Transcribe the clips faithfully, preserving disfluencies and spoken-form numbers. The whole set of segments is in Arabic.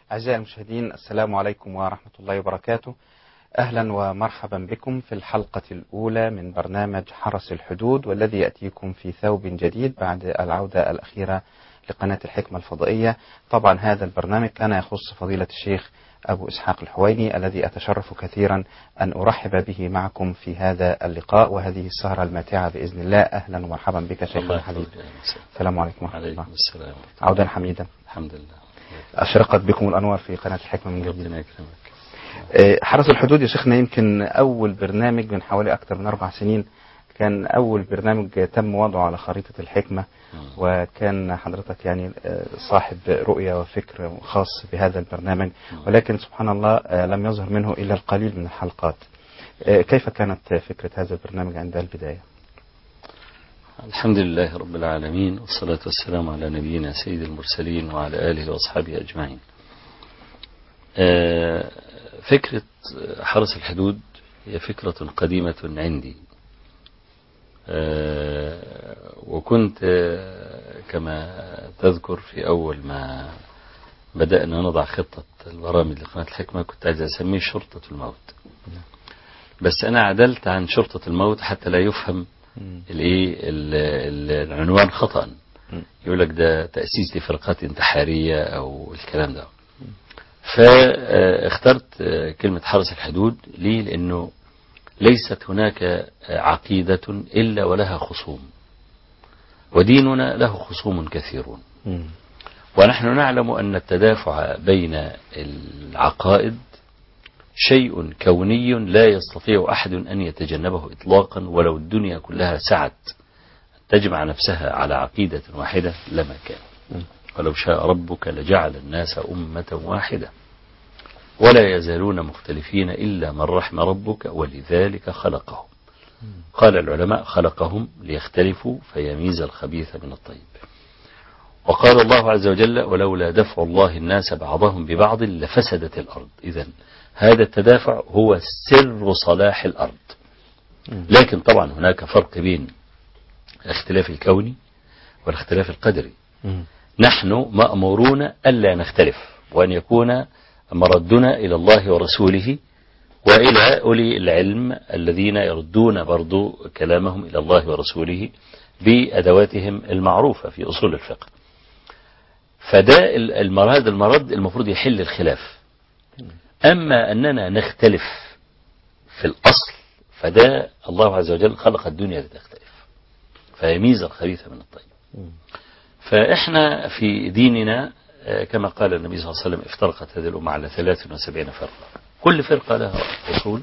أعزائي المشاهدين، السلام عليكم ورحمة الله وبركاته. أهلا ومرحبا بكم في الحلقة الأولى من برنامج حرس الحدود، والذي يأتيكم في ثوب جديد بعد العودة الأخيرة لقناة الحكمة الفضائية. طبعا هذا البرنامج كان يخص فضيلة الشيخ أبو إسحاق الحويني، الذي أتشرف كثيرا أن أرحب به معكم في هذا اللقاء وهذه السهرة الماتعة بإذن الله. أهلا ومرحبا بك شيخنا الحبيب. السلام عليكم ورحمة الله. السلام. عودا حميدا. الحمد لله. أشرقت بكم الأنوار في قناة الحكمة من جديد. ربنا يكرمك. حرس الحدود يا شيخنا يمكن أول برنامج من حوالي أكثر من أربع سنين، كان أول برنامج تم وضعه على خريطة الحكمة، وكان حضرتك يعني صاحب رؤية وفكر خاص بهذا البرنامج، ولكن سبحان الله لم يظهر منه إلا القليل من الحلقات. كيف كانت فكرة هذا البرنامج عند البداية؟ الحمد لله رب العالمين، والصلاة والسلام على نبينا سيد المرسلين وعلى آله وأصحابه أجمعين. فكرة حرس الحدود هي فكرة قديمة عندي، وكنت كما تذكر في أول ما بدأنا نضع خطة البرامج لقناة الحكمة كنت عايز أسميه شرطة الموت، بس أنا عدلت عن شرطة الموت حتى لا يفهم الايه العنوان خطأ، يقول لك ده تأسيس لفرقات انتحارية أو الكلام ده. فاخترت كلمة حرس الحدود ليه؟ لأنه ليست هناك عقيدة إلا ولها خصوم، وديننا له خصوم كثيرون، ونحن نعلم أن التدافع بين العقائد شيء كوني لا يستطيع أحد أن يتجنبه إطلاقا، ولو الدنيا كلها سعت تجمع نفسها على عقيدة واحدة لما كان، ولو شاء ربك لجعل الناس أمة واحدة ولا يزالون مختلفين إلا من رحم ربك ولذلك خلقهم. قال العلماء خلقهم ليختلفوا فيميز الخبيث من الطيب. وقال الله عز وجل ولولا دفع الله الناس بعضهم ببعض لفسدت الأرض. إذن هذا التدافع هو سر صلاح الأرض. لكن طبعا هناك فرق بين الاختلاف الكوني والاختلاف القدري. نحن مأمورون ألا نختلف، وأن يكون مردنا إلى الله ورسوله وإلى أولي العلم الذين يردون برضو كلامهم إلى الله ورسوله بأدواتهم المعروفة في أصول الفقه. فده المراد المرد المفروض يحل الخلاف. أما أننا نختلف في الأصل فده الله عز وجل خلق الدنيا لتختلف فيميز الخبيث من الطيب. فإحنا في ديننا كما قال النبي صلى الله عليه وسلم افترقت هذه الأمة على ثلاث وسبعين فرقة، كل فرقة لها أصول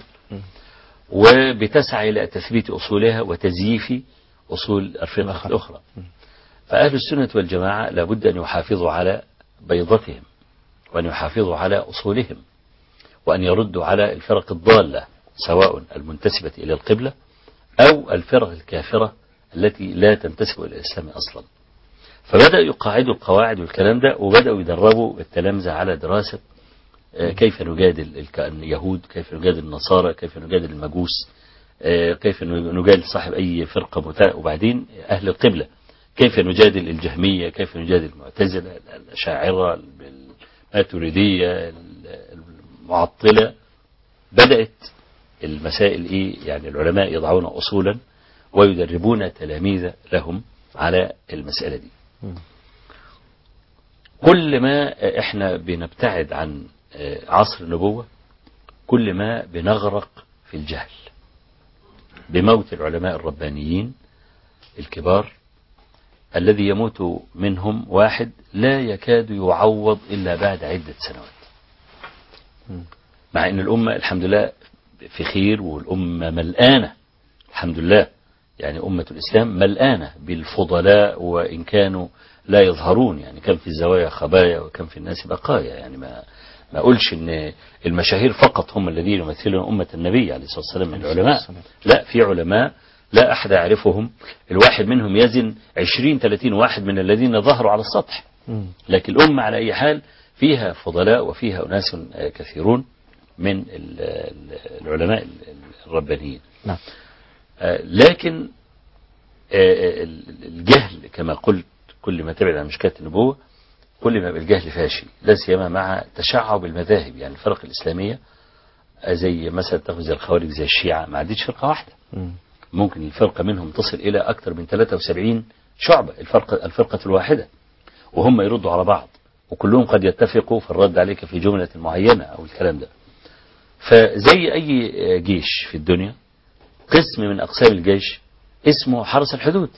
وبتسعى إلى تثبيت أصولها وتزييف أصول الفرقة الأخرى. فأهل السنة والجماعة لابد أن يحافظوا على بيضتهم، وأن يحافظوا على أصولهم، وأن يردوا على الفرق الضالة سواء المنتسبة إلى القبلة أو الفرق الكافرة التي لا تنتسب إلى الإسلام أصلا. فبدأوا يقاعدوا القواعد والكلام ده، وبدأوا يدربوا التلامذة على دراسة كيف نجادل اليهود، كيف نجادل النصارى، كيف نجادل المجوس، كيف نجادل صاحب أي فرقة متاع، وبعدين أهل القبلة كيف نجادل الجهمية، كيف نجادل المعتزلة، الأشاعرة، الماتريدية، المعطلة. بدأت المسائل إيه يعني العلماء يضعون أصولا ويدربون تلاميذ لهم على المسألة دي. كل ما احنا بنبتعد عن عصر النبوة كل ما بنغرق في الجهل بموت العلماء الربانيين الكبار الذي يموت منهم واحد لا يكاد يعوض إلا بعد عدة سنوات، مع أن الأمة الحمد لله في خير، والأمة ملآنة الحمد لله، يعني أمة الإسلام ملآنة بالفضلاء وإن كانوا لا يظهرون، يعني كان في الزوايا خبايا وكان في الناس بقايا. يعني ما ما أقولش إن المشاهير فقط هم الذين يمثلون أمة النبي عليه الصلاة والسلام من العلماء، لا، في علماء لا أحد يعرفهم، الواحد منهم يزن عشرين ثلاثين واحد من الذين ظهروا على السطح. لكن الأمة على أي حال فيها فضلاء وفيها أناس كثيرون من العلماء الربانيين. نعم. لكن الجهل كما قلت كل ما تبعد عن مشكاة النبوة كل ما بالجهل فاشي، لا سيما مع تشعب المذاهب. يعني الفرق الإسلامية زي مثلا تاخذ زي الخوارج زي الشيعة ما عادتش فرقة واحدة، ممكن الفرقة منهم تصل إلى أكثر من ثلاثة وسبعين شعبة، الفرقة الفرقة الواحدة، وهم يردوا على بعض، وكلهم قد يتفقوا في الرد عليك في جملة معينة أو الكلام ده. فزي أي جيش في الدنيا، قسم من أقسام الجيش اسمه حرس الحدود.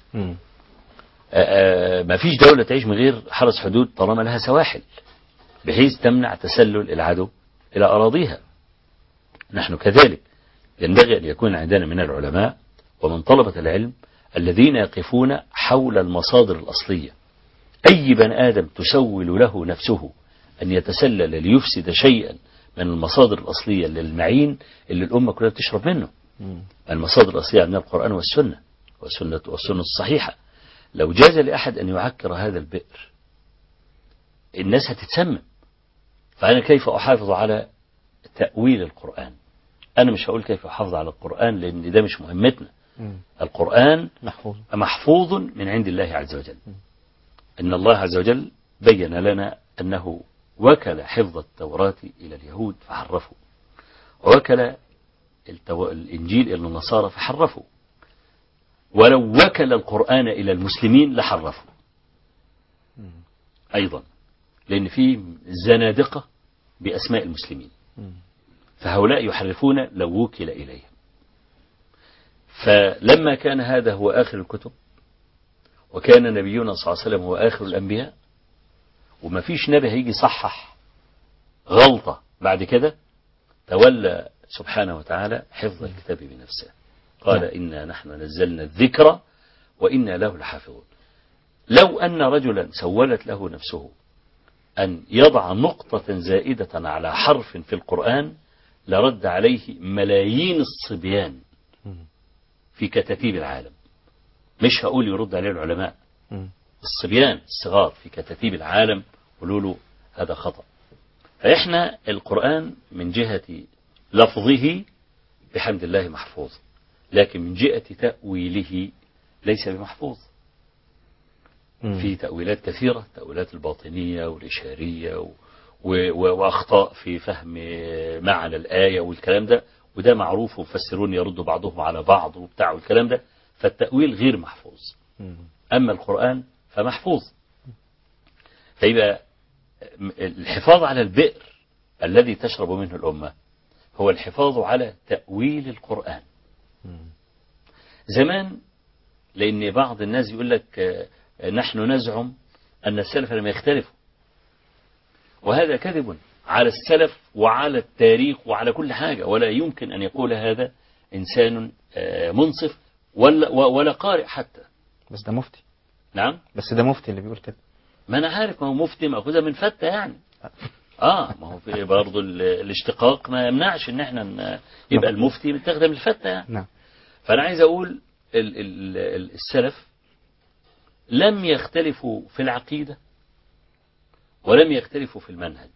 ما فيش دولة تعيش من غير حرس حدود طالما لها سواحل، بحيث تمنع تسلل العدو إلى أراضيها. نحن كذلك ينبغي أن يكون عندنا من العلماء ومن طلبة العلم الذين يقفون حول المصادر الأصلية. أي بني آدم تسول له نفسه أن يتسلل ليفسد شيئا من المصادر الأصلية للمعين اللي الأمة كلها بتشرب منه. المصادر الأصلية من القرآن والسنة والسنة والسنة الصحيحة. لو جاز لأحد أن يعكر هذا البئر الناس هتتسمم. فأنا كيف أحافظ على تأويل القرآن؟ أنا مش هقول كيف أحافظ على القرآن لأن ده مش مهمتنا. القرآن محفوظ محفوظ من عند الله عز وجل. إن الله عز وجل بين لنا أنه وكل حفظ التوراة إلى اليهود فحرفوا، ووكل التو... الإنجيل إلى النصارى فحرفوا، ولو وكل القرآن إلى المسلمين لحرفوا أيضا، لأن في زنادقة بأسماء المسلمين، فهؤلاء يحرفون لو وكل إليهم. فلما كان هذا هو آخر الكتب، وكان نبينا صلى الله عليه وسلم هو آخر الأنبياء، وما فيش نبي هيجي صحح غلطة بعد كده، تولى سبحانه وتعالى حفظ الكتاب بنفسه. قال إنا نحن نزلنا الذكر وإنا له لحافظون. لو أن رجلا سولت له نفسه أن يضع نقطة زائدة على حرف في القرآن لرد عليه ملايين الصبيان في كتاتيب العالم. مش هقول يرد عليه العلماء، الصبيان الصغار في كتاتيب العالم قالوا له هذا خطأ. فإحنا القرآن من جهة لفظه بحمد الله محفوظ، لكن من جهة تأويله ليس بمحفوظ. في تأويلات كثيرة، تأويلات الباطنية والإشارية و... و... وأخطاء في فهم معنى الآية والكلام ده، وده معروف، ومفسرون يردوا بعضهم على بعض وبتاع والكلام ده. فالتأويل غير محفوظ، أما القرآن فمحفوظ. فيبقى الحفاظ على البئر الذي تشرب منه الأمة هو الحفاظ على تأويل القرآن. زمان، لأن بعض الناس يقول لك نحن نزعم أن السلف لم يختلفوا، وهذا كذب على السلف وعلى التاريخ وعلى كل حاجة، ولا يمكن أن يقول هذا إنسان منصف ولا, ولا قارئ حتى. بس ده مفتي. نعم، بس ده مفتي اللي بيقول كده. ما أنا عارف، ما هو مفتي مأخوذة من فتة يعني. آه ما هو في برضه الاشتقاق ما يمنعش إن إحنا يبقى المفتي متخدم الفتة يعني. نعم. فأنا عايز أقول ال ال السلف لم يختلفوا في العقيدة ولم يختلفوا في المنهج.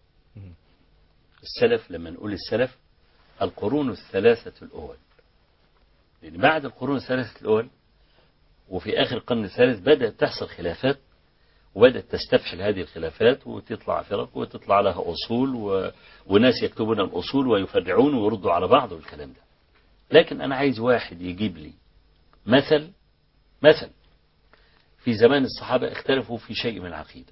السلف لما نقول السلف القرون الثلاثة الأول، لأن بعد القرون الثلاثة الأول وفي آخر القرن الثالث بدأت تحصل خلافات، وبدأت تستفحل هذه الخلافات وتطلع فرق وتطلع لها أصول و... وناس يكتبون الأصول ويفرعون ويردوا على بعض والكلام ده. لكن أنا عايز واحد يجيب لي مثل مثل في زمان الصحابة اختلفوا في شيء من العقيدة.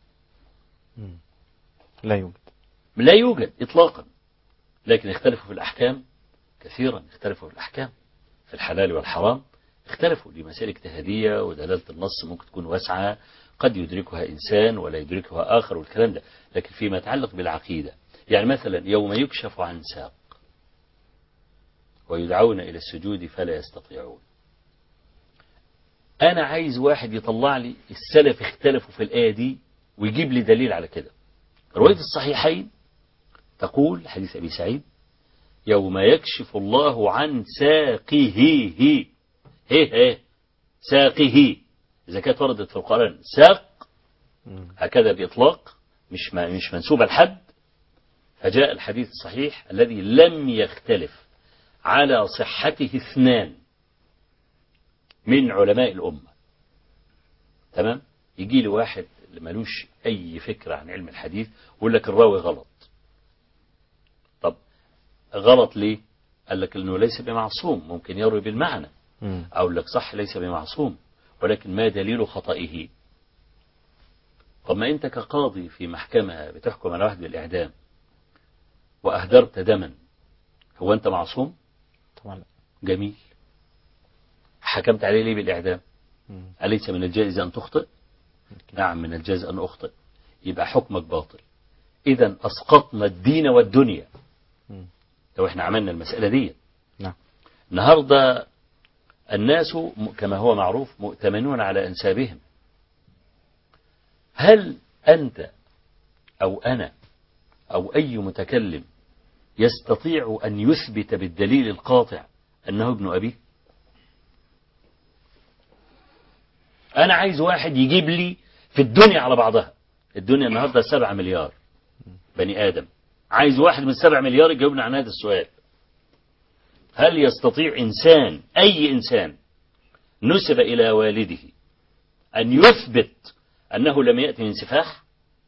لا يوجد لا يوجد إطلاقا. لكن اختلفوا في الأحكام كثيرا، اختلفوا في الأحكام في الحلال والحرام، اختلفوا لمسائل اجتهادية، ودلالة النص ممكن تكون واسعة، قد يدركها إنسان ولا يدركها آخر والكلام ده. لكن فيما يتعلق بالعقيدة، يعني مثلا يوم يكشف عن ساق ويدعون إلى السجود فلا يستطيعون، أنا عايز واحد يطلع لي السلف اختلفوا في الآية دي ويجيب لي دليل على كده. رواية الصحيحين تقول حديث أبي سعيد يوم يكشف الله عن ساقه هي هي ساقه، إذا كانت وردت في القرآن ساق هكذا بإطلاق مش مش منسوبة لحد، فجاء الحديث الصحيح الذي لم يختلف على صحته اثنان من علماء الأمة. تمام. يجي لي واحد اللي ملوش أي فكرة عن علم الحديث ويقول لك الراوي غلط. طب غلط ليه؟ قال لك إنه ليس بمعصوم، ممكن يروي بالمعنى. أو لك صح ليس بمعصوم، ولكن ما دليل خطئه؟ طب ما أنت كقاضي في محكمة بتحكم على واحد بالإعدام وأهدرت دما، هو أنت معصوم؟ طبعا لا. جميل. حكمت عليه ليه بالإعدام؟ أليس من الجائز أن تخطئ؟ نعم من الجائز أن أخطئ. يبقى حكمك باطل. إذا أسقطنا الدين والدنيا لو إحنا عملنا المسألة دي. نعم. النهاردة الناس كما هو معروف مؤتمنون على أنسابهم. هل أنت أو أنا أو أي متكلم يستطيع أن يثبت بالدليل القاطع أنه ابن أبيه؟ أنا عايز واحد يجيب لي في الدنيا على بعضها، الدنيا النهاردة سبعة مليار بني آدم، عايز واحد من سبع مليار يجاوبنا عن هذا السؤال. هل يستطيع إنسان، أي إنسان نسب إلى والده، أن يثبت أنه لم يأتي من سفاح؟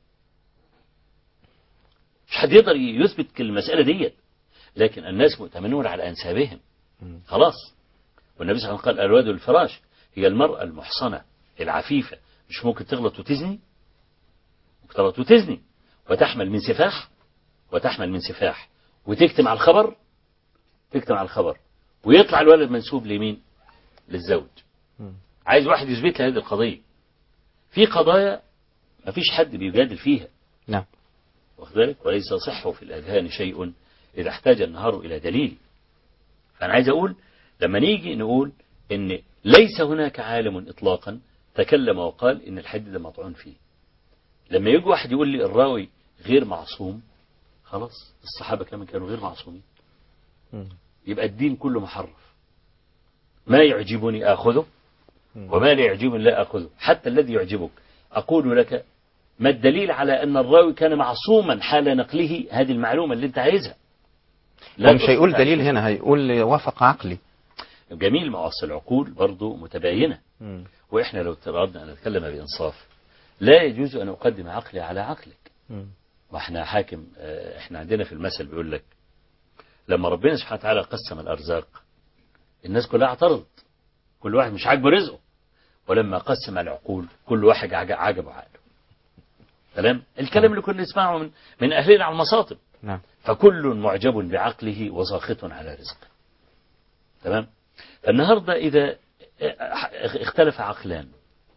مش حد يقدر يثبت المسألة دي. لكن الناس مؤتمنون على أنسابهم خلاص. والنبي صلى الله عليه وسلم قال الواد الفراش، هي المرأة المحصنة العفيفة مش ممكن تغلط وتزني؟ ممكن تغلط وتزني وتحمل من سفاح، وتحمل من سفاح وتكتم على الخبر، تكتم على الخبر ويطلع الولد منسوب لمين؟ للزوج. عايز واحد يثبت لي هذه القضية. في قضايا ما فيش حد بيجادل فيها. نعم. واخد بالك؟ وليس صح في الأذهان شيء إذا احتاج النهار إلى دليل. فأنا عايز أقول لما نيجي نقول إن ليس هناك عالم إطلاقا تكلم وقال إن الحديث ده مطعون فيه. لما يجي واحد يقول لي الراوي غير معصوم، خلاص الصحابة كمان كانوا غير معصومين. يبقى الدين كله محرف. ما يعجبني آخذه وما لا يعجبني لا أخذه. حتى الذي يعجبك أقول لك ما الدليل على أن الراوي كان معصوما حال نقله هذه المعلومة اللي أنت عايزها. لا مش هيقول دليل هنا، هيقول وافق عقلي. جميل. ما أصل العقول برضو متباينة. م. وإحنا لو أردنا أن نتكلم بإنصاف لا يجوز أن أقدم عقلي على عقلك. م. وإحنا حاكم. إحنا عندنا في المثل بيقول لك لما ربنا سبحانه وتعالى قسم الأرزاق الناس كلها اعترضت، كل واحد مش عاجبه رزقه. ولما قسم العقول كل واحد عجبه عقله. كلام الكلام اللي كنا نسمعه من من أهلنا على المصاطب. نعم. فكل معجب بعقله وساخط على رزقه. تمام. النهاردة إذا اختلف عقلان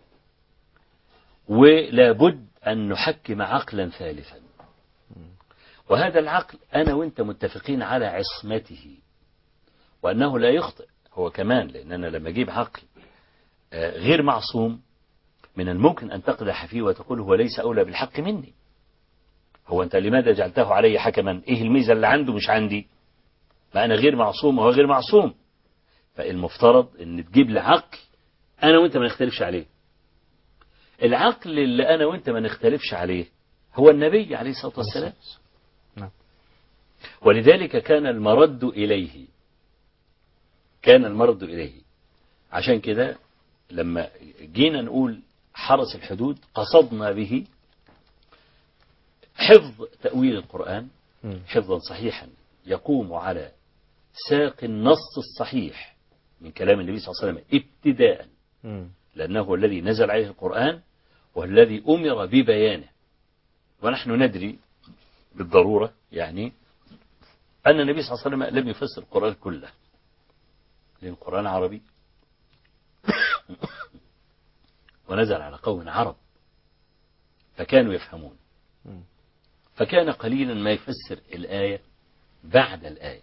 ولا بد أن نحكم عقلا ثالثا، وهذا العقل أنا وإنت متفقين على عصمته وأنه لا يخطئ هو كمان، لأننا لما أجيب عقل غير معصوم من الممكن أن تقدح فيه وتقول هو ليس أولى بالحق مني. هو أنت لماذا جعلته علي حكما؟ إيه الميزة اللي عنده مش عندي؟ ما أنا غير معصوم وهو غير معصوم. فالمفترض أن تجيب لي عقل أنا وإنت ما نختلفش عليه. العقل اللي أنا وإنت ما نختلفش عليه هو النبي عليه الصلاة والسلام. ولذلك كان المرد إليه كان المرد إليه عشان كده لما جينا نقول حرس الحدود قصدنا به حفظ تأويل القرآن حفظا صحيحا يقوم على ساق النص الصحيح من كلام النبي صلى الله عليه وسلم ابتداء، لأنه هو الذي نزل عليه القرآن والذي أمر ببيانه. ونحن ندري بالضرورة يعني أن النبي صلى الله عليه وسلم لم يفسر القرآن كله، لأن القرآن عربي ونزل على قوم عرب فكانوا يفهمون، فكان قليلا ما يفسر الآية بعد الآية،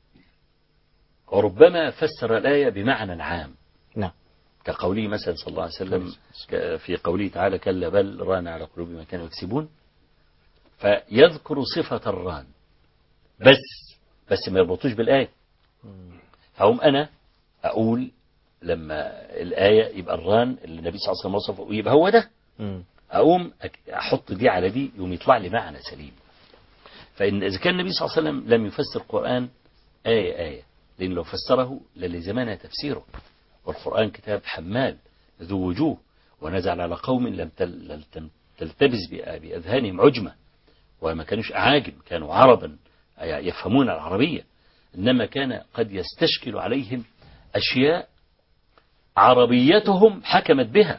وربما فسر الآية بمعنى عام. نعم. كقوله مثلا صلى الله عليه وسلم في قوله تعالى كلا بل ران على قلوبهم ما كانوا يكسبون، فيذكر صفة الران بس بس ما يربطوش بالآية. فهم أنا أقول لما الآية يبقى الران اللي النبي صلى الله عليه وسلم وصفه يبقى هو ده، أقوم أحط دي على دي يوم يطلع لي معنى سليم. فإن إذا كان النبي صلى الله عليه وسلم لم يفسر القرآن آية آية، لأن لو فسره للزمان تفسيره، والقرآن كتاب حمال ذو وجوه ونزل على قوم لم تلتبس بأذهانهم عجمة، وما كانوش أعاجم، كانوا عربا يفهمون العربية، إنما كان قد يستشكل عليهم أشياء عربيتهم حكمت بها،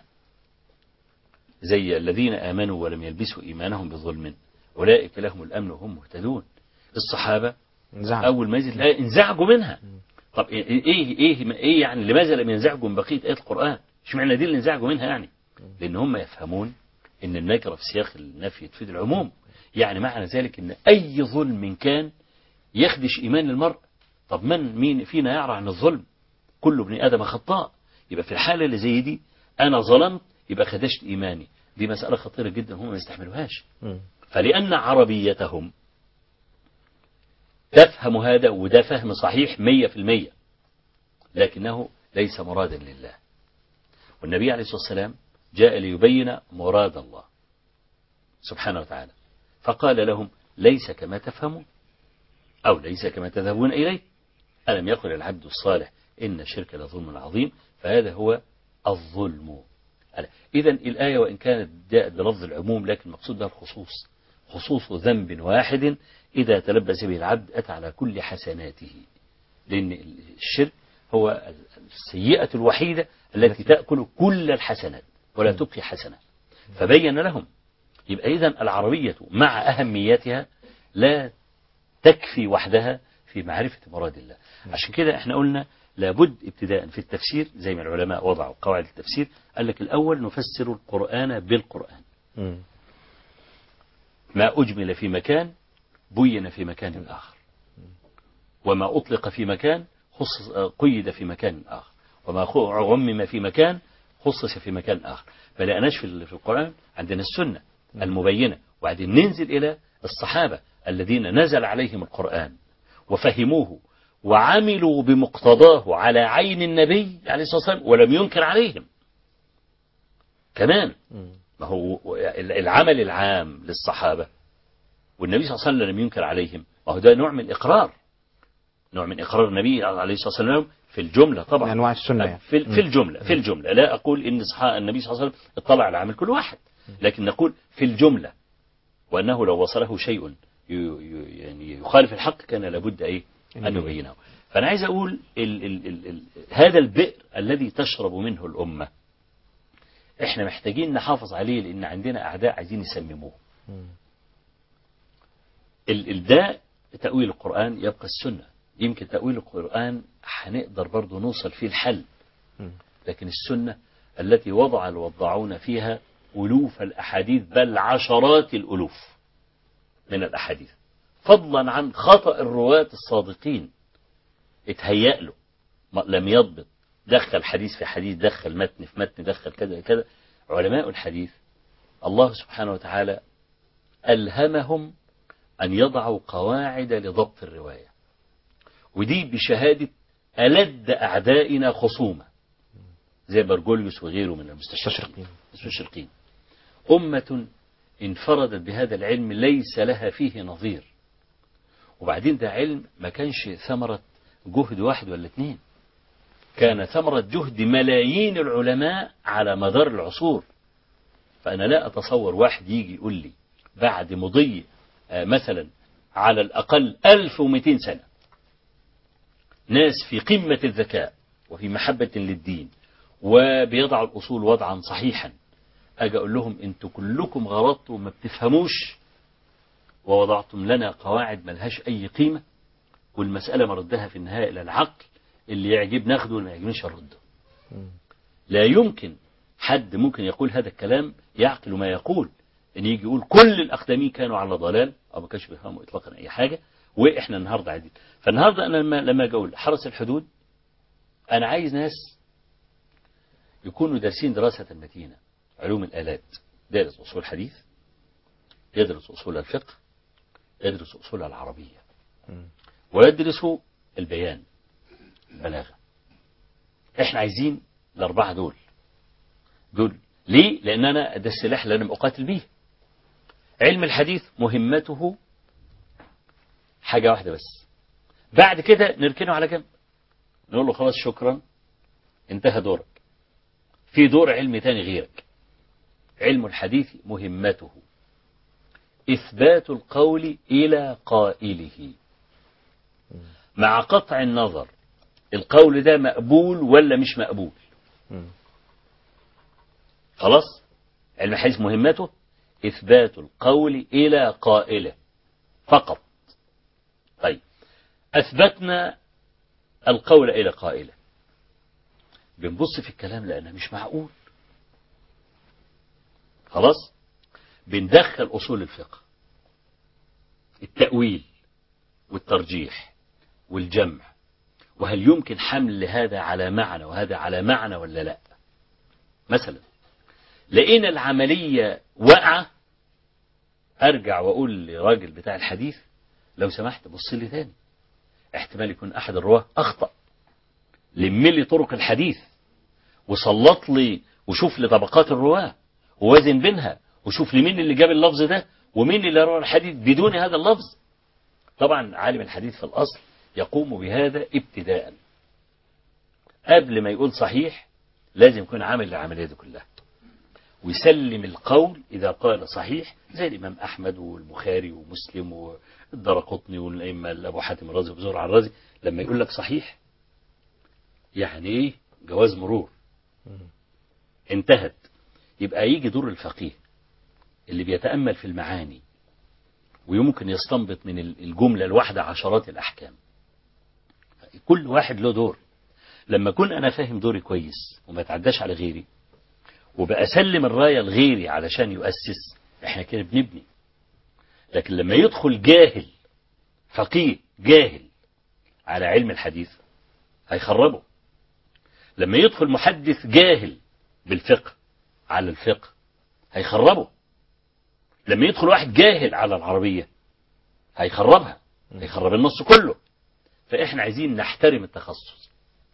زي الذين آمنوا ولم يلبسوا إيمانهم بظلم أولئك لهم الأمن وهم مهتدون. الصحابة انزعج. أول ما نزلت الآية انزعجوا منها. طب إيه إيه إيه, إيه يعني لماذا لم ينزعجوا من بقية آيات القرآن؟ اشمعنى دي اللي انزعجوا منها يعني؟ لأن هم يفهمون إن النكرة في سياق النفي تفيد العموم. يعني معنى ذلك إن أي ظلم كان يخدش إيمان المرء. طب من مين فينا يعرى عن الظلم؟ كل ابن آدم خطاء. يبقى في الحالة اللي زي دي أنا ظلمت يبقى خدشت إيماني. دي مسألة خطيرة جدا هم ما يستحملوهاش. فلأن عربيتهم تفهم هذا، وده فهم صحيح مية في المية، لكنه ليس مرادا لله. والنبي عليه الصلاة والسلام جاء ليبين مراد الله سبحانه وتعالى، فقال لهم ليس كما تفهمون أو ليس كما تذهبون إليه. ألم يقل العبد الصالح إن الشرك لظلم عظيم؟ فهذا هو الظلم. إذا الآية وإن كانت جاءت بلفظ العموم لكن المقصود بها الخصوص، خصوص ذنب واحد إذا تلبس به العبد أتى على كل حسناته، لأن الشرك هو السيئة الوحيدة التي تأكل كل الحسنات ولا تبقي حسنة. فبين لهم. يبقى إذن العربية مع أهميتها لا تكفي وحدها في معرفة مراد الله. عشان كده احنا قلنا لابد ابتداء في التفسير زي ما العلماء وضعوا قواعد التفسير، قال لك الأول نفسر القرآن بالقرآن. م. ما أجمل في مكان بين في مكان آخر، وما أطلق في مكان خصص قيد في مكان آخر، وما عمم في مكان خصص في مكان آخر. فلقناش في القرآن عندنا السنة المبينة، وبعدين ننزل إلى الصحابة الذين نزل عليهم القرآن وفهموه وعملوا بمقتضاه على عين النبي عليه الصلاة والسلام ولم ينكر عليهم كمان. ما هو العمل العام للصحابة والنبي صلى الله عليه وسلم لم ينكر عليهم، ما هو ده نوع من إقرار، نوع من إقرار النبي عليه الصلاة والسلام في الجملة طبعا، أنواع السنة يعني. في, في الجملة في الجملة لا أقول إن النبي صلى الله عليه وسلم اطلع على عمل كل واحد، لكن نقول في الجملة، وأنه لو وصله شيء يعني يخالف الحق كان لابد إيه أن يبينه. فأنا عايز أقول ال ال ال ال هذا البئر الذي تشرب منه الأمة إحنا محتاجين نحافظ عليه، لأن عندنا أعداء عايزين يسمموه. الداء تأويل القرآن يبقى السنة. يمكن تأويل القرآن هنقدر برضو نوصل فيه الحل، لكن السنة التي وضع الوضعون فيها ألوف الأحاديث بل عشرات الألوف من الأحاديث، فضلا عن خطأ الرواة الصادقين اتهيأ له لم يضبط، دخل حديث في حديث، دخل متن في متن، دخل كذا كذا. علماء الحديث الله سبحانه وتعالى ألهمهم أن يضعوا قواعد لضبط الرواية، ودي بشهادة ألد أعدائنا خصومة زي برجوليوس وغيره من المستشرقين. المستشرقين أمة انفردت بهذا العلم ليس لها فيه نظير. وبعدين ده علم ما كانش ثمرة جهد واحد ولا اثنين، كان ثمرة جهد ملايين العلماء على مدار العصور. فأنا لا أتصور واحد يجي يقول لي بعد مضي مثلا على الأقل ألف ومئتين سنة ناس في قمة الذكاء وفي محبة للدين وبيضعوا الأصول وضعا صحيحا، أجي أقول لهم أنتوا كلكم غلطتوا وما بتفهموش ووضعتم لنا قواعد ملهاش أي قيمة، والمسألة مردها في النهاية إلى العقل، اللي يعجب ناخده واللي ما يعجبنيش نرده. لا يمكن حد ممكن يقول هذا الكلام يعقل ما يقول، ان يجي يقول كل الأقدمين كانوا على ضلال أو ما كانش بيفهموا إطلاقا أي حاجة وإحنا النهاردة عايزين. فالنهاردة أنا لما لما أجي أقول حرس الحدود، أنا عايز ناس يكونوا دارسين دراسة متينة، علوم الآلات، دارس أصول الحديث، يدرس أصول الفقه، يدرس أصول العربية، ويدرس البيان، البلاغة. إحنا عايزين الأربعة دول دول ليه؟ لأن أنا ده السلاح اللي أنا مقاتل بيه. علم الحديث مهمته حاجة واحدة بس، بعد كده نركنه على جنب نقول له خلاص شكرا انتهى دورك، في دور علم تاني غيرك. علم الحديث مهمته إثبات القول إلى قائله مع قطع النظر القول ده مقبول ولا مش مقبول. خلاص، علم الحديث مهمته إثبات القول إلى قائله فقط. طيب أثبتنا القول إلى قائله، بنبص في الكلام لأنه مش معقول. خلاص، بندخل أصول الفقه، التأويل والترجيح والجمع، وهل يمكن حمل هذا على معنى وهذا على معنى ولا لا. مثلا لقينا العملية واقعة، أرجع وأقول لراجل بتاع الحديث لو سمحت بص لي تاني، احتمال يكون أحد الرواه أخطأ، لم لي طرق الحديث وسلط لي وشوف لي طبقات الرواه ووازن بينها وشوف لي مين اللي جاب اللفظ ده ومين اللي روى الحديث بدون هذا اللفظ. طبعا عالم الحديث في الأصل يقوم بهذا ابتداء، قبل ما يقول صحيح لازم يكون عامل العملية دي كلها ويسلم القول إذا قال صحيح، زي الإمام أحمد والبخاري ومسلم والدرقطني والأئمة أبو حاتم الرازي وزرع الرازي. لما يقول لك صحيح يعني إيه؟ جواز مرور، انتهت. يبقى يجي دور الفقيه اللي بيتأمل في المعاني ويمكن يستنبط من الجملة الواحدة عشرات الأحكام. كل واحد له دور. لما أكون أنا فاهم دوري كويس وما تعداش على غيري وبقى أسلم الراية لغيري علشان يؤسس، احنا كده بنبني. لكن لما يدخل جاهل فقيه جاهل على علم الحديث هيخربه. لما يدخل محدث جاهل بالفقه على الفقه هيخربه. لما يدخل واحد جاهل على العربية هيخربها، هيخرب النص كله. فإحنا عايزين نحترم التخصص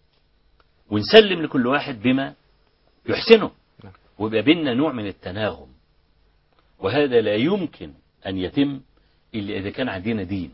ونسلم لكل واحد بما يحسنه، ويبقى بيننا نوع من التناغم. وهذا لا يمكن أن يتم إلا إذا كان عندنا دين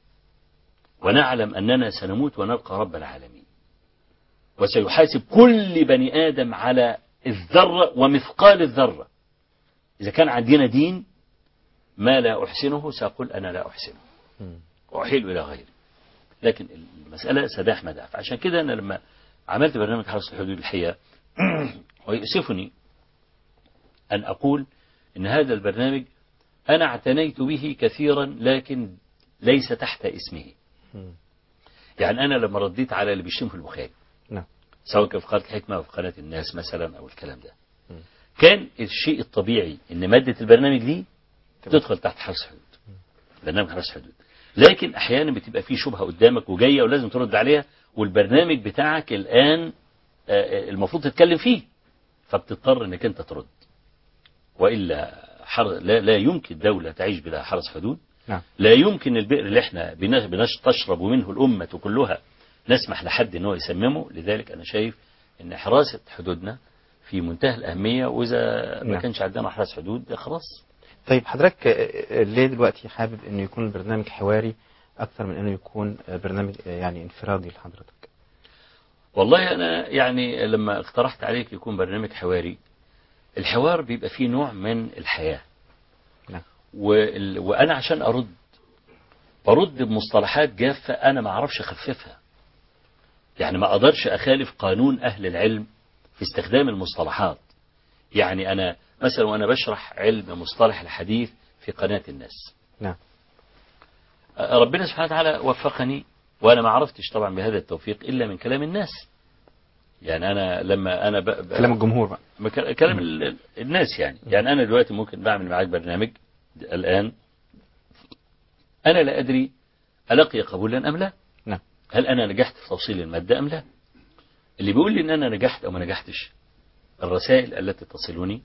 ونعلم أننا سنموت ونلقى رب العالمين، وسيحاسب كل بني آدم على الذرة ومثقال الذرة. إذا كان عندنا دين ما لا أحسنه سأقول أنا لا أحسنه وأحيل إلى غيري. لكن المسألة سداح مداح. عشان كده أنا لما عملت برنامج حرس الحدود الحقيقة ويؤسفني أن أقول إن هذا البرنامج أنا اعتنيت به كثيرا لكن ليس تحت اسمه. يعني أنا لما رديت على اللي بيشتم في البخاري سواء كان في قناة الحكمة أو في قناة الناس مثلا أو الكلام ده، كان الشيء الطبيعي إن مادة البرنامج دي تدخل تحت حرس حدود، برنامج حرس حدود. لكن أحيانا بتبقى فيه شبهة قدامك وجاية ولازم ترد عليها، والبرنامج بتاعك الآن المفروض تتكلم فيه، فبتضطر إنك أنت ترد. وإلا حر... لا, لا يمكن دولة تعيش بلا حرس حدود. نعم. لا يمكن البئر اللي احنا بنش تشرب منه الأمة كلها نسمح لحد ان هو يسممه. لذلك أنا شايف أن حراسة حدودنا في منتهى الأهمية، وإذا ما نعم. كانش عندنا حراس حدود خلاص. طيب حضرتك ليه دلوقتي حابب أنه يكون البرنامج حواري أكثر من أنه يكون برنامج يعني انفرادي لحضرتك؟ والله أنا يعني لما اقترحت عليك يكون برنامج حواري، الحوار بيبقى فيه نوع من الحياة. نعم. وال... وأنا عشان أرد برد بمصطلحات جافة أنا ما أعرفش أخففها. يعني ما أقدرش أخالف قانون أهل العلم في استخدام المصطلحات. يعني أنا مثلا وأنا بشرح علم مصطلح الحديث في قناة الناس، نعم. ربنا سبحانه وتعالى وفقني، وأنا ما عرفتش طبعا بهذا التوفيق إلا من كلام الناس. يعني أنا لما أنا ب... ب... كلام الجمهور بقى. كلام ال... الناس يعني. يعني أنا دلوقتي ممكن بعمل معاك برنامج الآن، أنا لا أدري ألقي قبولا أم لا. نعم. هل أنا نجحت في توصيل المادة أم لا؟ اللي بيقول لي إن أنا نجحت أو ما نجحتش الرسائل التي تصلني،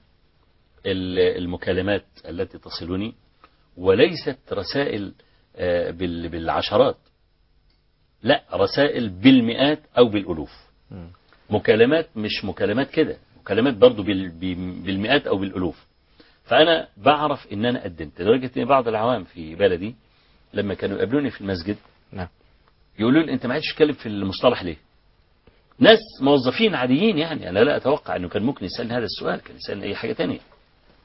المكالمات التي تصلني، وليست رسائل بالعشرات، لا، رسائل بالمئات أو بالألوف. مكالمات مش مكالمات كده، مكالمات برضو بالمئات أو بالألوف. فأنا بعرف إن أنا قدمت، لدرجة إن بعض العوام في بلدي لما كانوا يقابلوني في المسجد نعم يقولوا لي أنت ما عادش تتكلم في المصطلح ليه؟ ناس موظفين عاديين يعني. أنا لا أتوقع أنه كان ممكن يسألني هذا السؤال، كان يسألني أي حاجة تانية.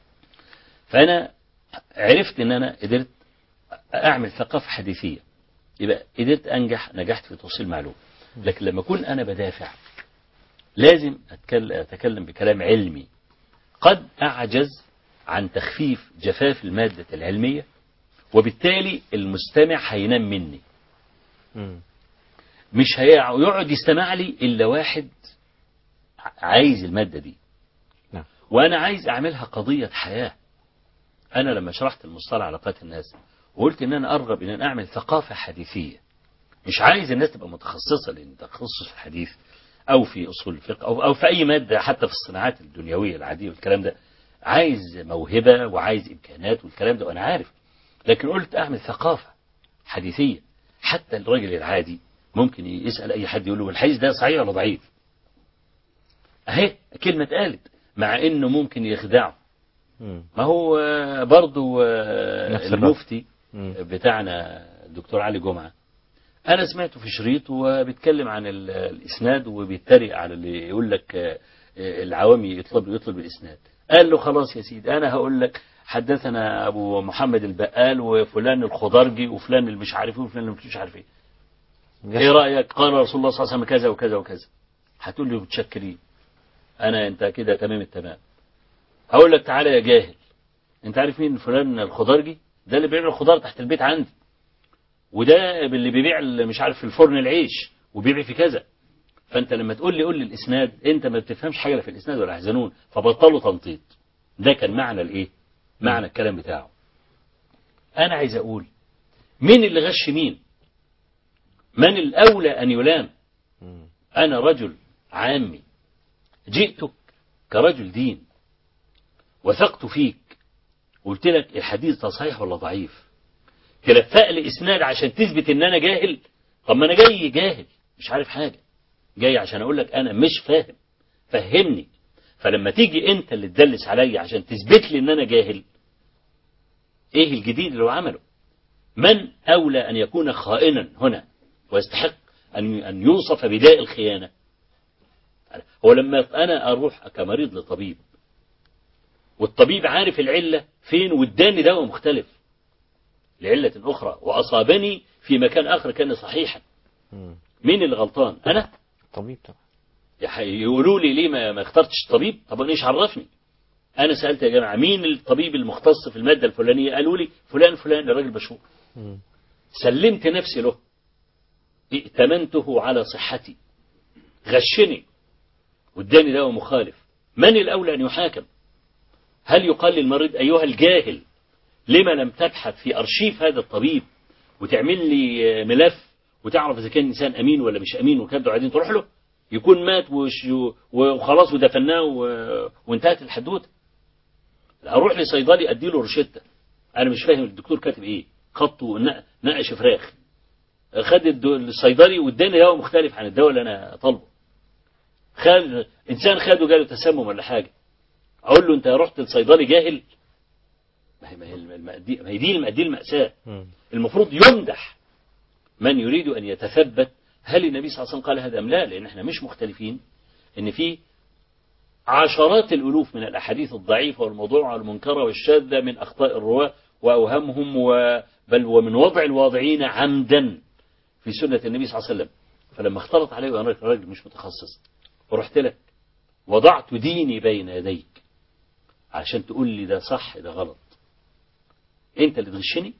فأنا عرفت أن أنا قدرت أعمل ثقافة حديثية، يبقى قدرت أنجح، نجحت في توصيل معلومة. لكن لما أكون أنا بدافع لازم أتكلم بكلام علمي، قد أعجز عن تخفيف جفاف المادة العلمية، وبالتالي المستمع هينام مني، مش هيقعد يستمع لي إلا واحد عايز المادة دي، وأنا عايز أعملها قضية حياة. أنا لما شرحت المصطلح علاقات الناس وقلت إن أنا أرغب إن أنا أعمل ثقافة حديثية، مش عايز الناس تبقى متخصصة، لأن تخصص في الحديث أو في أصول الفقه أو أو في أي مادة حتى في الصناعات الدنيوية العادية والكلام ده، عايز موهبة وعايز إمكانات والكلام ده وأنا عارف. لكن قلت أعمل ثقافة حديثية، حتى الراجل العادي ممكن يسأل أي حد يقول له الحديث ده صحيح ولا ضعيف، أهي كلمة قالت، مع إنه ممكن يخدعه. ما هو برضو المفتي بتاعنا الدكتور علي جمعة، أنا سمعته في شريط وبيتكلم عن الإسناد وبيتريق على اللي يقول لك العوامي يطلب يطلب الإسناد. قال له خلاص يا سيدي أنا هقول لك حدثنا أبو محمد البقال وفلان الخضرجي وفلان اللي مش عارف ايه وفلان اللي مش عارف ايه. ايه رأيك؟ قال رسول الله صلى الله عليه وسلم كذا وكذا وكذا. هتقول لي متشكرين، أنا أنت كده تمام التمام. هقول لك تعالى يا جاهل، أنت عارف مين فلان الخضرجي؟ ده اللي بيبيع الخضار تحت البيت عندي، وده اللي بيبيع مش عارف في الفرن العيش وبيبيع في كذا. فأنت لما تقول لي قول لي الإسناد، أنت ما بتفهمش حاجة في الإسناد ولا يحزنون، فبطلوا تنطيط. ده كان معنى الإيه؟ معنى الكلام بتاعه. أنا عايز أقول مين اللي غش مين؟ من الأولى أن يلام؟ أنا رجل عامي جئتك كرجل دين، وثقت فيك، قلت لك الحديث ده صحيح ولا ضعيف، تلفق لي إسناد عشان تثبت إن أنا جاهل. طب ما أنا جاي جاهل مش عارف حاجة، جاي عشان أقول لك أنا مش فاهم، فهمني. فلما تيجي أنت اللي تدلس عليا عشان تثبت لي إن أنا جاهل، إيه الجديد اللي هو عمله؟ من أولى أن يكون خائنا هنا ويستحق أن أن يوصف بداء الخيانة؟ هو لما أنا أروح كمريض لطبيب والطبيب عارف العلة فين واداني دواء مختلف لعلة أخرى وأصابني في مكان آخر كان صحيحا، مين اللي غلطان؟ أنا؟ طبيب طبعا. يقولوا لي ليه ما, ما اخترتش طبيب؟ طب أنا إيش عرفني؟ أنا سألت يا جماعة مين الطبيب المختص في المادة الفلانية؟ قالوا لي فلان فلان الراجل مشهور. سلمت نفسي له، ائتمنته على صحتي، غشني واداني دواء مخالف. من الأولى أن يحاكم؟ هل يقال للمريض أيها الجاهل لما لم تبحث في أرشيف هذا الطبيب وتعمل لي ملف وتعرف إذا كان إنسان أمين ولا مش أمين وكذا وعايزين تروح له يكون مات وخلاص ودفناه وانتهت الحدوته؟ هروح لصيدلي أدي له روشتة، أنا مش فاهم الدكتور كاتب إيه، خطه نقش فراخ، خد الصيدلي واداني دواء مختلف عن الدواء اللي أنا طالبه. خد إنسان خده جاله تسمم ولا حاجة، أقول له أنت رحت لصيدلي جاهل؟ ما هي ما هي دي دي المأساة. المفروض يمدح من يريد أن يتثبت هل النبي صلى الله عليه وسلم قال هذا أم لا، لأن احنا مش مختلفين إن في عشرات الألوف من الأحاديث الضعيفة والموضوعة والمنكرة والشاذة من أخطاء الرواة وأوهامهم بل ومن وضع الواضعين عمدا في سنة النبي صلى الله عليه وسلم. فلما اختلط علي وأنا راجل مش متخصص ورحت لك وضعت ديني بين يديك عشان تقول لي ده صح ده غلط، أنت اللي تغشني.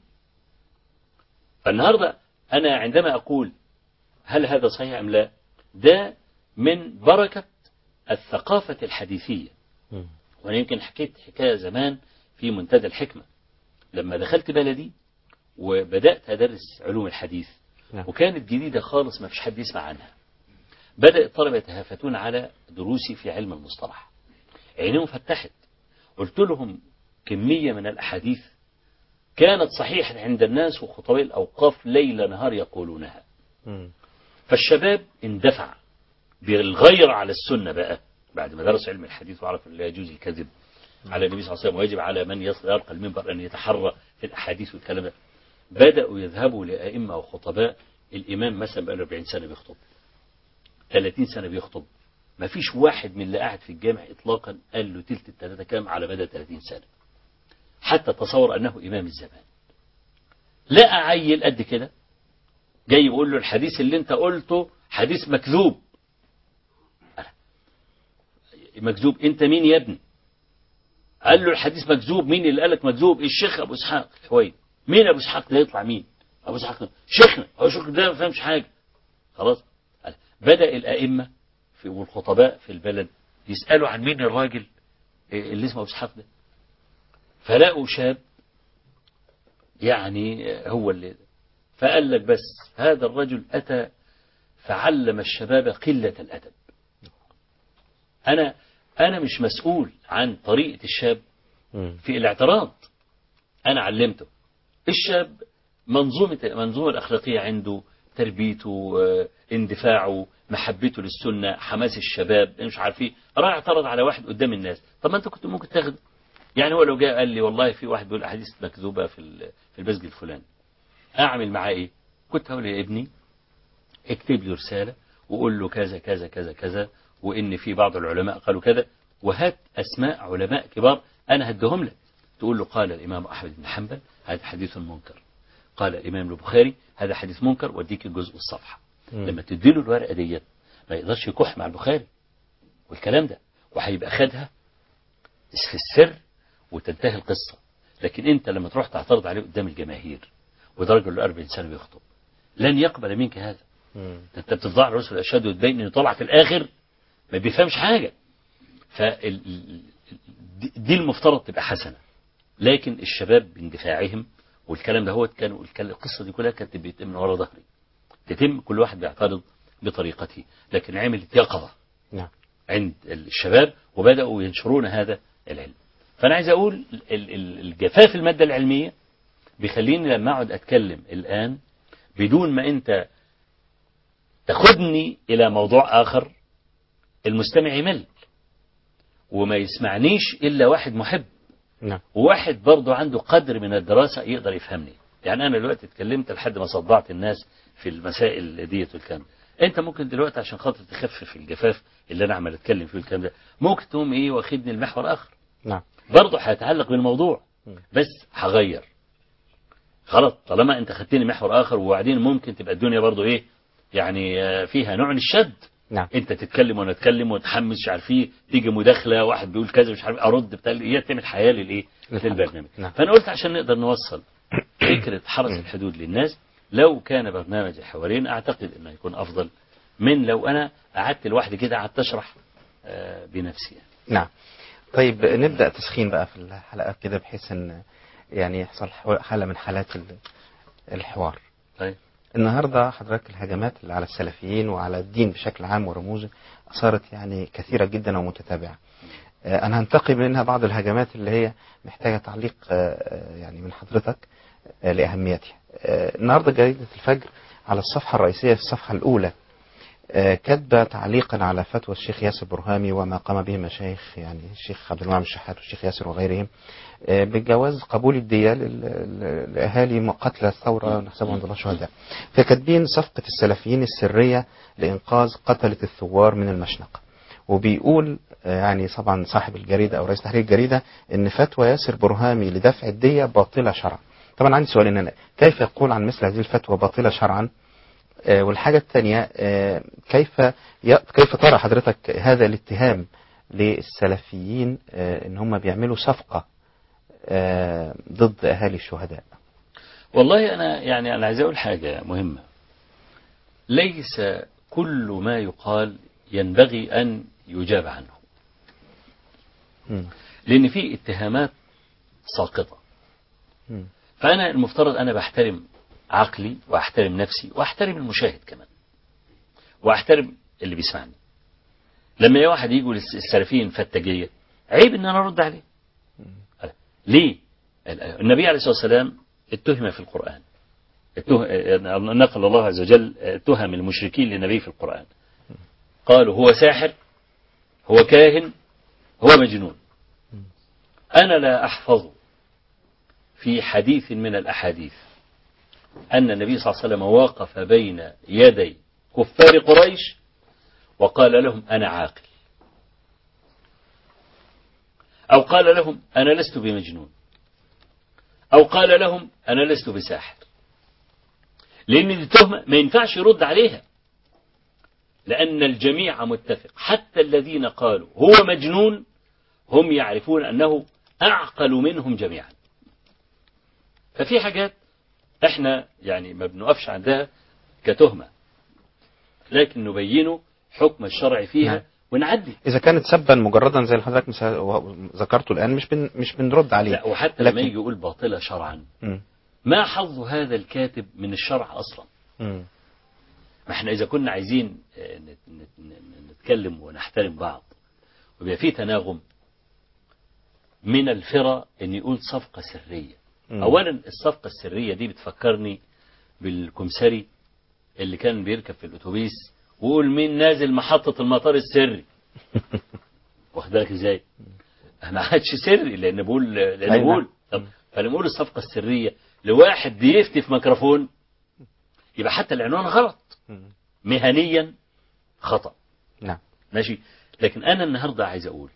فالنهاردة أنا عندما أقول هل هذا صحيح أم لا، ده من بركة الثقافة الحديثية. وأنا يمكن حكيت حكاية زمان في منتدى الحكمة لما دخلت بلدي وبدأت أدرس علوم الحديث، وكانت جديدة خالص ما فيش حد يسمع عنها. بدأ الطلبة يتهافتون على دروسي في علم المصطلح، عينيهم فتحت. قلت لهم كمية من الأحاديث كانت صحيحة عند الناس وخطباء الأوقاف ليل نهار يقولونها. فالشباب اندفع بالغير على السنة بقى بعد ما درس علم الحديث وعرف لا يجوز الكذب على النبي صلى الله عليه وسلم ويجب على من يرقى المنبر أن يتحرى في الأحاديث والكلام ده. بدأوا يذهبوا لأئمة وخطباء، الإمام مثلا بقى له أربعين سنة بيخطب، ثلاثين سنة بيخطب، ما فيش واحد من اللي قاعد في الجامع إطلاقا قال له تلت الثلاثة كام على مدى ثلاثين سنة. حتى تصور أنه إمام الزمان. لقى عيل قد كده جاي يقول له الحديث اللي انت قلته حديث مكذوب. مكذوب؟ انت مين يا ابني؟ قال له الحديث مكذوب. مين اللي قالك مكذوب؟ الشيخ ابو اسحاق الحويني. مين ابو اسحاق ده؟ يطلع مين ابو اسحاق؟ شيخنا. هو شيخ ده ما فهمش حاجه. خلاص. بدأ الائمه في والخطباء في البلد يسالوا عن مين الراجل اللي اسمه ابو اسحاق ده، فلاقوا شاب يعني هو اللي، فقال لك بس هذا الرجل أتى فعلم الشباب قلة الأدب. أنا أنا مش مسؤول عن طريقة الشاب في الاعتراض، أنا علمته. الشاب منظومة منظومة الأخلاقية عنده، تربيته، اندفاعه، محبته للسنة، حماس الشباب، مش عارف ايه. راح اعترض على واحد قدام الناس. طب ما انت كنت ممكن تاخده. يعني هو لو جاء قال لي والله في واحد بيقول أحاديث مكذوبة في في المسجد الفلاني، أعمل معاه إيه؟ كنت هقول يا ابني اكتب لي رسالة وقول له كذا كذا كذا كذا، وإن في بعض العلماء قالوا كذا، وهات أسماء علماء كبار أنا هدهم لك. تقول له قال الإمام أحمد بن حنبل هذا حديث منكر، قال الإمام البخاري هذا حديث منكر، واديك الجزء والصفحة. م. لما تديله الورقة ديت ما يقدرش يكح مع البخاري والكلام ده، وهيبقى خدها في السر وتنتهي القصة. لكن أنت لما تروح تعترض عليه قدام الجماهير وده رجل له أربعين سنة بيخطب، لن يقبل منك هذا. مم. انت بتفضع الرسل الاشهاد وتبين انه طلع في الاخر ما بيفهمش حاجه. فدي المفترض تبقى حسنه، لكن الشباب باندفاعهم والكلام ده هو كانوا القصه دي كلها كانت بتتم من ورا ظهري، تتم كل واحد بيعترض بطريقته، لكن عملت يقظه نعم عند الشباب وبداوا ينشرون هذا العلم. فانا عايز اقول الجفاف الماده العلميه بيخليني لما اقعد اتكلم الان بدون ما انت تاخدني الى موضوع اخر المستمع يمل وما يسمعنيش الا واحد محب نعم. وواحد برضه عنده قدر من الدراسة يقدر يفهمني. يعني انا دلوقتي اتكلمت لحد ما صدعت الناس في المسائل ديت والكلام. انت ممكن دلوقتي عشان خاطر تخفف الجفاف اللي انا عمال اتكلم فيه الكلام ده ممكن تقوم ايه واخدني المحور اخر نعم برضه هيتعلق بالموضوع بس هغير. خلاص طالما انت خدتني محور اخر، وبعدين ممكن تبقى الدنيا برضو ايه يعني فيها نوع من الشد نعم. انت تتكلم وانا اتكلم وتحمس مش عارف ايه، تيجي مداخله واحد بيقول كذا مش عارف ارد بتاع هي تعمل حياه للايه للبرنامج نعم. فانا قلت عشان نقدر نوصل فكره حرس الحدود للناس لو كان برنامج الحوارين اعتقد انه يكون افضل من لو انا قعدت لوحدي كده قعدت اشرح بنفسي يعني. نعم. طيب نبدا تسخين بقى في الحلقه كده بحيث ان يعني يحصل حالة من حالات الحوار. طيب. النهاردة حضرتك الهجمات اللي على السلفيين وعلى الدين بشكل عام ورموزه صارت يعني كثيرة جدا ومتتابعة. أنا هنتقي منها بعض الهجمات اللي هي محتاجة تعليق يعني من حضرتك لأهميتها. النهاردة جريدة الفجر على الصفحة الرئيسية في الصفحة الأولى كتب تعليقا على فتوى الشيخ ياسر برهامي وما قام به مشايخ يعني الشيخ عبد المنعم الشحات والشيخ ياسر وغيرهم بجواز قبول الدية لأهالي قتلى الثورة نحسبهم عند الله شهداء. فكاتبين صفقة السلفيين السرية لإنقاذ قتلة الثوار من المشنقة. وبيقول يعني طبعا صاحب الجريدة أو رئيس تحرير الجريدة إن فتوى ياسر برهامي لدفع الدية باطلة شرعا. طبعا عندي سؤال إن أنا كيف يقول عن مثل هذه الفتوى باطلة شرعا؟ والحاجة الثانية كيف كيف ترى حضرتك هذا الاتهام للسلفيين ان هم بيعملوا صفقة ضد اهالي الشهداء؟ والله انا يعني انا عايز اقول حاجة مهمة. ليس كل ما يقال ينبغي ان يجاب عنه. م. لان في اتهامات ساقطة. م. فانا المفترض انا بحترم عقلي واحترم نفسي واحترم المشاهد كمان واحترم اللي بيسمعني. لما اي واحد يجوا للسلفيين فتجية عيب ان انا ارد عليه. ليه؟ النبي عليه الصلاة والسلام اتهم في القرآن، نقل الله عز وجل اتهم المشركين للنبي في القرآن، قالوا هو ساحر، هو كاهن، هو مجنون. انا لا احفظ في حديث من الاحاديث أن النبي صلى الله عليه وسلم وقف بين يدي كفار قريش وقال لهم أنا عاقل، أو قال لهم أنا لست بمجنون. أو قال لهم أنا لست بساحر، لأن دي تهمة ما ينفعش يرد عليها، لأن الجميع متفق، حتى الذين قالوا هو مجنون هم يعرفون أنه أعقل منهم جميعا. ففي حاجات احنا يعني ما بنقفش عندها كتهمة، لكن نبينه حكم الشرع فيها نعم. ونعدي. إذا كانت سبا مجردا زي اللي حضرتك ذكرته الآن مش بن مش بنرد عليه. لا، وحتى لكن... لما يجي يقول باطلة شرعا م. ما حظ هذا الكاتب من الشرع أصلا؟ م. ما احنا إذا كنا عايزين نتكلم ونحترم بعض ويبقى في تناغم، من الفرة أن يقول صفقة سرية. م. أولا الصفقة السرية دي بتفكرني بالكمسري اللي كان بيركب في الأتوبيس ويقول مين نازل محطة المطار السري. واخد بالك ازاي؟ ما عادش سري لأن بقول لأن بقول طب فلما نقول الصفقة السرية لواحد بيفتي في ميكروفون يبقى حتى العنوان غلط، مهنيا خطأ. نعم ماشي. لكن أنا النهاردة عايز أقول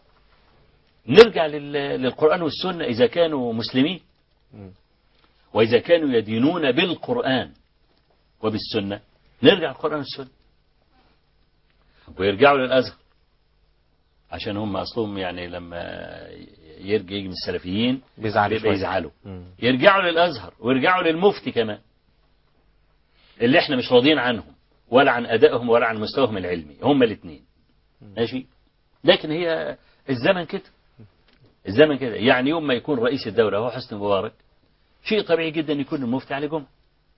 نرجع للقرآن والسنة إذا كانوا مسلمين، وإذا كانوا يدينون بالقرآن وبالسنة نرجع للقرآن والسنة، ويرجعوا للأزهر عشان هم أصلهم يعني لما يرجع يجي من السلفيين بيزعلوا. يرجعوا للأزهر ويرجعوا للمفتي كمان اللي احنا مش راضيين عنهم ولا عن أدائهم ولا عن مستواهم العلمي، هم الاثنين. ماشي. لكن هي الزمن كده، الزمن كده. يعني يوم ما يكون رئيس الدولة هو حسني مبارك شيء طبيعي جدا يكون المفتي علي جمعة.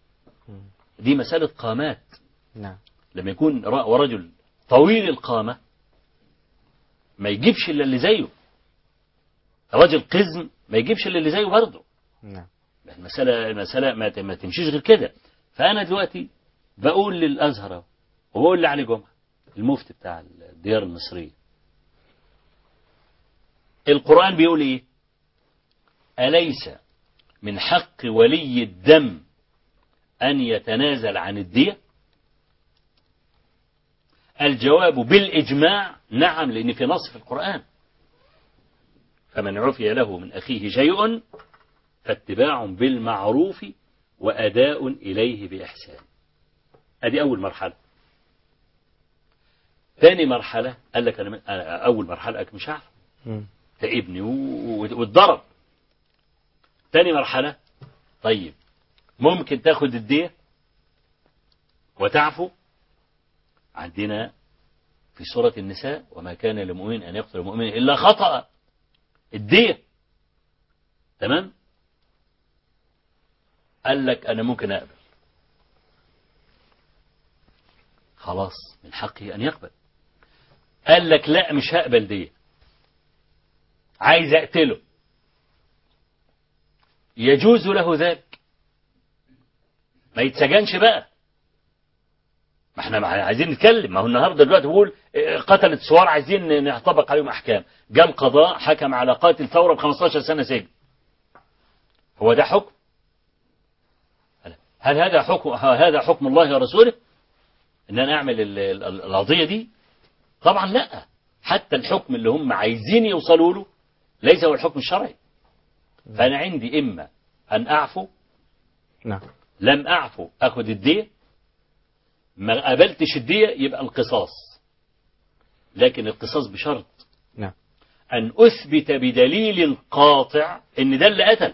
دي مسألة قامات. نعم. لما يكون ورجل طويل القامة ما يجيبش إلا اللي زيه، رجل قزم ما يجيبش إلا اللي زيه برضه. نعم. المسألة المسألة ما ما تمشيش غير كده. فأنا دلوقتي بقول للأزهر وبقول لعلي جمعة المفتي بتاع الديار المصرية، القرآن بيقول إيه؟ أليس من حق ولي الدم أن يتنازل عن الدية؟ الجواب بالإجماع نعم، لأن في نص في القرآن فمن عفي له من أخيه شيء فاتباع بالمعروف وأداء إليه بإحسان. أدي أول مرحلة. ثاني مرحلة قال لك أنا أول مرحلة مش عارف ابني واتضرب. ثاني مرحلة طيب ممكن تاخد الدية وتعفو. عندنا في سورة النساء وما كان لمؤمن أن يقتل مؤمن إلا خطأ، الدية. تمام. قال لك أنا ممكن أقبل، خلاص من حقه أن يقبل. قال لك لا مش هقبل دية، عايز أقتله، يجوز له ذلك، ما يتسجنش بقى. ما احنا عايزين نتكلم. ما هو النهارده دلوقتي بقول قتلت ثوار عايزين نطبق عليهم احكام. جاء القضاء حكم على قاتل ثوره ب خمستاشر سنة سجن. هو ده حكم؟ هل هذا حكم هذا حكم الله ورسوله ان انا اعمل القضيه دي؟ طبعا لا. حتى الحكم اللي هم عايزين يوصلوا له ليس هو الحكم الشرعي. فانا عندي اما ان اعفو، نعم، لم اعفو اخذ الدية، ما قبلتش الدية يبقى القصاص. لكن القصاص بشرط نعم أن أثبت بدليل قاطع إن ده اللي قتل.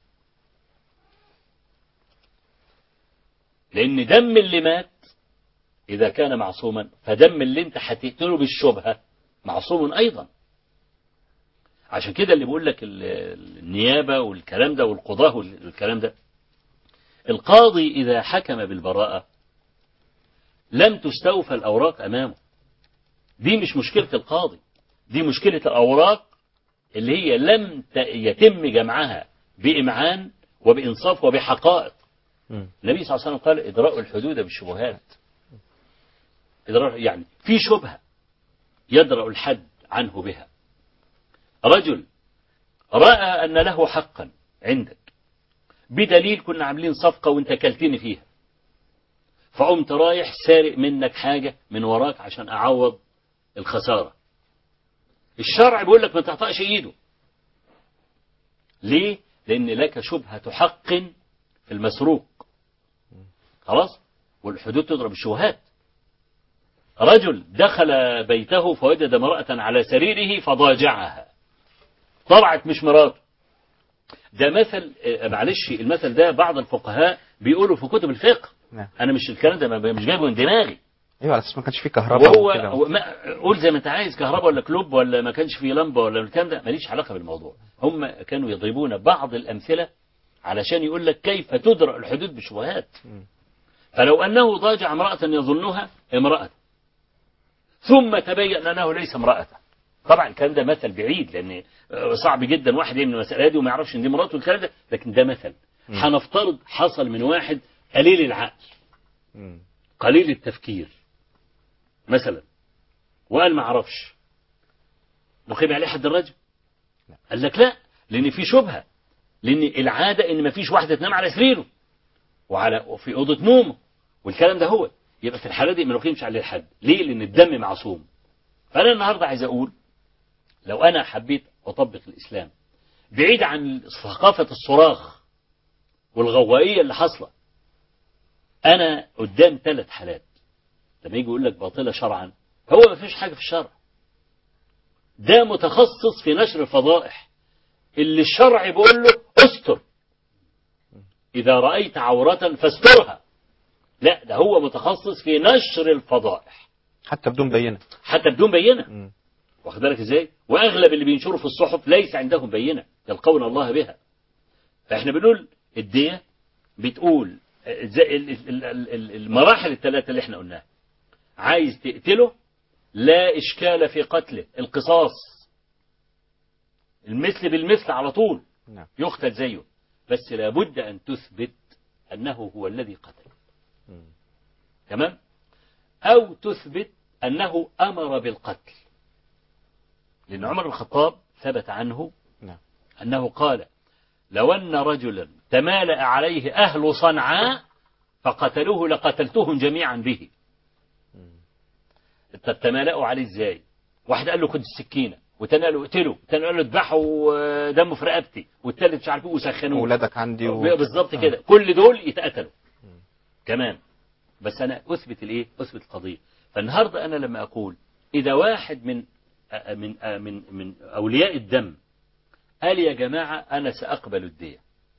لأن دم اللي مات إذا كان معصوما فدم اللي انت هتقتله بالشبهة معصوم أيضا. عشان كده اللي بيقول لك النيابة والكلام ده والقضاة والكلام ده، القاضي إذا حكم بالبراءة لم تستوفى الأوراق أمامه. دي مش مشكلة القاضي، دي مشكلة الأوراق اللي هي لم يتم جمعها بإمعان وبإنصاف وبحقائق. النبي صلى الله عليه وسلم قال إدراء الحدود بالشبهات. إدراء يعني في شبهة يدرأ الحد عنه بها. رجل رأى أن له حقا عندك بدليل كنا عاملين صفقة وانت كلتني فيها، فقمت رايح سارق منك حاجة من وراك عشان أعوض الخسارة. الشرع بيقول لك ما تقطعش إيده. ليه؟ لأن لك شبهة حق في المسروق. خلاص، والحدود تضرب الشبهات. رجل دخل بيته فوجد امرأة على سريره فضاجعها، طلعت مش مراته. ده مثل، معلش المثل ده بعض الفقهاء بيقولوا في كتب الفقه. نعم. أنا مش الكلام ده مش جايبه من دماغي. ايوه، على اساس ما كانش فيه كهرباء وهو ما قول زي ما انت عايز، كهرباء ولا كلوب ولا ما كانش فيه لمبه ولا الكلام ده ماليش علاقه بالموضوع. هم كانوا يضربون بعض الامثله علشان يقول لك كيف تدرأ الحدود بشبهات. فلو انه ضاجع امراه يظنها امراه ثم تبين انه ليس امراه، طبعا الكلام ده مثل بعيد، لان صعب جدا واحد يعمل المساله دي وما يعرفش ان دي مراته والكلام ده، لكن ده مثل. هنفترض حصل من واحد قليل العقل قليل التفكير مثلا وقال ما اعرفش، نقيم عليه حد الرجم؟ قال لك لا، لان في شبهه، لان العاده ان ما فيش واحده تنام على سريره وعلى في اوضه نومه والكلام ده، هو يبقى في الحاله دي ما نقيمش عليه الحد. ليه؟ لان الدم معصوم. فانا النهارده عايز اقول لو انا حبيت اطبق الاسلام بعيد عن ثقافه الصراخ والغوائيه اللي حاصله، انا قدام ثلاث حالات. لما يجي يقول لك باطله شرعا، هو ما فيش حاجه في الشرع، ده متخصص في نشر الفضائح اللي الشرع بيقول له استر، إذا رأيت عورة فاسترها. لا، ده هو متخصص في نشر الفضائح حتى بدون بينة، حتى بدون بينة. واخد بالك ازاي؟ واغلب اللي بينشروا في الصحف ليس عندهم بينة يلقون الله بها. فاحنا بنقول الدية بتقول المراحل الثلاثة اللي احنا قلناها. عايز تقتله لا إشكال في قتله، القصاص المثل بالمثل على طول يقتل زيه، بس لابد أن تثبت أنه هو الذي قتل. تمام؟ أو تثبت أنه أمر بالقتل، لأن عمر بن الخطاب ثبت عنه أنه قال لو أن رجلا تمالأ عليه أهل صنعاء فقتلوه لقتلتهم جميعا به. تمالأوا عليه ازاي؟ واحد قال له خد السكينة، والتاني قال له اقتله، والتاني قال له اذبحوا دمه في رقبتي، والتالت مش عارف ايه وسخنوه، اولادك عندي و... بالظبط كده. آه. كل دول يتقتلوا كمان. بس انا اثبت الايه؟ اثبت القضيه. فالنهارده انا لما اقول اذا واحد من من من من اولياء الدم قال يا جماعه انا ساقبل الديه،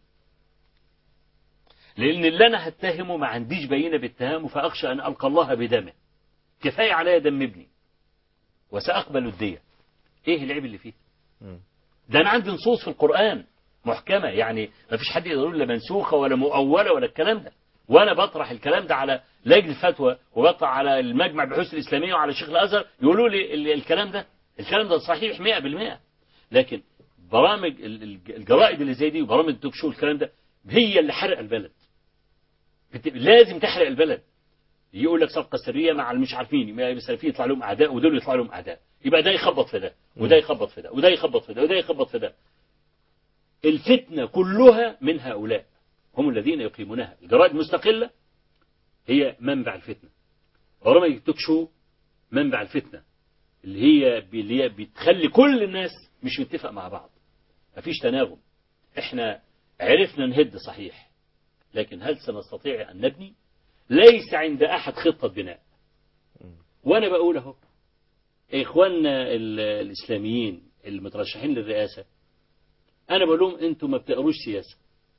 لان اللي انا هتهمه ما عنديش بينه باتهامه، فاخشى ان القى الله بدمه، كفايه عليا دم ابني وساقبل الديه. ايه العيب اللي فيه؟ ده انا عندي نصوص في القران محكمه، يعني ما فيش حد يقدر يقول لا منسوخه ولا مؤوله ولا الكلام ده. وانا بطرح الكلام ده على لجنه الفتوى وبطرح على المجمع البحوث الاسلاميه وعلى شيخ الازهر، يقولوا لي الكلام ده الكلام ده صحيح مئة بالمئة. لكن برامج الجرائد اللي زي دي وبرامج التوك شو الكلام ده هي اللي حرق البلد. لازم تحرق البلد. يقول لك صفقه سريه مع المش عارفين، السلفيين يطلع لهم اعداء ودول يطلع لهم اعداء، يبقى ده يخبط في ده وده يخبط في ده وده يخبط في ده وده يخبط في ده. الفتنه كلها من هؤلاء، هم الذين يقيمونها. الجرائد المستقله هي منبع الفتنه، برامج التوك شو منبع الفتنه، اللي هي اللي هي بتخلي كل الناس مش متفق مع بعض، مفيش تناغم. احنا عرفنا نهد صحيح، لكن هل سنستطيع ان نبني؟ ليس عند أحد خطة بناء. وأنا بقول أهو إخواننا الإسلاميين المترشحين للرئاسة، أنا بقول لهم أنتم ما بتقروش سياسة،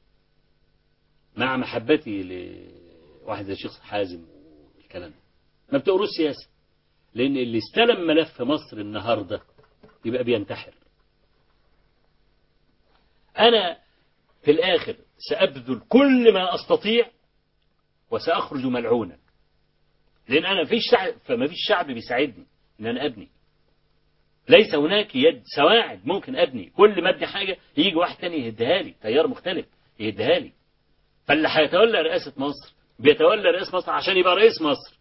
مع محبتي لواحد زي الشيخ حازم والكلام ده، ما بتقروش سياسة، لأن اللي استلم ملف مصر النهاردة يبقى بينتحر. أنا في الآخر سأبذل كل ما أستطيع وسأخرج ملعونا، لأن أنا فيش شعب، فما فيش شعب بيساعدني إن أنا أبني. ليس هناك يد سواعد ممكن أبني. كل ما أبني حاجة يجي واحد تاني يهدها لي، تيار مختلف يهدها لي. فاللي هيتولى رئاسة مصر بيتولى رئاسة مصر عشان يبقى رئيس مصر.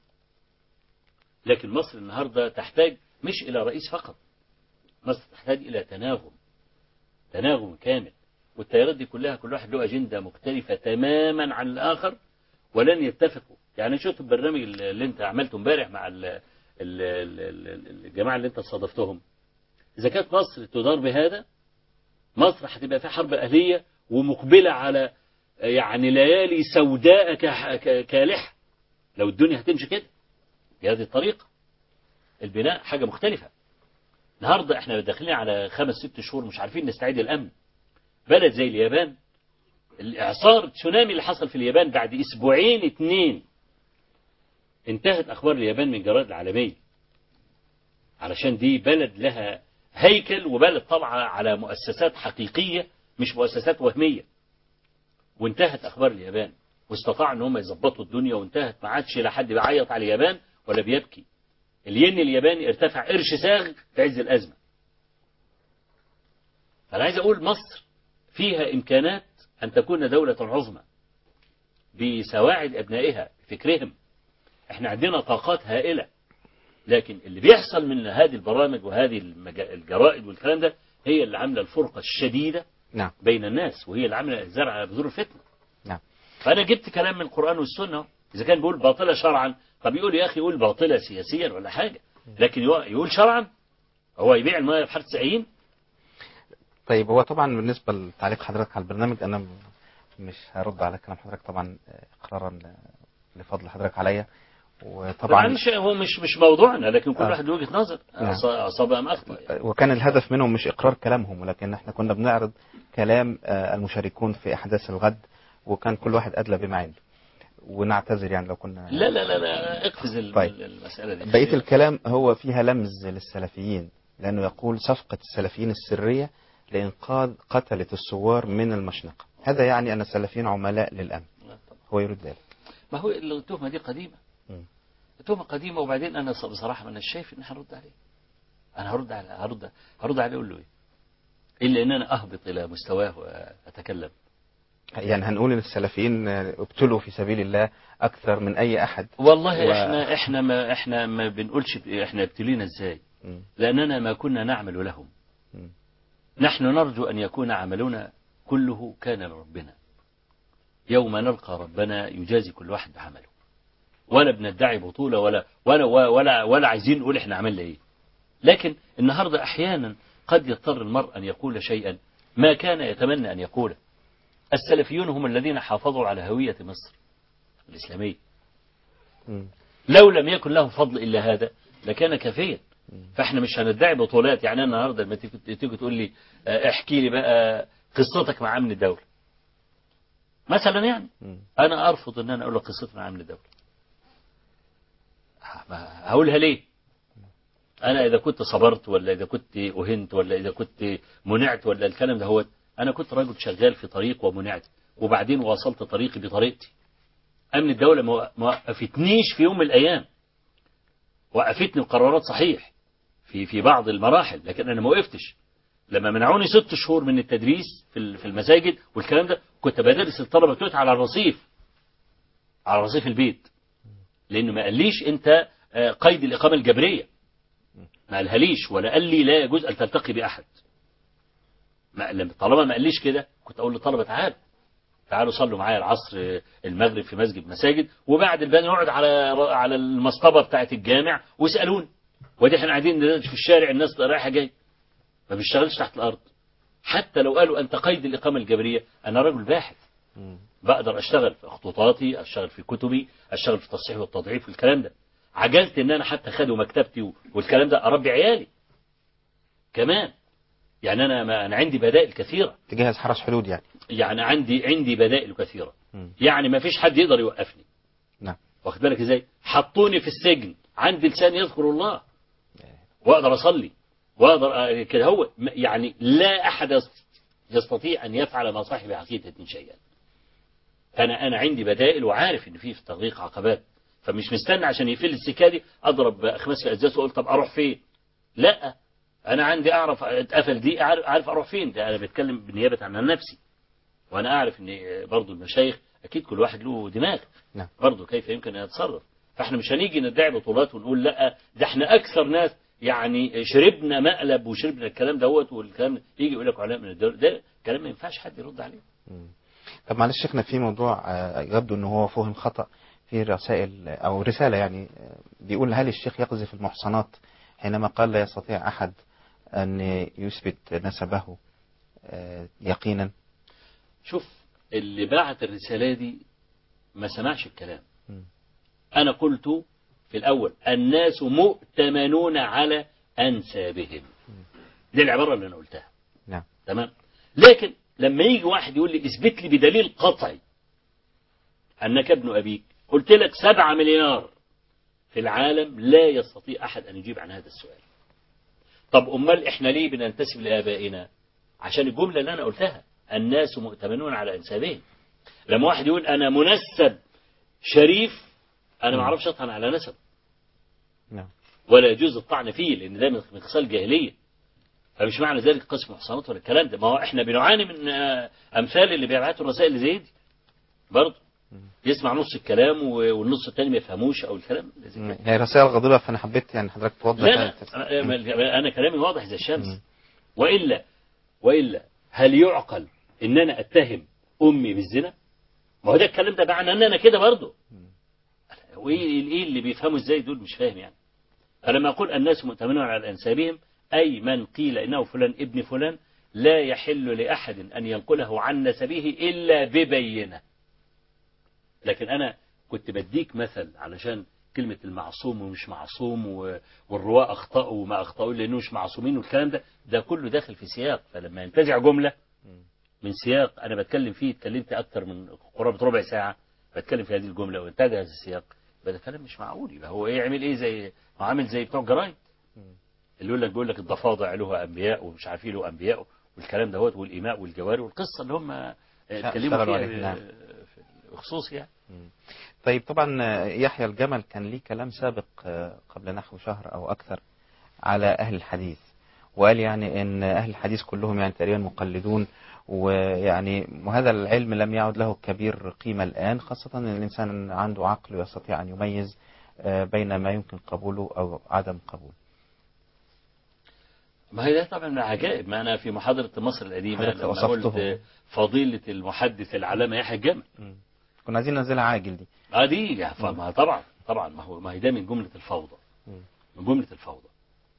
لكن مصر النهاردة تحتاج مش إلى رئيس فقط، مصر تحتاج إلى تناغم، تناغم كامل. والتيارات دي كلها كل واحد له أجندة مختلفة تماما عن الآخر ولن يتفقوا. يعني شفت البرنامج اللي انت عملته امبارح مع ال ال ال الجماعة اللي انت استضفتهم، إذا كانت مصر تدار بهذا مصر هتبقى فيها حرب أهلية ومقبلة على يعني ليالي سوداء كالحة لو الدنيا هتمشي كده بهذه الطريقة. البناء حاجة مختلفة. النهاردة احنا داخلين على خمس ست شهور مش عارفين نستعيد الأمن. بلد زي اليابان الإعصار التسونامي اللي حصل في اليابان بعد أسبوعين اتنين انتهت أخبار اليابان من الجرائد العالمية، علشان دي بلد لها هيكل وبلد طبعا على مؤسسات حقيقية مش مؤسسات وهمية. وانتهت أخبار اليابان واستطاعوا ان هم يظبطوا الدنيا وانتهت، ما عادش لا حد بيعيط على اليابان ولا بيبكي. الين الياباني ارتفع قرش ساغ في عز الأزمة. أنا عايز أقول مصر فيها إمكانات أن تكون دولة عظمى بسواعد أبنائها بفكرهم. احنا عندنا طاقات هائلة، لكن اللي بيحصل من هذه البرامج وهذه الجرائد والكلام ده هي اللي عاملة الفرقة الشديدة نعم. بين الناس، وهي اللي عاملة زرع بذور الفتنة. نعم. فأنا جبت كلام من القرآن والسنة. إذا كان بيقول باطلة شرعا، طب يقول يا أخي يقول باطلة سياسيا ولا حاجة، لكن يقول شرعا هو يبيع الماء بحرة سعيين. طيب هو طبعا بالنسبة لتعليق حضرتك على البرنامج أنا م- مش هرد على كلام حضرتك طبعا إقرارا لفضل حضرتك عليا. طبعا وطبعا مش هو مش مش موضوعنا، لكن كل آه. واحد له وجهة نظر نعم. أص- أصاب أم أخطأ يعني. وكان الهدف منهم مش إقرار كلامهم، ولكن احنا كنا بنعرض كلام آه، المشاركون في أحداث الغد، وكان كل واحد أدلى بما عنده. ونعتذر يعني لو كنا لا لا لا لا اقفز ال- طيب. المسألة دي. بقية الكلام هو فيها لمز للسلفيين، لأنه يقول صفقة السلفيين السرية لإنقاذ قتلة الثوار من المشنقة. هذا يعني أن السلفيين عملاء للأمن. هو يريد ذلك. ما هو التهمة دي قديمة. م. التهمة قديمة، وبعدين أنا بصراحة ما أنا شايف إن هرد عليه. أنا هرد على هرد هرد عليه أقول له إيه؟ إلا إن أنا أهبط إلى مستواه وأتكلم. يعني هنقول ان السلفيين ابتلوا في سبيل الله اكثر من اي احد. والله و... احنا احنا ما احنا ما بنقولش احنا ابتلينا ازاي، م. لاننا ما كنا نعمل لهم. م. نحن نرجو ان يكون عملنا كله كان لربنا، يوم نلقى ربنا يجازي كل واحد بعمله، ولا بندعي بطولة ولا ولا ولا ولا عايزين نقول احنا عملنا ايه. لكن النهارده احيانا قد يضطر المرء ان يقول شيئا ما كان يتمنى ان يقوله. السلفيون هم الذين حافظوا على هوية مصر الإسلامية. م. لو لم يكن له فضل إلا هذا لكان كافيا. فاحنا مش هندعي بطولات. يعني أنا النهارده لما تيجي تقول لي اه، احكي لي بقى قصتك مع أمن الدولة مثلا، يعني م. أنا أرفض أن أنا أقول لك قصتي مع أمن الدولة. هقولها ليه؟ أنا إذا كنت صبرت ولا إذا كنت أهنت ولا إذا كنت منعت ولا الكلام ده، هو أنا كنت راجل شغال في طريق ومنعت، وبعدين واصلت طريقي بطريقتي. أمن الدولة ما وقفتنيش في يوم من الأيام، وقفتني بقرارات صحيح في في بعض المراحل، لكن أنا ما وقفتش. لما منعوني ست شهور من التدريس في في المساجد والكلام ده، كنت بدرس الطلبة بتوعتي على الرصيف، على رصيف البيت، لأنه ما قاليش أنت قيد الإقامة الجبرية، ما قالها ليش، ولا قال لي لا يجوز أن تلتقي بأحد. ما طالما ما قاليش كده كنت أقول للطلبة تعالوا تعالوا صلوا معايا العصر المغرب في مسجد مساجد، وبعد البان نقعد على على المصطبة بتاعة الجامع واسألوني. ودي احنا قاعدين في الشارع الناس رايحة جاي، ما بيشتغلش تحت الأرض. حتى لو قالوا أنت قيد الإقامة الجبرية، أنا رجل باحث بقدر أشتغل في خطوطاتي، أشتغل في كتبي، أشتغل في التصحيح والتضعيف والكلام ده. عجلت إن أنا حتى خدوا مكتبتي والكلام ده أربي عيالي كمان. يعني أنا ما أنا عندي بدائل كثيرة. تجهز حرس حدود يعني. يعني عندي عندي بدائل كثيرة. م. يعني ما فيش حد يقدر يوقفني. نعم. واخد بالك ازاي؟ حطوني في السجن، عندي لسان يذكر الله، واقدر اصلي، واقدر كده. هو يعني لا احد يستطيع ان يفعل ما صاحب عقيدة شيئا. فانا انا عندي بدائل، وعارف ان في في التطبيق عقبات، فمش مستني عشان يفل السكه دي اضرب اخماس في ازاز واقول طب اروح فين. لا، انا عندي اعرف اتقفل دي، عارف اروح فين. ده انا بتكلم بالنيابه عن نفسي، وانا اعرف ان برضو المشايخ اكيد كل واحد له دماغ. نعم. برضو كيف يمكن ان يتصرف. فاحنا مش هنيجي ندعي بطولات ونقول لا ده احنا اكثر ناس يعني شربنا مقلب وشربنا الكلام دوت والكلام. يجي يقول لك علماء من الدوله، ده كلام ما ينفعش حد يرد عليه. م. طب معلش شيخنا، في موضوع يبدو ان هو فهم خطأ في رسائل او رسالة، يعني بيقول هل الشيخ يقذف المحصنات حينما قال لا يستطيع احد ان يثبت نسبه يقينا؟ شوف، اللي بعت الرسالة دي ما سمعش الكلام. م. أنا قلت في الأول الناس مؤتمنون على أنسابهم، دي العبارة اللي أنا قلتها. نعم. تمام. لكن لما يجي واحد يقول لي اثبت لي بدليل قطعي أنك ابن أبيك، قلت لك سبعة مليار في العالم لا يستطيع أحد أن يجيب عن هذا السؤال. طب أمال إحنا ليه بننتسب لآبائنا؟ عشان الجملة اللي أنا قلتها، الناس مؤتمنون على أنسابهم. لما واحد يقول أنا منسب شريف، أنا ما أعرفش أطعن على نسب. نعم. ولا يجوز الطعن فيه، لأن ده من خصال جاهلية. فمش معنى ذلك قسم محصنات ولا الكلام ده. ما هو إحنا بنعاني من أمثال اللي بيبعتوا الرسائل اللي زي دي برضه، يسمع نص الكلام والنص الثاني ما يفهموش أو الكلام زي كده. هي رسائل غاضبة، فأنا حبيت يعني حضرتك توضح. لا لا أنا, أنا كلامي واضح زي الشمس. م. وإلا وإلا هل يعقل إن أنا أتهم أمي بالزنا؟ ما هو ده الكلام ده معنى أن أنا كده برضه. وإيه اللي بيفهموا إزاي دول؟ مش فاهم يعني. فلما أقول الناس مؤتمنون على أنسابهم، أي من قيل إنه فلان ابن فلان لا يحل لأحد أن ينقله عن نسبه إلا ببينة. لكن أنا كنت بديك مثل علشان كلمة المعصوم ومش معصوم والرواة أخطأوا وما أخطأوا لأنه مش معصومين والكلام ده، ده كله داخل في سياق. فلما ينتزع جملة من سياق أنا بتكلم فيه، اتكلمت أكتر من قرابة ربع ساعة بتكلم في هذه الجملة وانتهى هذا السياق، يبقى ده كلام مش معقول. يبقى هو إيه يعمل إيه؟ زي ما عامل زي بتوع الجرايد اللي يقول لك بيقول لك الضفادع له أنبياء ومش عارفين له أنبياء والكلام ده، والإماء والجواري والقصة اللي هم اتكلموا فيها بخصوص يعني. طيب طبعا يحيى الجمل كان ليه كلام سابق قبل نحو شهر أو أكثر على أهل الحديث، وقال يعني أن أهل الحديث كلهم يعني تقريبا مقلدون، ويعني وهذا العلم لم يعد له كبير قيمة الآن، خاصة أن الإنسان عنده عقل ويستطيع أن يميز بين ما يمكن قبوله أو عدم قبوله. ما هي ده طبعا من العجائب. ما أنا في محاضرة مصر القديمة لما قلت فضيلة المحدث العلامة يحيى الجمل، كنا عايزين ننزلها عاجل دي. اه دي يعني ما طبعا طبعا ما هو ما هي ده من جملة الفوضى، من جملة الفوضى.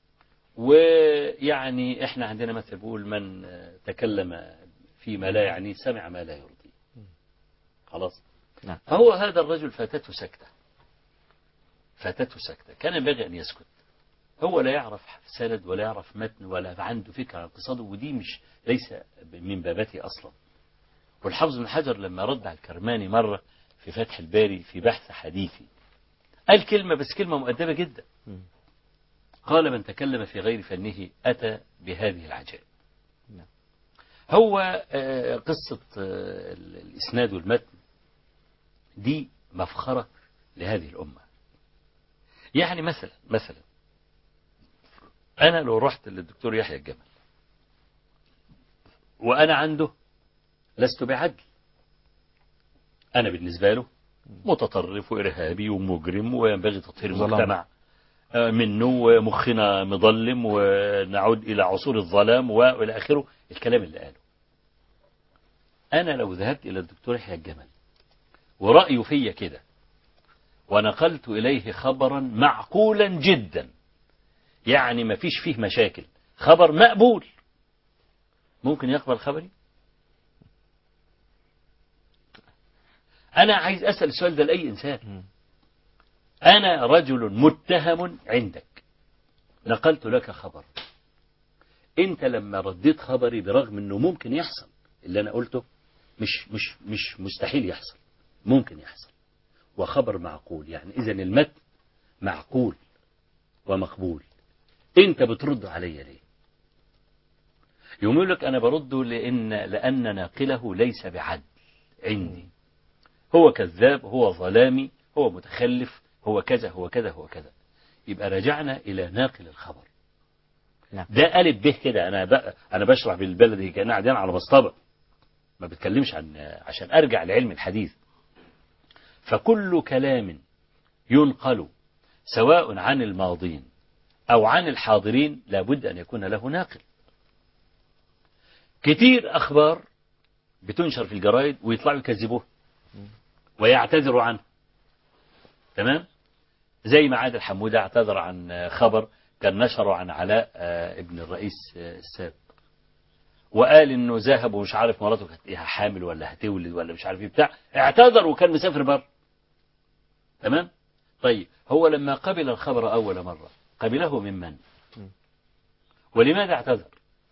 ويعني احنا عندنا مثل بيقول من تكلم فيما لا يعنيه سمع ما لا يرضي. خلاص. نعم. فهو هذا الرجل فاتته سكتة، فاتته سكتة، كان ينبغي أن يسكت. هو لا يعرف سند ولا يعرف متن ولا عنده فكرة عن اقتصاده، ودي مش ليس من بابته أصلا. والحافظ بن حجر لما رد على الكرماني مرة في فتح الباري في بحث حديثي قال كلمة، بس كلمة مؤدبة جدا. قال من تكلم في غير فنه أتى بهذه العجائب. هو قصة الإسناد والمتن دي مفخرة لهذه الأمة. يعني مثلا مثلا أنا لو رحت للدكتور يحيى الجمل وأنا عنده لست بعدل، أنا بالنسبة له متطرف وإرهابي ومجرم وينبغي تطهير المجتمع منه ومخنا مظلم ونعود إلى عصور الظلام وإلى آخره الكلام اللي قاله. أنا لو ذهبت إلى الدكتور يحيى الجمل ورأيه فيا كده ونقلت إليه خبرا معقولا جدا، يعني ما فيش فيه مشاكل، خبر مقبول، ممكن يقبل خبري؟ أنا عايز أسأل السؤال ده لأي إنسان. أنا رجل متهم عندك، نقلت لك خبر، أنت لما رديت خبري برغم أنه ممكن يحصل اللي أنا قلته، مش مش مش مستحيل يحصل، ممكن يحصل، وخبر معقول، يعني إذا المتن معقول ومقبول، أنت بترد علي ليه؟ يوم يقول لك أنا برده لأن لأن ناقله ليس بعدل عندي، هو كذاب، هو ظلامي، هو متخلف، هو كذا هو كذا هو كذا. يبقى رجعنا إلى ناقل الخبر. ده ألف به كده. أنا بقى أنا بشرح بالبلدي كأننا قاعدين على مصطبة، ما بتكلمش عن عشان أرجع لعلم الحديث. فكل كلام ينقل سواء عن الماضين أو عن الحاضرين لابد أن يكون له ناقل. كتير أخبار بتنشر في الجرائد ويطلعوا يكذبوها ويعتذروا عنه، تمام؟ زي ما عادل حمودة اعتذر عن خبر كان نشره عن علاء ابن الرئيس السابق، وقال انه ذهب ومش عارف مراته كانت ايه حامل ولا هتولد ولا مش عارف ايه بتاع، اعتذر وكان مسافر بره. تمام. طيب هو لما قبل الخبر اول مره قبله ممن؟ ولماذا اعتذر؟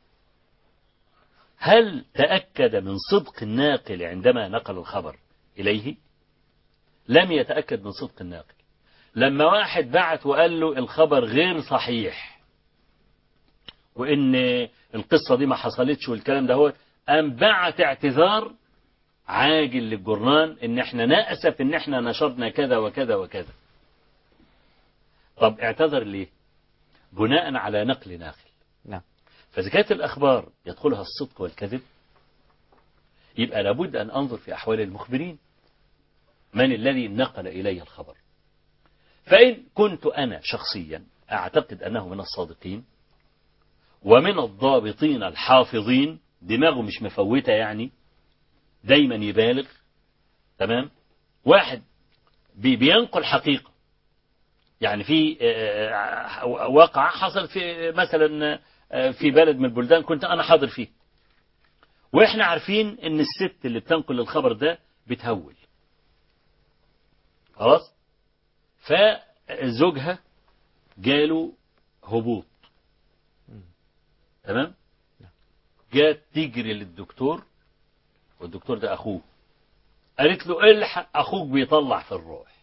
هل تأكد من صدق الناقل عندما نقل الخبر إليه؟ لم يتأكد من صدق الناقل. لما واحد بعت وقال له الخبر غير صحيح وإن القصة دي ما حصلتش والكلام ده، هو قام بعت اعتذار عاجل للجرنان إن احنا نأسف إن احنا نشرنا كذا وكذا وكذا. طب اعتذر ليه؟ بناء على نقل ناقل. نعم. فإذا كانت الأخبار يدخلها الصدق والكذب، يبقى لابد أن أنظر في أحوال المخبرين، من الذي نقل إلي الخبر. فإن كنت أنا شخصيا أعتقد أنه من الصادقين ومن الضابطين الحافظين، دماغه مش مفوتة يعني دايما يبالغ، تمام، واحد بينقل حقيقة، يعني في واقعة حصلت في مثلا في بلد من البلدان كنت أنا حاضر فيه، وإحنا عارفين إن الست اللي بتنقل الخبر ده بتهول، خلاص، فزوجها جاله هبوط، تمام، جات تجري للدكتور، والدكتور ده أخوه، قالت له الحق أخوك بيطلع في الروح،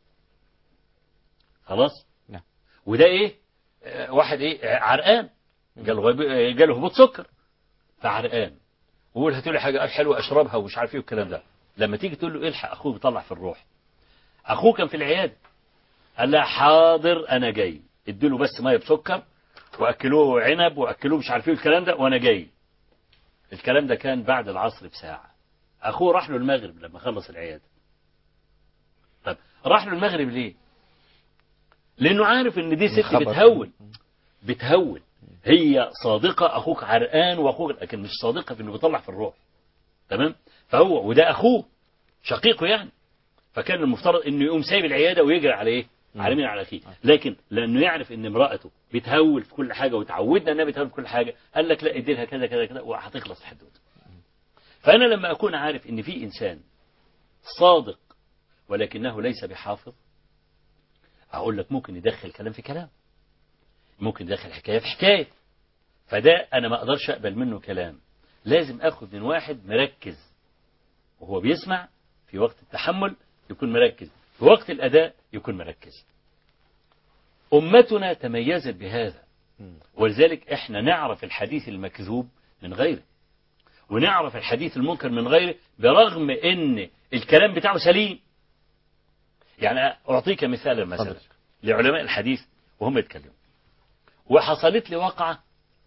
خلاص، وده إيه، واحد إيه عرقان، جاله جاله هبوط سكر فعرقان، ويقول هاتوا لي حاجة حلوة أشربها ومش عارف إيه والكلام ده. لما تيجي تقول له الحق أخوه بيطلع في الروح، أخوه كان في العيادة، قال لها حاضر أنا جاي، اديله بس مية بسكر وأكلوه عنب وأكلوه مش عارف إيه والكلام ده وأنا جاي. الكلام ده كان بعد العصر بساعة. أخوه راح له المغرب لما خلص العيادة. طب راح له المغرب ليه؟ لأنه عارف إن دي ست بتهول بتهول هي صادقة، أخوك عرقان وأخوك، لكن مش صادقة في إنه بيطلع في الروح، تمام؟ فهو وده أخوه شقيقه يعني، فكان المفترض إنه يقوم سايب العيادة ويجري على إيه؟ على مين؟ على أخيه. لكن لأنه يعرف إن امرأته بتهول في كل حاجة وتعودنا إنها بتهول في كل حاجة، قال لك لا ادي لها كذا كذا كذا وهتخلص الحدود. فأنا لما أكون عارف إن في إنسان صادق ولكنه ليس بحافظ، أقول لك ممكن يدخل كلام في كلام، ممكن يدخل حكاية في حكاية، فده أنا ما أقدرش أقبل منه كلام. لازم أخذ من واحد مركز وهو بيسمع، في وقت التحمل يكون مركز، في وقت الأداء يكون مركز. أمتنا تميزت بهذا، ولذلك إحنا نعرف الحديث المكذوب من غيره، ونعرف الحديث المنكر من غيره، برغم إن الكلام بتاعه سليم. يعني أعطيك مثالا مثلا لعلماء الحديث وهم يتكلموا، وحصلت لي واقعة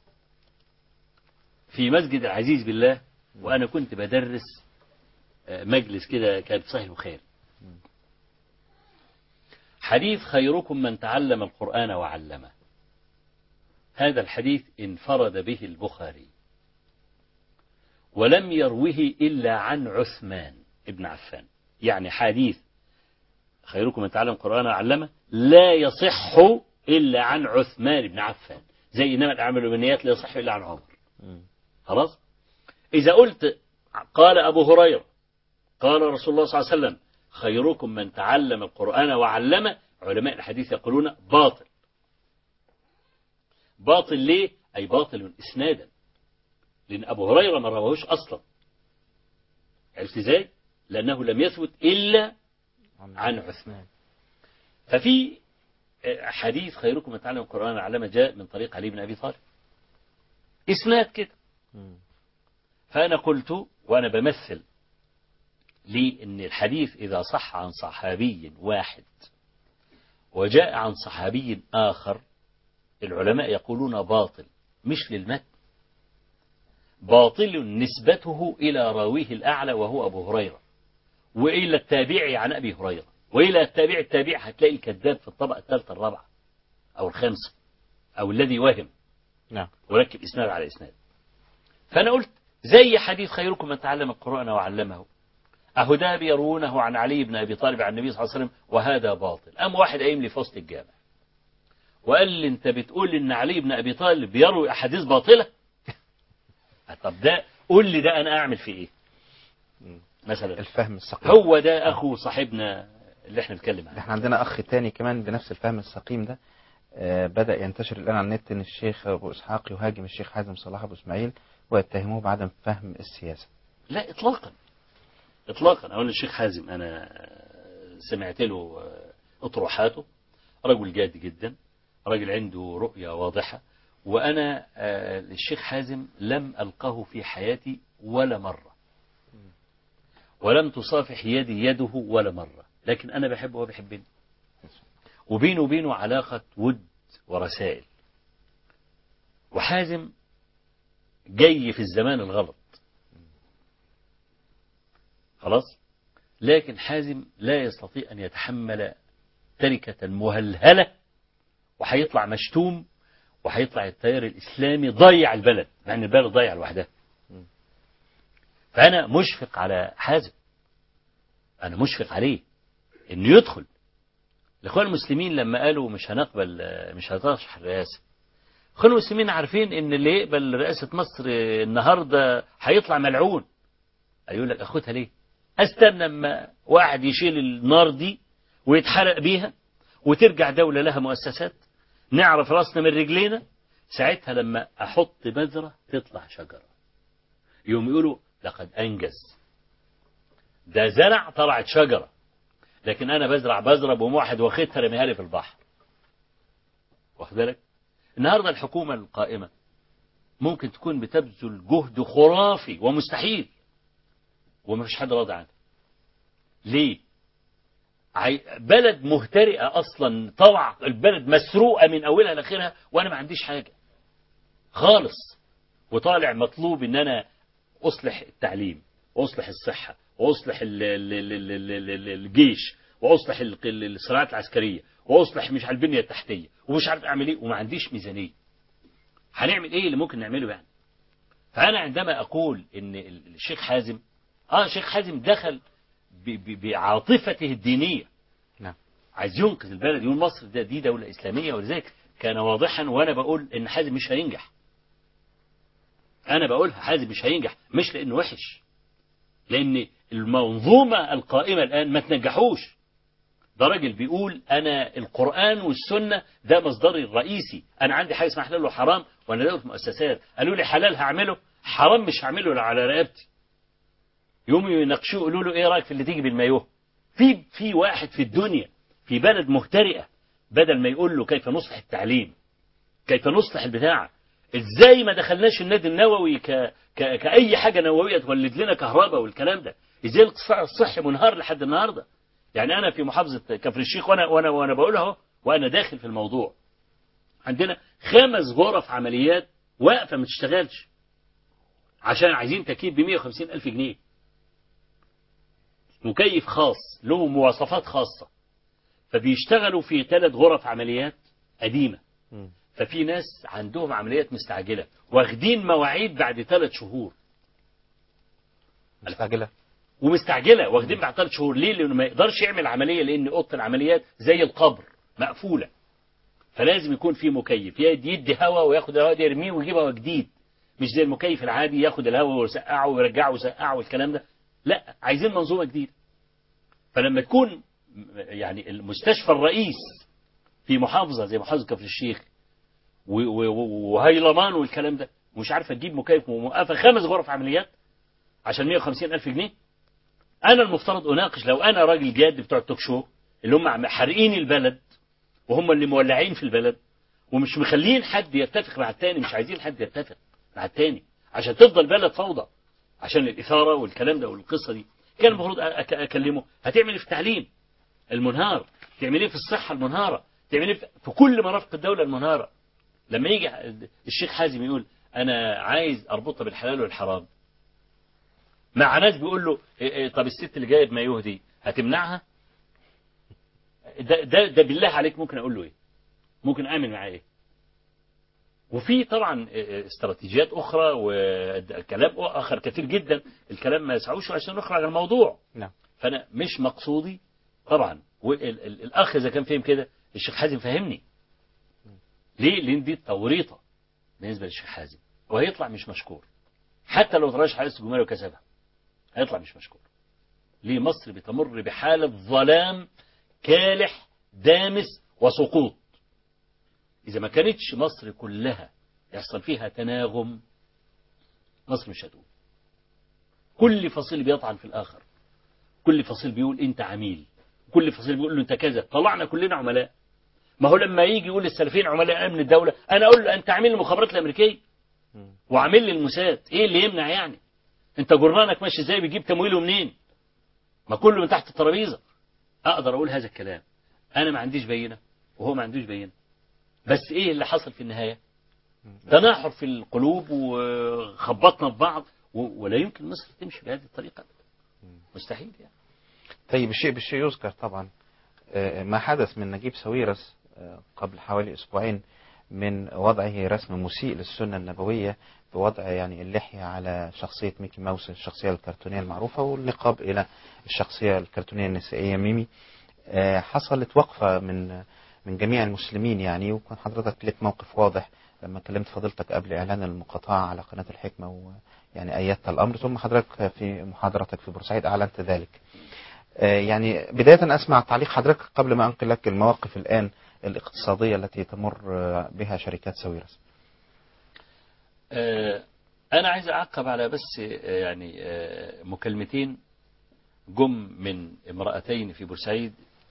في مسجد العزيز بالله وأنا كنت بدرس مجلس كده كان في صحيح البخاري، حديث خيركم من تعلم القرآن وعلمه. هذا الحديث انفرد به البخاري ولم يروه إلا عن عثمان ابن عفان. يعني حديث خيركم من تعلم القرآن وعلمه لا يصح إلا عن عثمان بن عفان، زي إنما الأعمال بالنيات لا يصح إلا عن عمر. خلاص. إذا قلت قال أبو هريرة قال رسول الله صلى الله عليه وسلم خيركم من تعلم القرآن وعلمه، علماء الحديث يقولون باطل. باطل ليه؟ أي باطل إسنادا، لأن أبو هريرة ما رواهوش أصلا. عرفت إزاي؟ لأنه لم يثبت إلا عن عثمان. ففي حديث خيركم من تعلم القرآن وعلمه جاء من طريق علي بن أبي طالب، إسناد كده. فأنا قلت وأنا بمثل لي أن الحديث إذا صح عن صحابي واحد وجاء عن صحابي آخر، العلماء يقولون باطل، مش للمتن، باطل نسبته إلى راويه الأعلى وهو أبو هريرة، وإلى التابعي عن أبي هريرة، وإلى التابع التابع. هتلاقي الكذاب في الطبقة الثالثة الرابعة أو الخامسة، أو الذي وهم نعم وركب إسناد على إسناد. فأنا قلت زي حديث خيركم من تعلم القرآن وعلمه، أهو ده بيرونه عن علي بن أبي طالب عن النبي صلى الله عليه وسلم وهذا باطل. أم واحد قايم لي في وسط الجامع وقال لي أنت بتقول إن علي بن أبي طالب بيروي أحاديث باطلة؟ طب ده قول لي ده انا اعمل فيه ايه مثلا؟ الفهم السقيم هو ده اخو صاحبنا اللي احنا بنتكلم عنه. احنا عندنا اخ تاني كمان بنفس الفهم السقيم ده، آه بدأ ينتشر الآن على النت ان الشيخ ابو اسحاق يهاجم الشيخ حازم صلاح ابو اسماعيل ويتهموه بعدم فهم السياسة. لا اطلاقا اطلاقا. اولا الشيخ حازم انا سمعت له اطروحاته، رجل جاد جدا، رجل عنده رؤية واضحة. وانا الشيخ حازم لم القه في حياتي ولا مرة، ولم تصافح يدي يده ولا مرة، لكن انا بحبه وهو بيحبني، وبينه وبينه علاقة ود ورسائل. وحازم جاي في الزمان الغلط خلاص، لكن حازم لا يستطيع أن يتحمل تركة مهلهلة، وهيطلع مشتوم، وهيطلع التيار الإسلامي ضيع البلد، مع أن البلد ضيع لوحدها. فأنا مشفق على حازم، أنا مشفق عليه إنه يدخل. الإخوان المسلمين لما قالوا مش هنقبل، مش هترشح الرئاسة، الإخوان المسلمين عارفين إن اللي يقبل رئاسة مصر النهاردة هيطلع ملعون. أيقول لك أخدها ليه؟ استنى اما واحد يشيل النار دي ويتحرق بيها وترجع دولة لها مؤسسات نعرف راسنا من رجلينا، ساعتها لما احط بذرة تطلع شجرة يوم يقولوا لقد انجز، ده زرع طلعت شجرة. لكن انا بزرع بذرة بقوم واحد واخدها رميها لي في البحر. واخد بالك؟ النهارده الحكومة القائمة ممكن تكون بتبذل جهد خرافي ومستحيل وما فيش حد راضي عنه. ليه؟ بلد مهترئة أصلا، طلع البلد مسروقة من أولها لآخرها، وأنا ما عنديش حاجة خالص، وطالع مطلوب إن أنا أصلح التعليم وأصلح الصحة وأصلح الجيش وأصلح الصناعات العسكرية وأصلح مش على البنية التحتية ومش عارف أعمل إيه، وما عنديش ميزانية. هنعمل إيه اللي ممكن نعمله يعني؟ فأنا عندما أقول إن الشيخ حازم آه الشيخ حازم دخل بعاطفته الدينية، نعم، عايز ينقذ البلد، يقول مصر ده دي دولة إسلامية، ولذلك كان واضحا. وأنا بقول إن حازم مش هينجح، أنا بقولها حازم مش هينجح، مش لأنه وحش، لأن المنظومة القائمة الآن ما تنجحوش. ده راجل بيقول أنا القرآن والسنة ده مصدري الرئيسي، أنا عندي حاجة اسمها حلال وحرام، وأنا دولة مؤسسات، قالوا لي حلال هعمله، حرام مش هعمله على رقبتي. يوم يناقشوه يقولوا له ايه رايك في اللي تيجي بالمايوه؟ في في واحد في الدنيا في بلد مهترئه بدل ما يقول له كيف نصلح التعليم، كيف نصلح البتاع، ازاي ما دخلناش النادي النووي ك... ك... كاي حاجه نوويه تولد لنا كهرباء والكلام ده، ازاي القطاع الصحي منهار لحد النهارده. يعني انا في محافظه كفر الشيخ، وانا وانا وانا بقول اهو وانا داخل في الموضوع، عندنا خمس غرف عمليات واقفه ما تشتغلش عشان عايزين تكييف ب مئة وخمسين ألف جنيه، مكيف خاص له مواصفات خاصة، فبيشتغلوا في ثلاث غرف عمليات قديمة. ففي ناس عندهم عمليات مستعجلة واخدين مواعيد بعد ثلاث شهور مستعجلة ومستعجلة واخدين بعد ثلاث شهور. ليه؟ لأنه ما يقدرش يعمل عملية، لأن أوضة العمليات زي القبر مقفولة، فلازم يكون في مكيف يدي هواء وياخد الهواء ده يرميه ويجيب هواء جديد، مش زي المكيف العادي ياخد الهواء ويسقعه ويرجعه ويسقعه والكلام ده. لا، عايزين منظومة جديدة. فلما تكون يعني المستشفى الرئيس في محافظة زي محافظة كفر الشيخ وهيلمان والكلام ده ومش عارفة تجيب مكيف وموقفة خمس غرف عمليات عشان مئة وخمسين ألف جنيه، أنا المفترض أناقش. لو أنا راجل جاد بتوع التوك شو اللي هم حارقين البلد وهم اللي مولعين في البلد ومش مخلين حد يتفق مع التاني، مش عايزين حد يتفق مع التاني عشان تفضل البلد فوضى، عشان الإثارة والكلام ده والقصة دي، كان المفروض أكلمه هتعمل ايه في التعليم المنهار، تعمل ايه في الصحة المنهارة، تعمل ايه في كل مرافق الدولة المنهارة. لما يجي الشيخ حازم يقول أنا عايز أربطها بالحلال والحرام، مع ناس بيقول له إيه طب الست اللي جايه بمايوه دي هتمنعها؟ ده, ده, ده بالله عليك ممكن أقول له إيه؟ ممكن أعمل معاه إيه؟ وفي طبعا استراتيجيات أخرى وكلام آخر كثير جدا، الكلام ما يسعوش عشان نخرج عن الموضوع. نعم. فأنا مش مقصودي طبعا، والأخ إذا كان فهم كده الشيخ حازم فهمني ليه؟ لأن دي توريطة بالنسبة للشيخ حازم وهيطلع مش مشكور. حتى لو ترشح رئيس الجمهورية وكسبها هيطلع مش مشكور. ليه؟ مصر بتمر بحالة ظلام كالح دامس وسقوط. إذا ما كانتش مصر كلها يحصل فيها تناغم مصر مش هتقوم. كل فصيل بيطعن في الآخر، كل فصيل بيقول أنت عميل، كل فصيل بيقول له أنت كذا. طلعنا كلنا عملاء. ما هو لما يجي يقول السلفيين عملاء أمن الدولة، أنا أقول له أنت عميل المخابرات الأمريكية وعامل لي الموساد. إيه اللي يمنع يعني؟ أنت جرنانك ماشي إزاي؟ بيجيب تمويله منين؟ ما كله من تحت الترابيزة. أقدر أقول هذا الكلام. أنا ما عنديش بينة وهو ما عندوش بينة، بس إيه اللي حصل في النهاية؟ تناحر في القلوب وخبطنا في بعض، ولا يمكن مصر تمشي بهذه الطريقة، مستحيل يعني. طيب الشيء بالشيء يذكر طبعا ما حدث من نجيب ساويرس قبل حوالي أسبوعين من وضعه رسم مسيء للسنة النبوية بوضع يعني اللحية على شخصية ميكي ماوس الشخصية الكرتونية المعروفة والنقاب إلى الشخصية الكرتونية النسائية ميمي. حصلت وقفة من من جميع المسلمين يعني، وكان حضرتك لك موقف واضح لما كلمت فضيلتك قبل إعلان المقاطعة على قناة الحكمة ويعني أيدت الأمر، ثم حضرتك في محاضرتك في بورسعيد أعلنت ذلك. يعني بداية أسمع تعليق حضرتك قبل ما أنقل لك المواقف الآن الاقتصادية التي تمر بها شركات ساويرس. أنا عايز أعقب على بس يعني مكالمتين جم من امرأتين في بورسعيد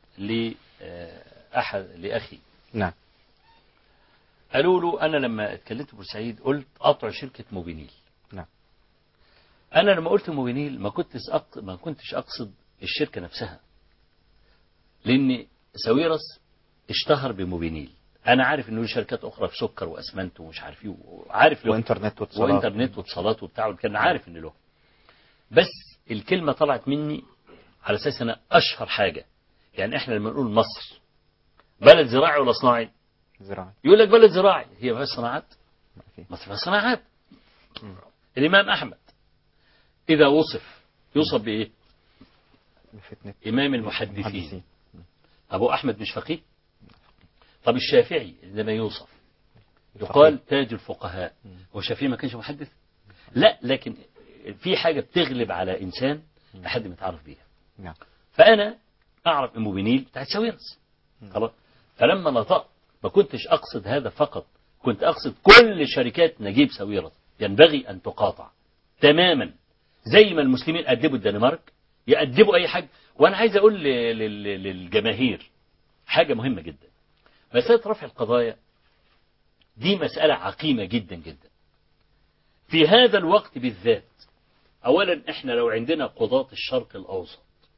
لأحد لأخي. نعم. قالوا له أنا لما اتكلمت في بورسعيد قلت قطع شركة موبينيل. نعم. أنا لما قلت موبينيل ما كنتش أق... ما كنتش أقصد الشركة نفسها، لأن ساويرس اشتهر بموبينيل. أنا عارف إنه له شركات أخرى في سكر وأسمنت ومش عارف إيه، وعارف له وإنترنت واتصالات وإنترنت واتصالات وبتاع، كان عارف إن له. بس الكلمة طلعت مني على أساس أنا أشهر حاجة. يعني إحنا لما نقول مصر بلد زراعي ولا صناعي؟ زراعي. يقول لك بلد زراعي. هي فيها صناعات؟ في. مصر فيها صناعات. الإمام أحمد إذا وصف يوصف بإيه؟ بفتنة إمام المحدثين. أبو أحمد مش فقيه؟ طب الشافعي عندما يوصف يقال تاج الفقهاء. هو الشافعي ما كانش محدث؟ لا، لكن في حاجة بتغلب على إنسان لحد ما تعرف بيها. نعم. فأنا أعرف الموبينيل بتاعت ساويرس. خلاص. فلما نطقت ما كنتش أقصد هذا فقط، كنت أقصد كل شركات نجيب ساويرس ينبغي أن تقاطع تماما، زي ما المسلمين أدبوا الدنمارك يأدبوا أي حاجة. وأنا عايز أقول للجماهير حاجة مهمة جدا. مسألة رفع القضايا دي مسألة عقيمة جدا جدا في هذا الوقت بالذات. أولا إحنا لو عندنا قضاة الشرق الأوسط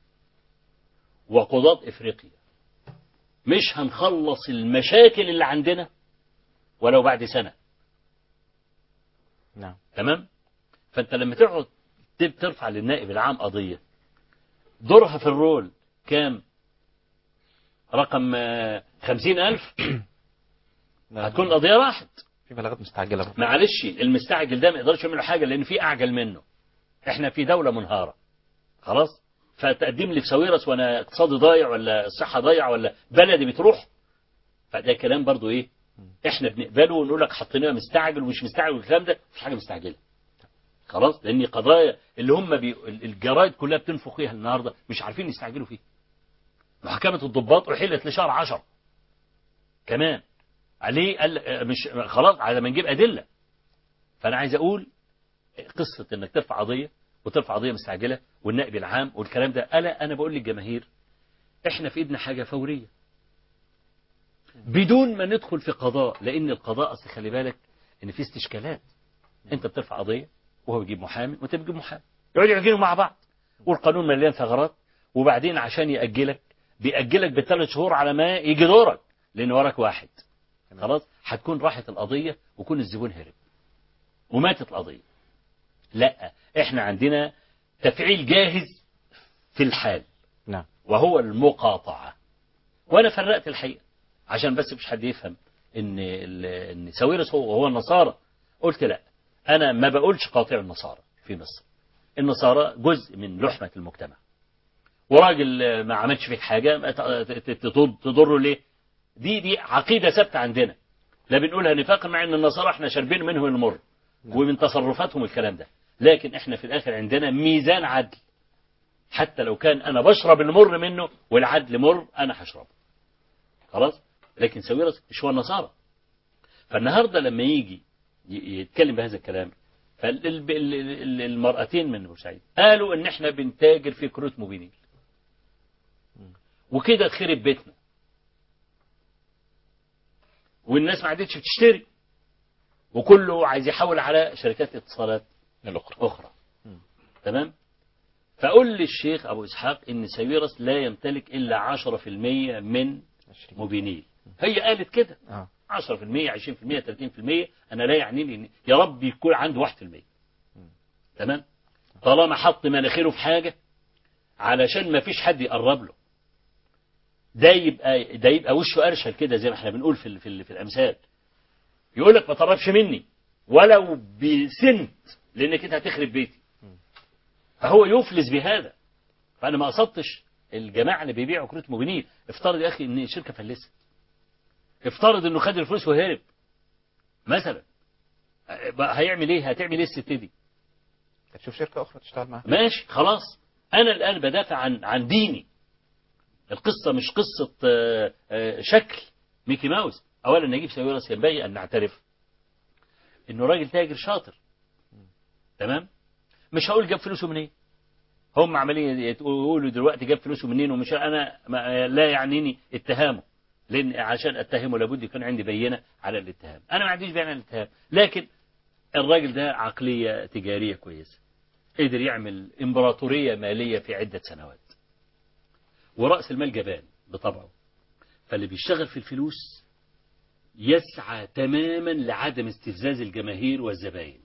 وقضاة إفريقيا مش هنخلص المشاكل اللي عندنا ولو بعد سنة. نعم. تمام. فأنت لما تقعد ترفع للنائب العام قضية دورها في الرول كام؟ رقم خمسين ألف. هتكون القضية راحت. في بلاغات مستعجلة. معلش المستعجل ده ما يقدرش يعمل حاجة لأن في أعجل منه. إحنا في دولة منهارة خلاص. فتقدم لي في ساويرس وأنا اقتصادي ضايع ولا الصحة ضايع ولا بلدي بتروح. فده كلام برضو إيه إحنا بنقبله ونقول لك حطيناه مستعجل ومش مستعجل والكلام ده مش حاجة مستعجلة خلاص. لأن قضايا اللي هم بي... الجرايد كلها بتنفخ فيها النهاردة مش عارفين يستعجلوا فيه. محاكمة الضباط أحيلت لشهر عشر كمان عليه قال مش خلاص على ما نجيب أدلة. فأنا عايز أقول قصة إنك ترفع قضية وترفع قضية مستعجلة والنائب العام والكلام ده. ألا أنا بقول للجماهير إحنا في إيدنا حاجة فورية بدون ما ندخل في قضاء. لأن القضاء أصل خلي بالك إن في استشكالات. أنت بترفع قضية وهو بيجيب محامي وأنت بتجيب محامي يقعدوا يعجنوا مع بعض والقانون مليان ثغرات. وبعدين عشان يأجلك بيأجلك بثلاث شهور على ما يجي دورك لأن وراك واحد خلاص. هتكون راحت القضية وكون الزبون هرب وماتت القضية. لا، احنا عندنا تفعيل جاهز في الحال. نعم. وهو المقاطعة. وانا فرقت الحقيقة عشان بس مش حد يفهم ان ان ساويرس هو هو النصارى. قلت لا، انا ما بقولش قاطع النصارى في مصر. النصارى جزء من لحمة المجتمع وراجل ما عملش فيك حاجة تضره ليه؟ دي دي عقيدة ثابتة عندنا لا بنقولها نفاقا، مع ان النصارى احنا شاربين منهم المر ومن تصرفاتهم الكلام ده. لكن احنا في الآخر عندنا ميزان عدل، حتى لو كان أنا بشرب المر منه والعدل مر أنا هشربه خلاص. لكن ساويرس مش هو النصارى. فالنهاردة لما يجي يتكلم بهذا الكلام، فالمرأتين من بورسعيد قالوا ان احنا بنتاجر في كروت موبينيل وكده خرب بيتنا والناس ما عادتش بتشتري وكله عايز يحول على شركات اتصالات الأخرى أخرى. تمام. فقل للشيخ أبو إسحاق إن ساويرس لا يمتلك إلا عشرة في المية من موبينيل. هي قالت كده آه. عشرة في المية عشرين في المية ثلاثين في المية، أنا لا يعنيني إن يا رب يكون عنده واحد في المية. تمام. طالما حط مناخيره في حاجة علشان ما فيش حد يقرب له، ده يبقى ده يبقى وشه أرشل كده زي ما احنا بنقول في ال في, ال في الأمثال. يقول لك ما تقربش مني ولو بسنت لأنك أنت هتخرب بيتي. فهو يفلس بهذا. فأنا ما قصدتش الجماعة اللي بيبيعوا كروت موبينيل. افترض يا أخي إن الشركة فلست، افترض إنه خد الفلوس وهرب مثلا، هيعمل إيه؟ هتعمل إيه الست دي؟ هتشوف شركة أخرى تشتغل معها. ماشي خلاص. أنا الآن بدافع عن عن ديني. القصة مش قصة شكل ميكي ماوس. أولا نجيب ساويرس ينبغي أن نعترف إنه راجل تاجر شاطر. تمام. مش هقول جاب فلوسه منين. هم عمالين يقولوا دلوقتي جاب فلوسه منين ومش أنا ما لا يعنيني اتهامه، لأن عشان أتهمه لابد يكون عندي بينة على الاتهام. أنا ما عنديش بينة على الاتهام، لكن الراجل ده عقلية تجارية كويسة، قدر يعمل إمبراطورية مالية في عدة سنوات، ورأس المال جبان بطبعه. فاللي بيشتغل في الفلوس يسعى تماما لعدم استفزاز الجماهير والزبائن.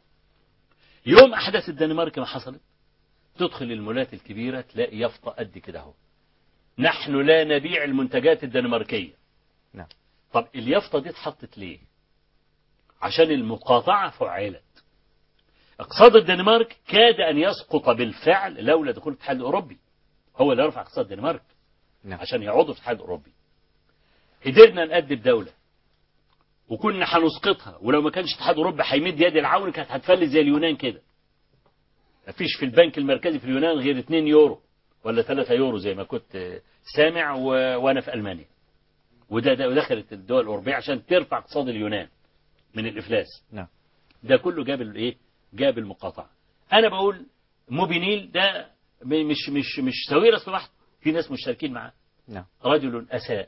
يوم أحداث الدنمارك ما حصلت، تدخل المولات الكبيرة تلاقي يافطة قد كده اهو، نحن لا نبيع المنتجات الدنماركية. نعم. طب اليافطة دي اتحطت ليه؟ عشان المقاطعة فعلت. اقتصاد الدنمارك كاد أن يسقط بالفعل لولا دخول الاتحاد الأوروبي. هو اللي رفع اقتصاد الدنمارك. نعم. عشان يعودوا في الاتحاد الأوروبي. قدرنا نقدم دولة وكنا هنسقطها، ولو ما كانش الاتحاد الأوروبي هيمد يد العون كانت هتفلس زي اليونان كده. مفيش في البنك المركزي في اليونان غير اتنين يورو ولا ثلاثة يورو زي ما كنت سامع و... وانا في ألمانيا. وده ده دخلت الدول الأوروبية عشان ترفع اقتصاد اليونان من الإفلاس. نعم. ده كله جاب الايه؟ جاب المقاطعة. أنا بقول موبينيل ده مش مش مش ساويرس لوحده، في ناس مشتركين معاه. نعم. رجل أساء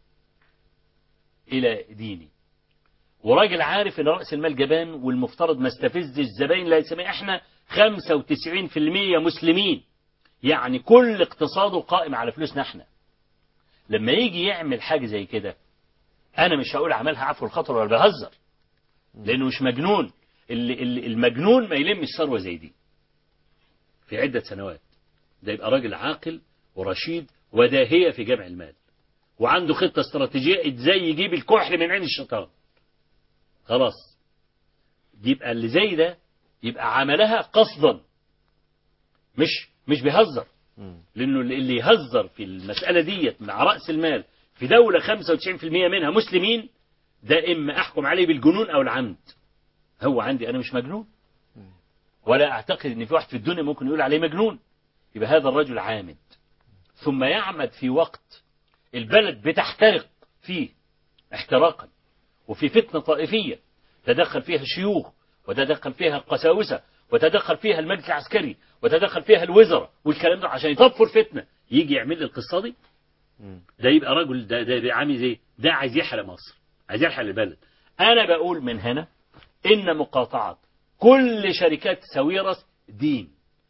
إلى ديني، وراجل عارف ان رأس المال جبان والمفترض ما استفزش الزباين. لا يسمي احنا خمسة وتسعين في المية مسلمين، يعني كل اقتصاده قائم على فلوسنا احنا. لما يجي يعمل حاجة زي كده انا مش هقول عملها عفو الخطر ولا بهزر، لانه مش مجنون. اللي اللي المجنون ما يلمش ثروة زي دي في عدة سنوات. ده يبقى راجل عاقل ورشيد وداهية في جمع المال، وعنده خطة استراتيجية ازاي يجيب الكحل من عين الشيطان. خلاص. يبقى اللي زي ده يبقى عملها قصدا، مش مش بيهزر. لانه اللي يهزر في المسألة ديت مع رأس المال في دولة خمسة وتسعين في المية منها مسلمين، ده اما احكم عليه بالجنون او العمد. هو عندي انا مش مجنون، ولا اعتقد ان في واحد في الدنيا ممكن يقول عليه مجنون. يبقى هذا الرجل عامد، ثم يعمد في وقت البلد بتحترق فيه احتراقا، وفي فتنة طائفية تدخل فيها الشيوخ وتدخل فيها القساوسة وتدخل فيها المجلس العسكري وتدخل فيها الوزراء والكلام ده عشان يطفوا الفتنة. يجي يعمل لي القصة دي؟ ده يبقى رجل ده ده عامل زي ده عايز يحرق مصر، عايز يحرق البلد. أنا بقول من هنا إن مقاطعة كل شركات ساويرس دين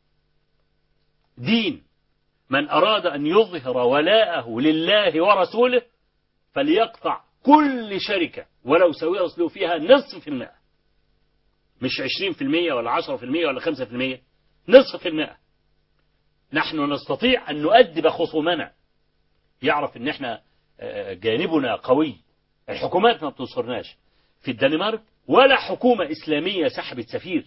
دين. من أراد أن يظهر ولاءه لله ورسوله فليقطع كل شركة ولو ساويرس له فيها نصف في المئة، مش عشرين في المئة ولا عشرة في المئة ولا خمسة في المئة، نصف في المئة. نحن نستطيع أن نؤدب خصومنا، يعرف أن احنا جانبنا قوي. الحكومات ما بتنصرناش. في الدنمارك ولا حكومة إسلامية سحبت سفير،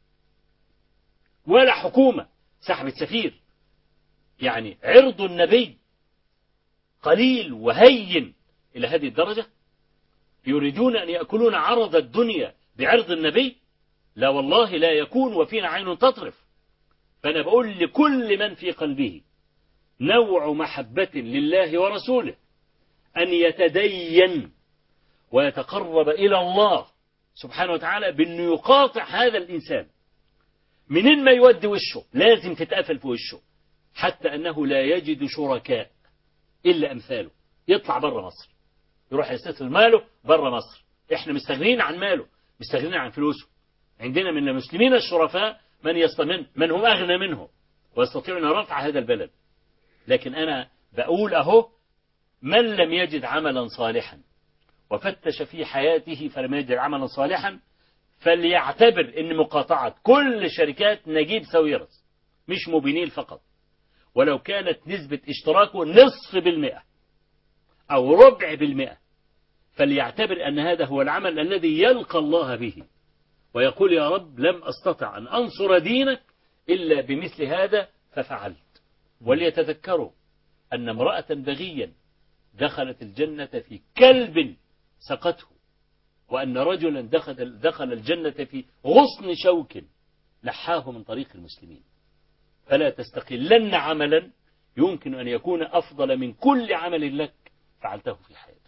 ولا حكومة سحبت سفير. يعني عرض النبي قليل وهين إلى هذه الدرجة. يريدون أن يأكلون عرض الدنيا بعرض النبي. لا والله لا يكون وفينا عين تطرف. فأنا بقول لكل من في قلبه نوع محبة لله ورسوله أن يتدين ويتقرب إلى الله سبحانه وتعالى بأنه يقاطع هذا الإنسان. منين ما يودي وشه لازم تتقفل في وشه، حتى أنه لا يجد شركاء إلا أمثاله. يطلع بره مصر يروح يستثمر ماله بره مصر. إحنا مستغنين عن ماله، مستغنين عن فلوسه. عندنا من المسلمين الشرفاء من يستمن من هم أغنى منه ويستطيعون رفع هذا البلد. لكن أنا بقول أهو، من لم يجد عملا صالحا وفتش في حياته فلم يجد عملا صالحا فليعتبر أن مقاطعة كل شركات نجيب ساويرس مش موبينيل فقط، ولو كانت نسبة اشتراكه نصف بالمئة أو ربع بالمئة، فليعتبر أن هذا هو العمل الذي يلقى الله به ويقول يا رب لم أستطع أن أنصر دينك إلا بمثل هذا ففعلت. وليتذكروا أن امرأة بغيا دخلت الجنة في كلب سقته، وأن رجلا دخل, دخل الجنة في غصن شوك نحاه من طريق المسلمين. فلا تستقلن عملا يمكن أن يكون أفضل من كل عمل لك فعلته في حياتك.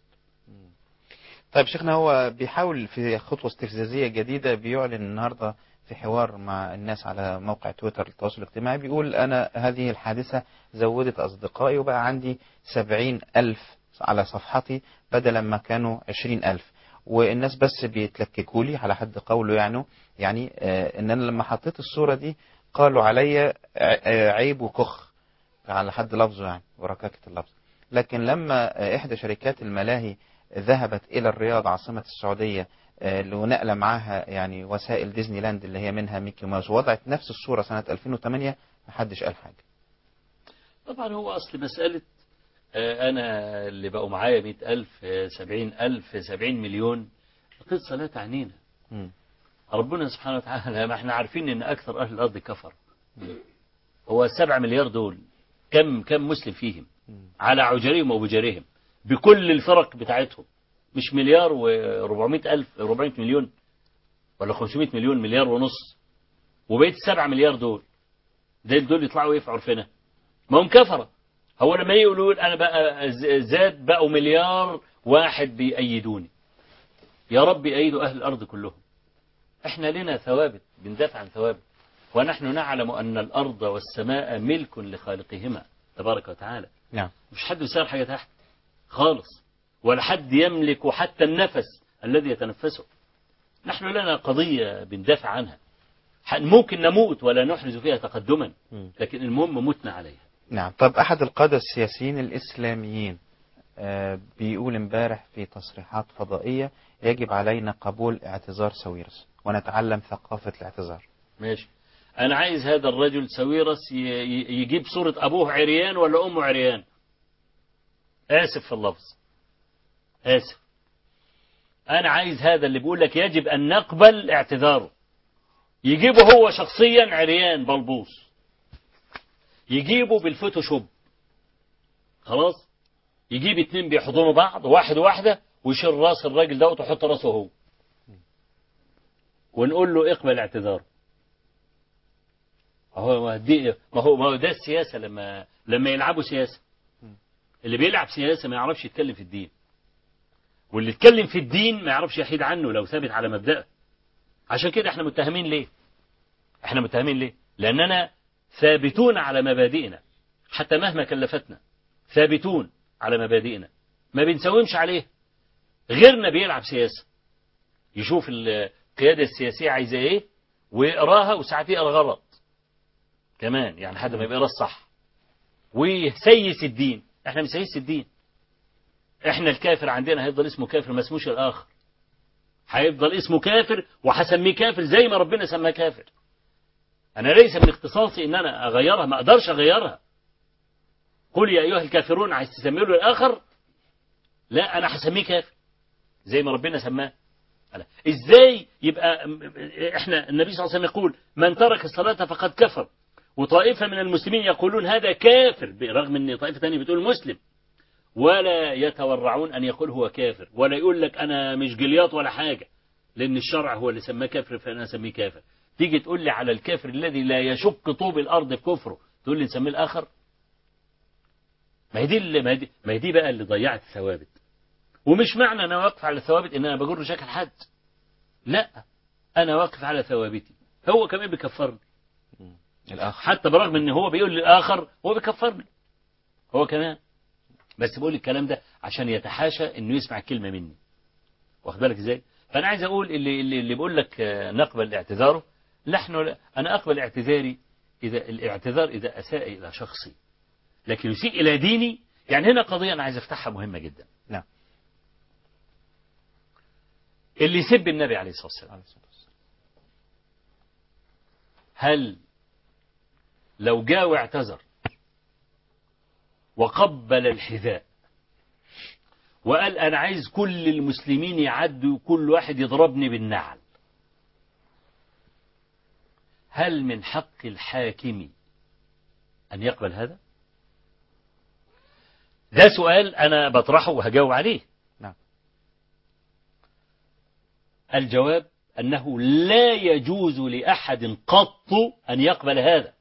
طيب شيخنا، هو بيحاول في خطوة استفزازية جديدة، بيعلن النهاردة في حوار مع الناس على موقع تويتر التواصل الاجتماعي، بيقول أنا هذه الحادثة زودت أصدقائي وبقى عندي سبعين ألف على صفحتي بدلا ما كانوا عشرين ألف، والناس بس بيتلككوا لي على حد قوله يعني يعني آه إن أنا لما حطيت الصورة دي قالوا علي عيب وكخ على حد لفظه يعني وركاكة اللفظ. لكن لما آه إحدى شركات الملاهي ذهبت إلى الرياض عاصمة السعودية لنقل معها يعني وسائل ديزني لاند اللي هي منها ميكي ماوس، ووضعت نفس الصورة سنة ألفين وثمانية، محدش قال حاجة. طبعا هو أصل مسألة أنا اللي بقوا معايا مئة ألف سبعين ألف سبعين مليون قصة لا تعنينا. م. ربنا سبحانه وتعالى ما احنا عارفين ان أكثر أهل الأرض كفر. م. هو السبع مليار دول كم كم مسلم فيهم؟ م. على عجرهم وبجرهم بكل الفرق بتاعتهم، مش مليار وربعمائة ألف ربعمائة مليون ولا خمسمائة مليون، مليار ونص. وبقيت السبع مليار دول دول دول يطلعوا ايه في عرفنا؟ ما هم كفرة. هو لما يقولوا أنا بقى زاد بقوا مليار واحد بيأيدوني، يا رب يأيدوا أهل الأرض كلهم. احنا لنا ثوابت بندافع عن ثوابت، ونحن نعلم أن الأرض والسماء ملك لخالقهما تبارك وتعالى. نعم. مش حد يسار حاجة تحت خالص، ولا حد يملك حتى النفس الذي يتنفسه. نحن لنا قضية بندافع عنها، ممكن نموت ولا نحرز فيها تقدما، لكن المهم متنا عليها. نعم. طب أحد القادة السياسيين الإسلاميين آه بيقول امبارح في تصريحات فضائية يجب علينا قبول اعتذار ساويرس ونتعلم ثقافة الاعتذار. ماشي. أنا عايز هذا الرجل ساويرس يجيب صورة أبوه عريان ولا أمه عريان. آسف في اللفظ، آسف. أنا عايز هذا اللي بيقول لك يجب أن نقبل اعتذاره يجيبه هو شخصيا عريان بلبوس، يجيبه بالفوتوشوب خلاص، يجيب اتنين بيحضنوا بعض واحد وواحدة ويشيل راس الراجل ده وتحط راسه هو، ونقول له اقبل اعتذاره. هو دي ما هو ما هو ده السياسة. لما لما يلعبوا سياسة، اللي بيلعب سياسة ما يعرفش يتكلم في الدين، واللي يتكلم في الدين ما يعرفش يحيد عنه لو ثابت على مبدأه. عشان كده احنا متهمين ليه؟ احنا متهمين ليه؟ لأننا ثابتون على مبادئنا حتى مهما كلفتنا، ثابتون على مبادئنا ما بنساومش عليه. غيرنا بيلعب سياسة، يشوف القيادة السياسية عايزة ايه ويقراها، وساعات يقرا غلط كمان يعني حد ما يقرا الصح ويسيس الدين. احنا بنسيس الدين. احنا الكافر عندنا هيفضل اسمه كافر، ما اسموش الآخر، هيفضل اسمه كافر وهسميه كافر زي ما ربنا سماه كافر. أنا ليس من اختصاصي إن أنا أغيرها، ما أقدرش أغيرها. قل يا أيها الكافرون، عايز تسميه له الآخر؟ لا، أنا هسميه كافر زي ما ربنا سماه. إزاي يبقى إحنا النبي صلى الله عليه وسلم يقول من ترك الصلاة فقد كفر، وطائفة من المسلمين يقولون هذا كافر برغم أن طائفة ثانية بتقول مسلم، ولا يتورعون أن يقول هو كافر، ولا يقول لك أنا مش جلياط ولا حاجة، لأن الشرع هو اللي سماه كافر فأنا أسميه كافر. تيجي تقول لي على الكافر الذي لا يشق طوب الأرض بكفره تقول لي نسميه الآخر؟ ما هي دي اللي ما هي دي, ما هي دي بقى اللي ضيعت الثوابت. ومش معنى أنا واقف على الثوابت إن أنا بجر شكل حد، لا، أنا واقف على ثوابتي. هو كمان بيكفرني الآخر، حتى برغم إن هو بيقول للآخر هو بيكفرني هو كمان، بس بقول الكلام ده عشان يتحاشى إنه يسمع كلمة مني. واخد بالك إزاي؟ فأنا عايز أقول اللي اللي, اللي بيقول لك نقبل اعتذاره، نحن أنا أقبل اعتذاري إذا الاعتذار إذا أساء إلى شخصي، لكن يسيء إلى ديني. يعني هنا قضية أنا عايز أفتحها مهمة جدا. نعم. اللي يسب النبي عليه الصلاة والسلام، هل لو جاء واعتذر وقبل الحذاء وقال أنا عايز كل المسلمين يعدوا وكل واحد يضربني بالنعل، هل من حق الحاكم أن يقبل هذا؟ ده سؤال أنا بطرحه وهجاوب عليه. نعم. الجواب أنه لا يجوز لأحد قط أن يقبل هذا.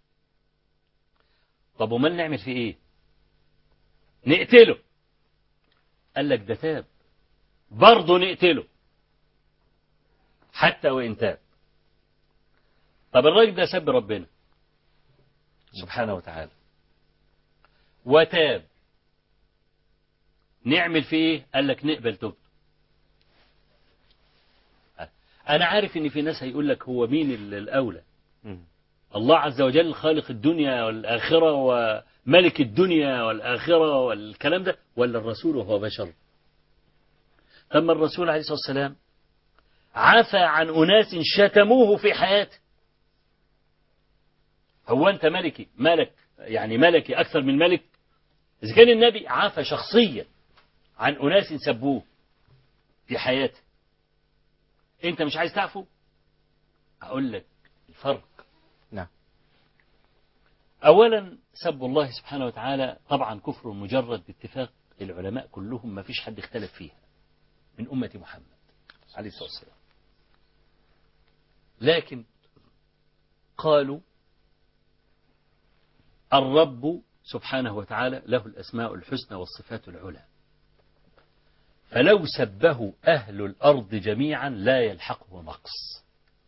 طب وما نعمل فيه إيه؟ نقتله. قال لك ده تاب، برضه نقتله حتى وإن تاب. طب الراجل ده سب ربنا سبحانه وتعالى وتاب، نعمل فيه إيه؟ قال لك نقبل توبته. أنا عارف إن في ناس هيقول لك هو مين الأولى؟ الله عز وجل خالق الدنيا والآخرة وملك الدنيا والآخرة والكلام ده، ولا الرسول وهو بشر؟ ثم الرسول عليه الصلاة والسلام عفى عن أناس شتموه في حياته. هو أنت ملكي ملك يعني ملكي أكثر من ملك؟ إذا كان النبي عفى شخصيا عن أناس سبوه في حياته، أنت مش عايز تعفو؟ أقول لك الفرق. نعم. أولا سب الله سبحانه وتعالى طبعا كفر مجرد باتفاق العلماء كلهم، ما فيش حد اختلف فيها من أمة محمد عليه الصلاة والسلام. لكن قالوا الرب سبحانه وتعالى له الأسماء الحسنى والصفات العلى، فلو سبه أهل الأرض جميعا لا يلحقه نقص.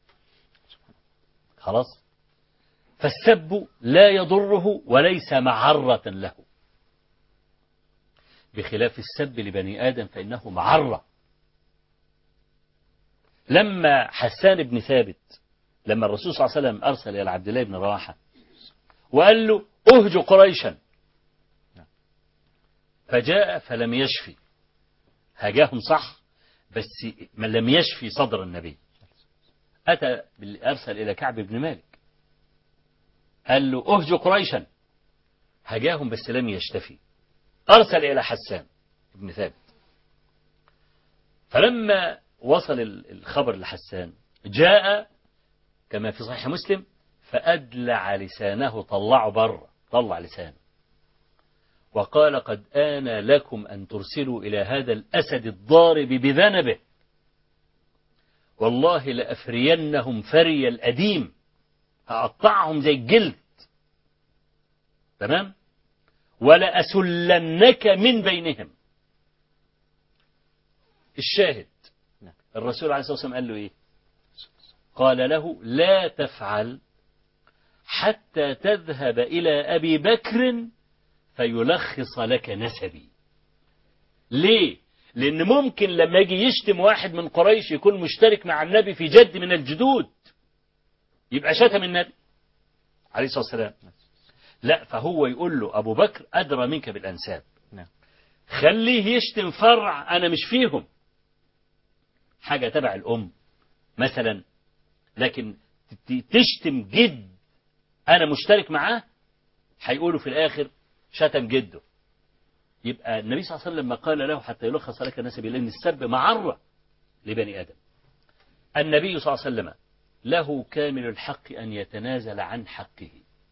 خلاص؟ فالسب لا يضره وليس معرة له، بخلاف السب لبني آدم فإنه معرة. لما حسان بن ثابت لما الرسول صلى الله عليه وسلم أرسل إلى عبد الله بن رواحة وقال له أهج قريشا، فجاء فلم يشفي، هاجاهم صح بس من لم يشفي صدر النبي. أتى أرسل إلى كعب بن مالك قال له أهج قريشا، هاجاهم بس لم يشتفي. أرسل إلى حسان بن ثابت، فلما وصل الخبر لحسان جاء كما في صحيح مسلم فأدلع لسانه، طلعه بره، طلع لسانه وقال قد آن لكم أن ترسلوا إلى هذا الأسد الضارب بذنبه، والله لأفرينهم فري الأديم، هقطعهم زي الجلد، تمام، ولأسلنك من بينهم. الشاهد الرسول عليه الصلاة والسلام قال له إيه؟ قال له لا تفعل حتى تذهب إلى أبي بكر فيلخص لك نسبي. ليه؟ لأن ممكن لما يجي يشتم واحد من قريش يكون مشترك مع النبي في جد من الجدود، يبقى شتم النبي عليه الصلاة والسلام. لا، فهو يقول له أبو بكر أدرى منك بالأنساب، خليه يشتم فرع أنا مش فيهم، حاجة تبع الأم مثلا، لكن تشتم جد أنا مشترك معاه هيقولوا في الآخر شتم جده. يبقى النبي صلى الله عليه وسلم لما قال له حتى يلخص لك نسبي، لأن السب معرة لبني آدم. النبي صلى الله عليه وسلم له كامل الحق أن يتنازل عن حقه،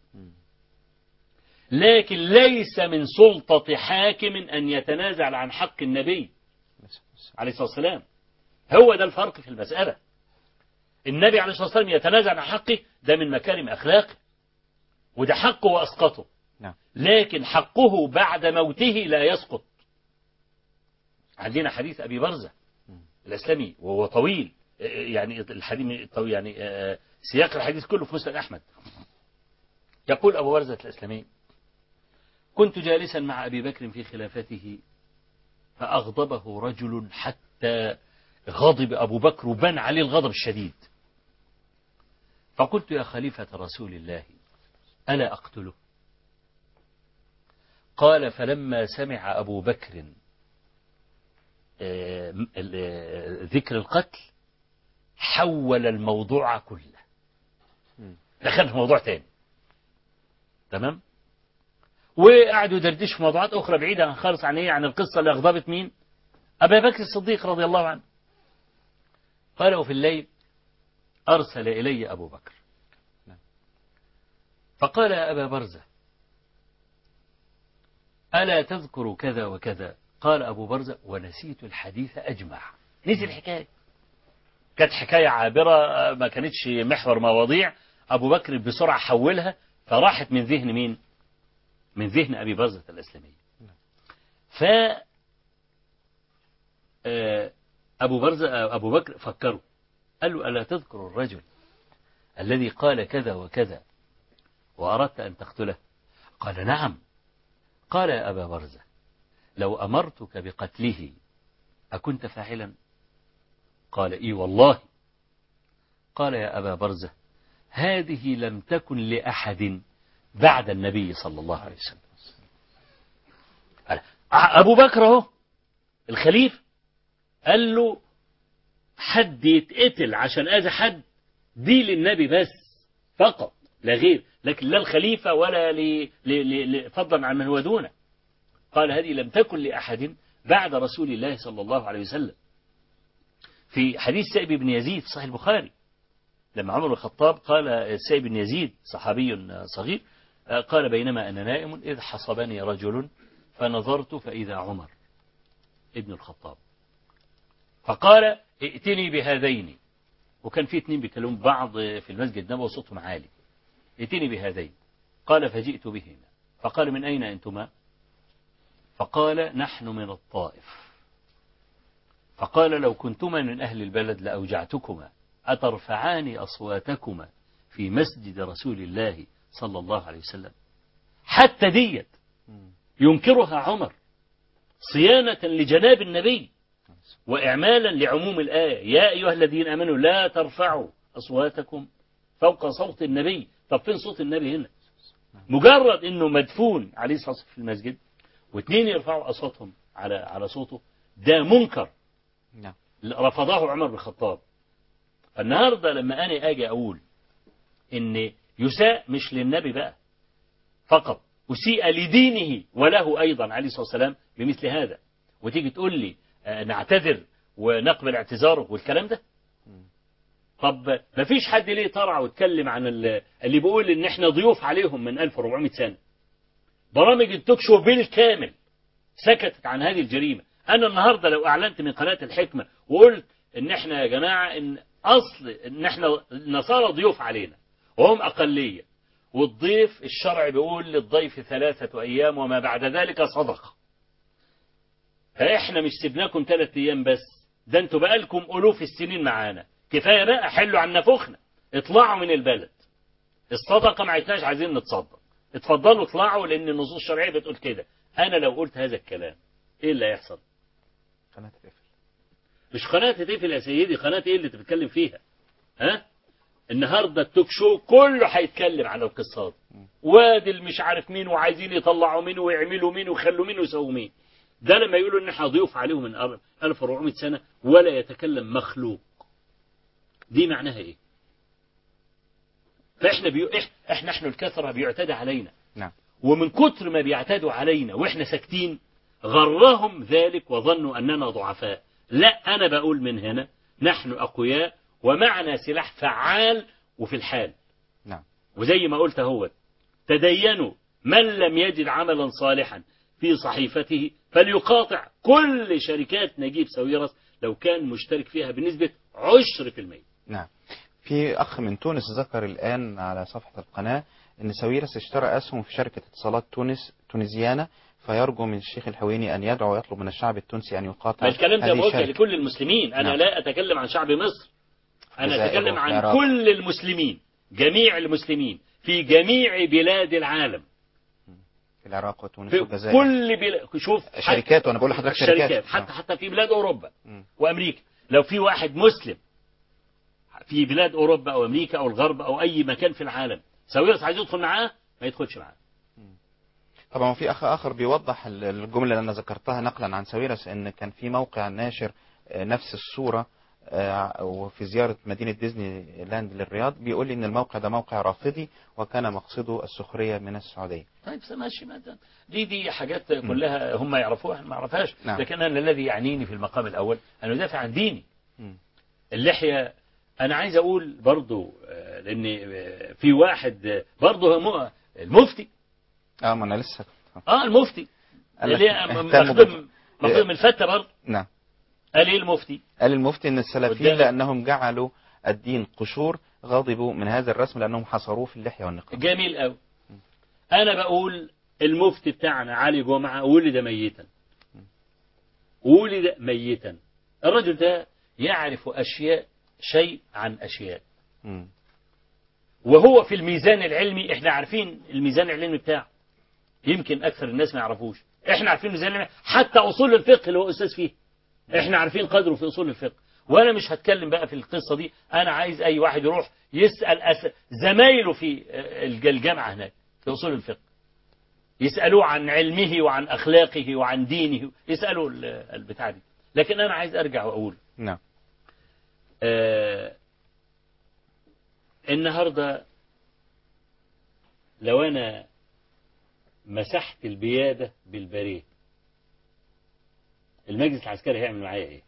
لكن ليس من سلطة حاكم أن يتنازل عن حق النبي عليه الصلاة والسلام. هو ده الفرق في المسألة. النبي عليه الصلاة والسلام يتنازع عن حقه، ده من مكارم أخلاقه، وده حقه وأسقطه. نعم. لكن حقه بعد موته لا يسقط. عندنا حديث أبي برزة الأسلمي وهو طويل، يعني الحديث طويل، يعني سياق الحديث كله في مسند أحمد. يقول أبو برزة الأسلمي: كنت جالسا مع أبي بكر في خلافته فأغضبه رجل حتى غضب أبو بكر وبان عليه الغضب الشديد، فقلت: يا خليفة رسول الله ألا أقتله؟ قال: فلما سمع أبو بكر ذكر القتل حول الموضوع كله، دخل في موضوع تاني. تمام. وقعدوا يدردشوا في موضوعات أخرى بعيدة خالص عن إيه، عن القصة اللي أغضبت مين؟ أبا بكر الصديق رضي الله عنه. قال: وفي الليل أرسل إلي أبو بكر فقال: يا أبا برزة ألا تذكر كذا وكذا؟ قال أبو برزة: ونسيت الحديث أجمع. نسي الحكاية، كانت حكاية عابرة ما كانتش محور مواضيع. أبو بكر بسرعة حولها فراحت من ذهن مين؟ من ذهن أبي برزة الأسلمي. ف أبو برزة أبو بكر فكروا، قال له: ألا تذكر الرجل الذي قال كذا وكذا وأردت أن تقتله؟ قال: نعم. قال: يا أبا برزة لو أمرتك بقتله أكنت فاعلا؟ قال: إي والله. قال: يا أبا برزة هذه لم تكن لأحد بعد النبي صلى الله عليه وسلم. أبو بكر هو الخليفة قال له حد يتقتل عشان أذى حد دي للنبي بس فقط لا غير، لكن لا الخليفة ولا ل... ل... ل... فضلا عن من هو دونه. قال: هذه لم تكن لأحد بعد رسول الله صلى الله عليه وسلم. في حديث سائب بن يزيد صحيح البخاري، لما عمر الخطاب قال سائب بن يزيد صحابي صغير قال: بينما أنا نائم إذ حصبني رجل فنظرت فإذا عمر ابن الخطاب، فقال: ائتني بهذين. وكان في اثنين بيكلموا بعض في المسجد النبوي وصوتهم عالي. ائتني بهذين. قال: فجئت بهما. فقال: من أين أنتما؟ فقال: نحن من الطائف. فقال: لو كنتما من أهل البلد لأوجعتكما، أترفعان أصواتكما في مسجد رسول الله صلى الله عليه وسلم؟ حتى ديت ينكرها عمر صيانة لجناب النبي وإعمالا لعموم الآية: يا أيها الذين آمنوا لا ترفعوا أصواتكم فوق صوت النبي. طب فين صوت النبي هنا؟ مجرد أنه مدفون عليه الصلاة والسلام في المسجد واثنين يرفعوا أصواتهم على على صوته، ده منكر رفضه عمر بن الخطاب. النهاردة لما أنا أجي أقول إن يساء مش للنبي بقى فقط، أسيء لدينه وله أيضا عليه الصلاة والسلام بمثل هذا، وتيجي تقول لي نعتذر ونقبل اعتذاره والكلام ده؟ طب ما فيش حد ليه طلع واتكلم عن اللي بيقول ان احنا ضيوف عليهم من ألف وأربعمائة سنة؟ برامج التوك شو بالكامل سكتت عن هذه الجريمة. انا النهاردة لو اعلنت من قناة الحكمة وقلت ان احنا يا جماعة ان اصل ان احنا نصارى ضيوف علينا وهم اقلية، والضيف الشرع بيقول للضيف ثلاثة ايام وما بعد ذلك صدقة، فاحنا مش سيبناكم ثلاثة ايام بس، ده انتوا بقالكم الوف السنين معانا، كفاية بقى حلوا عن نفوخنا، اطلعوا من البلد، الصدقة ما عدناش عايزين نتصدق، اتفضلوا اطلعوا لان النصوص الشرعية بتقول كده. انا لو قلت هذا الكلام ايه اللي هيحصل؟ قناة تقفل. مش قناة تقفل يا سيدي، قناة ايه اللي تتكلم فيها؟ ها؟ النهاردة التوك شو كله هيتكلم على القصات، وادي اللي مش عارف مين وعايزين يطلعوا مين ويعملوا مين ويخلوا مين ويسووا مين. ده لما يقولوا ان احنا ضيوف عليهم من ألف وأربعمائة سنة ولا يتكلم مخلوق، دي معناها ايه؟ فاحنا بيو... احنا احنا الكثرة بيعتدى علينا. نعم. ومن كتر ما بيعتدوا علينا واحنا ساكتين غرهم ذلك وظنوا اننا ضعفاء. لا، انا بقول من هنا نحن اقوياء ومعنا سلاح فعال وفي الحال. نعم. وزي ما قلت هو تدينوا من لم يجد عملا صالحا في صحيفته فليقاطع كل شركات نجيب ساويرس لو كان مشترك فيها بنسبة عشرة في المية. نعم. في أخ من تونس ذكر الآن على صفحة القناة أن ساويرس اشترى أسهم في شركة اتصالات تونس تونسيانة، فيرجو من الشيخ الحويني أن يدعو ويطلب من الشعب التونسي أن يقاطع ما الكلام ده هذه موجه الشركة. لكل المسلمين. أنا نعم. لا أتكلم عن شعب مصر، أنا الجزائر أتكلم وفي عن العراق. كل المسلمين، جميع المسلمين في جميع بلاد العالم، في العراق وتونس في والجزائر. كل بلاد. شوف شركات، وأنا بقول لحضرتك شركات. شركات حتى حتى في بلاد أوروبا مم. وأمريكا. لو في واحد مسلم في بلاد أوروبا أو أمريكا أو الغرب أو أي مكان في العالم ساويرس عايز يدخل معاه ما يدخلش معاه. طبعا في أخ آخر بيوضح الجملة اللي أنا ذكرتها نقلا عن ساويرس، أن كان في موقع ناشر نفس الصورة وفي زيارة مدينة ديزني لاند للرياض، بيقول لي أن الموقع ده موقع رافضي وكان مقصده السخرية من السعودية. طيب ماشي، ماذا دي دي حاجات كلها هم يعرفوها احنا ما نعرفهاش. نعم. لكن أنا الذي يعنيني في المقام الأول أن أدافع عن ديني. م. اللحية أنا عايز أقول برضو لأن في واحد برضو المفتي اه ما أنا لسه اه المفتي اللي مخدوم مخدوم الفتة برضو. نعم. قال ايه المفتي؟ قال المفتي ان السلفيين لانهم جعلوا الدين قشور غضبوا من هذا الرسم لانهم حصروه في اللحيه والنقاب. جميل قوي. انا بقول المفتي بتاعنا علي جمعه ولد ميتا، ولد ميتا. الرجل ده يعرف اشياء شيء عن اشياء، م. وهو في الميزان العلمي احنا عارفين الميزان العلمي بتاعه، يمكن اكثر الناس ما يعرفوش. احنا عارفين الميزان العلمي، حتى اصول الفقه اللي هو استاذ فيه احنا عارفين قدره في اصول الفقه. وانا مش هتكلم بقى في القصه دي، انا عايز اي واحد يروح يسال أس... زمايله في الجامعه هناك في اصول الفقه، يسالوه عن علمه وعن اخلاقه وعن دينه، يسالوا البتاع دي. لكن انا عايز ارجع واقول نعم. آه النهارده لو انا مسحت البياده بالبريه، المجلس العسكري هيعمل معايا ايه؟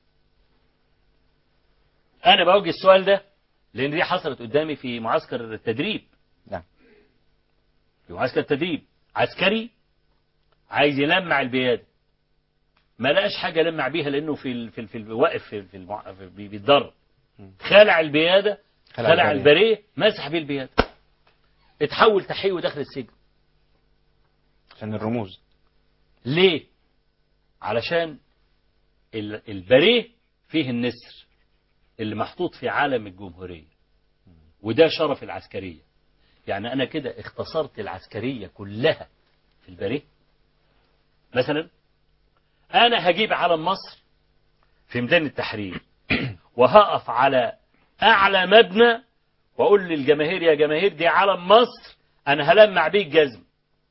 انا بوجه السؤال ده لان دي حصلت قدامي في معسكر التدريب. نعم. في معسكر التدريب عسكري عايز يلمع البيادة، ما لقاش حاجه يلمع بيها لانه في ال في ال في ال واقف في في, المع... في بيتدرب. خلع البياده، خلع, خلع البريه، مسح بيه البياده، اتحول تحقيق ودخل السجن عشان الرموز. ليه؟ علشان البريه فيه النسر اللي محطوط في علم الجمهورية، وده شرف العسكرية. يعني أنا كده اختصرت العسكرية كلها في البريه. مثلا أنا هجيب علم مصر في ميدان التحرير وهقف على أعلى مبنى وأقول للجماهير يا جماهير دي علم مصر، أنا هلمع بيه الجزم.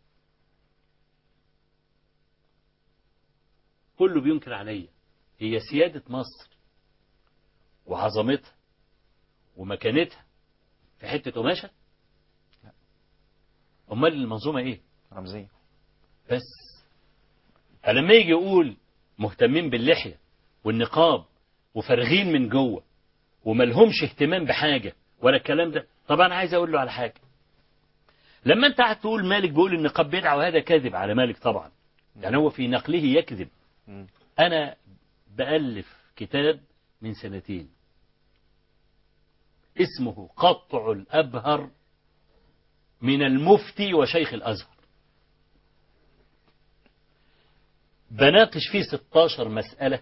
كله بينكر عليا. هي سيادة مصر وعظمتها ومكانتها في حتة قماشة؟ أمال المنظومة إيه؟ رمزية بس. فلما يجي يقول مهتمين باللحية والنقاب وفارغين من جوه وملهمش اهتمام بحاجة ولا الكلام ده، طبعا عايز أقول له على حاجة. لما أنت قاعد تقول مالك بيقول النقاب بدعة وهذا كذب على مالك طبعا، يعني هو في نقله يكذب. أنا بألف كتاب من سنتين اسمه قطع الأبهر من المفتي وشيخ الأزهر، بناقش فيه ستاشر مسألة،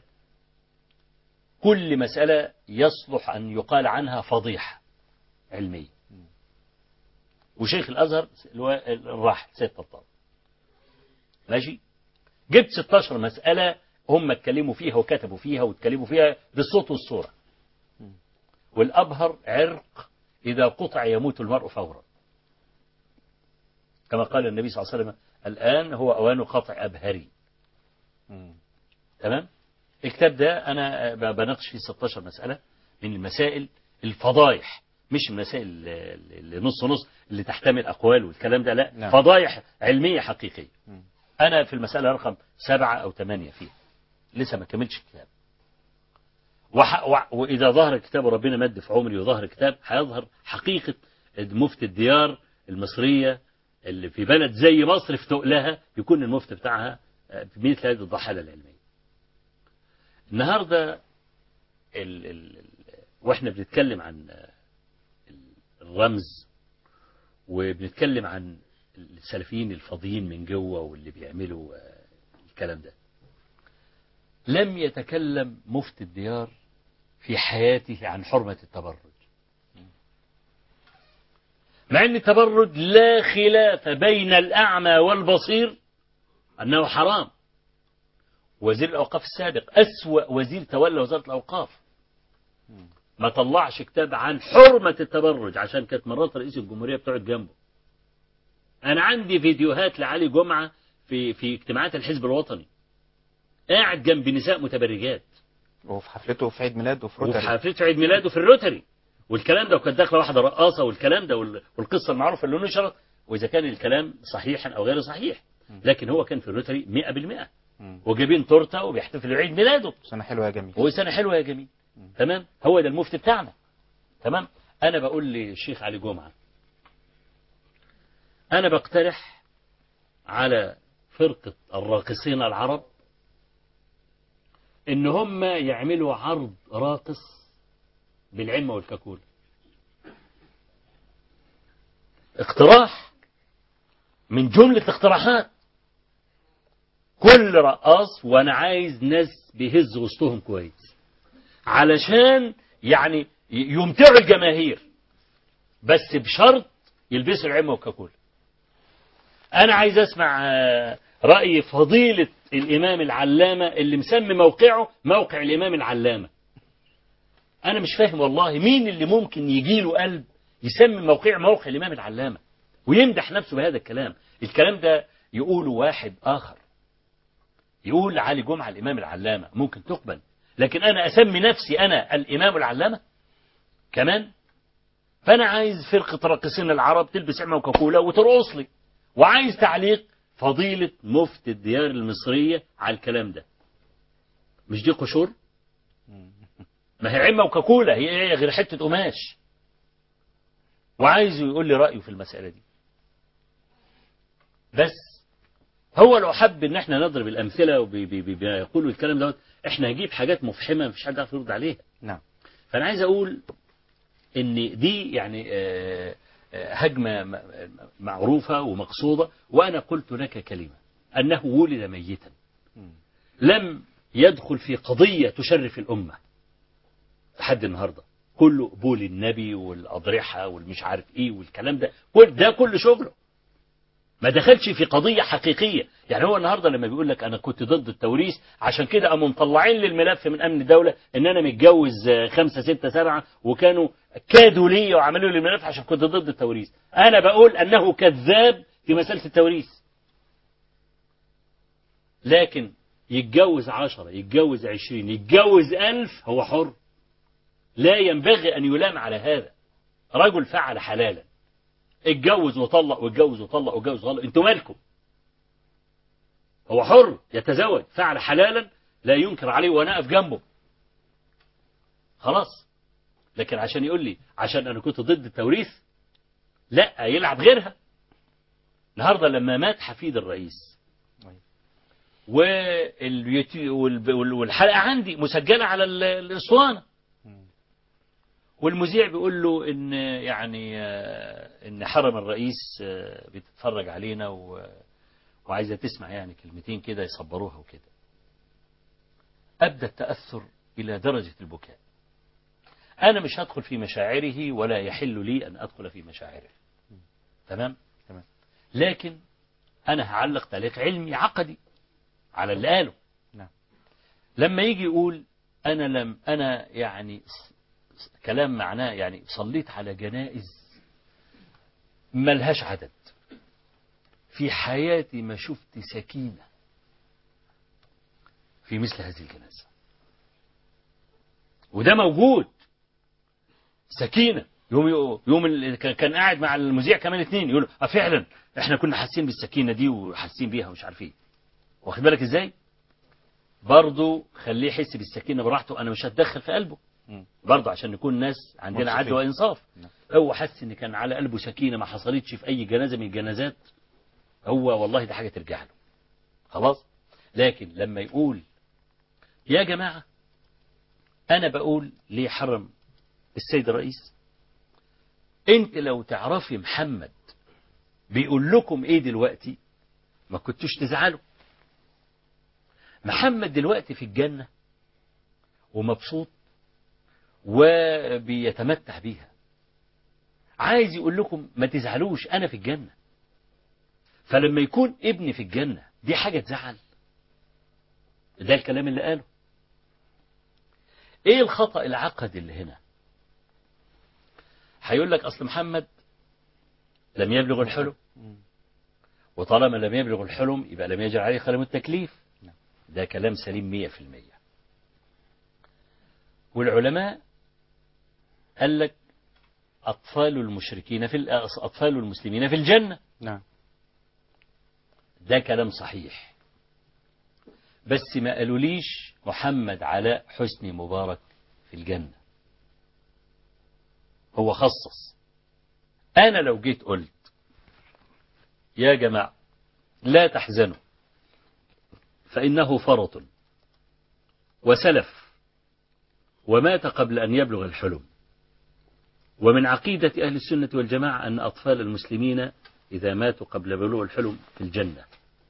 كل مسألة يصلح أن يقال عنها فضيحة علمية. وشيخ الأزهر الراحل سيد طبطاب، ماشي. جبت ستاشر مسألة هم اتكلموا فيها وكتبوا فيها واتكلموا فيها بالصوت والصورة. والأبهر عرق إذا قطع يموت المرء فورا، كما قال النبي صلى الله عليه وسلم الآن هو أوان قطع أبهري. تمام. الكتاب ده أنا بناقش فيه ستاشر مسألة من المسائل الفضايح، مش المسائل اللي نص نص اللي تحتمل أقوال والكلام ده، لا. نعم. فضايح علمية حقيقية. م. أنا في المسألة رقم سبعة أو ثمانية فيه، لسه ما كملش الكتاب. وح... و... وإذا ظهر الكتاب وربنا مد في عمري وظهر الكتاب هيظهر حقيقة مفتي الديار المصرية اللي في بلد زي مصر في تقلها يكون المفتي بتاعها في مثل هذه الضحالة العلمية. النهاردة ال ال ال واحنا بنتكلم عن الرمز وبنتكلم عن السلفيين الفاضيين من جوه واللي بيعملوا الكلام ده، لم يتكلم مفتي الديار في حياته عن حرمة التبرج، مع ان التبرج لا خلاف بين الأعمى والبصير أنه حرام. وزير الأوقاف السابق أسوأ وزير تولى وزارة الأوقاف ما طلعش كتاب عن حرمة التبرج عشان كانت مرات رئيس الجمهورية بتقعد جنبه. أنا عندي فيديوهات لعلي جمعة في في اجتماعات الحزب الوطني قاعد جنب نساء متبرجات، وفي حفلته في عيد ميلاده في روتري، وفي حفلته عيد ميلاده في الروتري والكلام ده، وكانت داخله واحده رقاصه والكلام ده والقصه المعروفه اللي نشرت، واذا كان الكلام صحيحا او غير صحيح، لكن هو كان في الروتري مئة بالمئة وجايبين تورته وبيحتفلوا عيد ميلاده. سنه حلوه يا جميل، وسنه حلوه يا جميل. تمام، هو ده المفتي بتاعنا. تمام. انا بقول للشيخ علي جمعه، انا بقترح على فرقه الراقصين العرب ان هم يعملوا عرض راقص بالعمة والكاكول. اقتراح من جملة اقتراحات كل رقاص، وانا عايز ناس بيهز وسطهم كويس علشان يعني يمتعوا الجماهير، بس بشرط يلبسوا العمة والكاكول. انا عايز اسمع رأي فضيلة الامام العلامة اللي مسمي موقعه موقع الامام العلامة. انا مش فاهم والله مين اللي ممكن يجيله قلب يسمي موقع موقع الامام العلامة ويمدح نفسه بهذا الكلام. الكلام ده يقوله واحد اخر، يقول علي جمعة الامام العلامة، ممكن تقبل، لكن انا اسمي نفسي انا الامام العلامة كمان. فانا عايز فرقة راقصين العرب تلبس عمة وكاكولا وترقص لي، وعايز تعليق فضيلة مفتي الديار المصرية على الكلام ده. مش دي قشور؟ ما هي عمة وكاكولا، هي ايه غير حتة قماش؟ وعايزه يقول لي رأيه في المسألة دي. بس هو لو حب ان احنا نضرب الامثلة وبيقولوا الكلام دوت، احنا هنجيب حاجات مفحمة مفيش حد يعرف يرد عليها. نعم. فانا عايز اقول ان دي يعني هجمة معروفة ومقصودة. وانا قلت لك كلمة انه ولد ميتا، لم يدخل في قضية تشرف الامة لحد النهاردة. كله قبول النبي والأضرحة والمش عارف ايه والكلام ده، كل ده كل شغله، ما دخلش في قضية حقيقية. يعني هو النهاردة لما بيقول لك أنا كنت ضد التوريث عشان كده قاموا مطلعين للملف من أمن الدولة إن أنا متجوز خمسة ستة سبعة، وكانوا كادوا لي وعملوا لي الملف عشان كنت ضد التوريث. أنا بقول أنه كذاب في مسألة التوريث. لكن يتجوز عشرة، يتجوز عشرين، يتجوز ألف، هو حر، لا ينبغي أن يلام على هذا. رجل فعل حلالا، اتجوز وطلق واتجوز وطلق واتجوز وطلق، انتوا مالكم؟ هو حر يتزوج، فعل حلالا لا ينكر عليه وانا اقف جنبه، خلاص. لكن عشان يقول لي عشان انا كنت ضد التوريث، لا، يلعب غيرها. النهارده لما مات حفيد الرئيس والحلقه عندي مسجله على الاسطوانه، والمذيع بيقول له ان يعني ان حرم الرئيس بتتفرج علينا وعايزه تسمع يعني كلمتين كده يصبروها وكده. ابدا التاثر الى درجه البكاء. انا مش هدخل في مشاعره ولا يحل لي ان ادخل في مشاعره. تمام تمام. لكن انا هعلق تعليق علمي عقدي على اللي قاله. نعم. لما يجي يقول انا لم انا يعني كلام معناه يعني صليت على جنائز ملهاش عدد، في حياتي ما شفت سكينة في مثل هذه الجنازة، وده موجود سكينة. يوم يوم كان قاعد مع المذيع كمان اتنين يقولوا اه فعلا احنا كنا حاسين بالسكينة دي وحاسين بيها ومش عارفين. واخد بالك ازاي؟ برضه خليه يحس بالسكينة براحته، انا مش هتدخل في قلبه برضه عشان نكون ناس عندنا عدل وإنصاف. هو حس ان كان على قلبه سكينة ما حصلتش في اي جنازة من الجنازات، هو والله ده حاجة ترجع له، خلاص. لكن لما يقول يا جماعة أنا بقول ليه حرم السيد الرئيس؟ أنت لو تعرفي محمد بيقول لكم إيه دلوقتي ما كنتوش تزعلوا. محمد دلوقتي في الجنة ومبسوط وبيتمتع بيها، عايز يقول لكم ما تزعلوش أنا في الجنة. فلما يكون ابني في الجنة دي حاجة تزعل؟ ده الكلام اللي قاله. ايه الخطأ العقدي اللي هنا؟ هيقول لك اصل محمد لم يبلغ الحلم، وطالما لم يبلغ الحلم يبقى لم يجر عليه خلم التكليف. ده كلام سليم مية في المية. والعلماء قال لك أطفال المشركين في أطفال المسلمين في الجنة. نعم. ده كلام صحيح، بس ما قالوليش محمد علاء حسني مبارك في الجنة. هو خصص. أنا لو جيت قلت يا جماعة لا تحزنوا فإنه فرط وسلف ومات قبل أن يبلغ الحلم، ومن عقيدة أهل السنة والجماعة أن أطفال المسلمين إذا ماتوا قبل بلوغ الحلم في الجنة،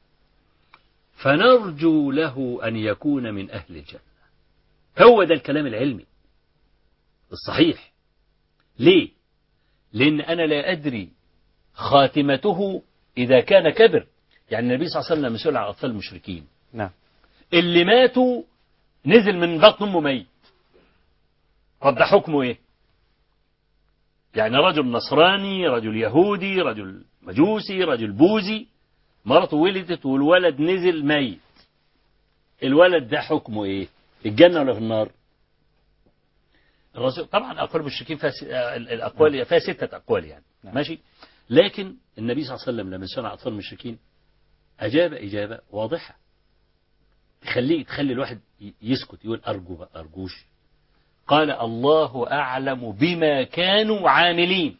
فنرجو له أن يكون من أهل الجنة. هو ده الكلام العلمي الصحيح. ليه؟ لأن أنا لا أدري خاتمته إذا كان كبر. يعني النبي صلى الله عليه وسلم مسؤول عن أطفال المشركين. نعم. اللي ماتوا نزل من بطن أمه ميت، طب ده حكمه إيه؟ يعني رجل نصراني، رجل يهودي، رجل مجوسي، رجل بوذي، مرته ولدت والولد نزل ميت، الولد ده حكمه إيه؟ في الجنة ولا في النار؟ الرسول طبعا أقوال المشركين فيها الأقوال فيها ستة أقوال يعني. نعم. ماشي. لكن النبي صلى الله عليه وسلم لما سمع أطفال المشركين أجاب إجابة واضحة تخليه تخلي الواحد يسكت، يقول أرجو بقى أرجوش. قال الله أعلم بما كانوا عاملين.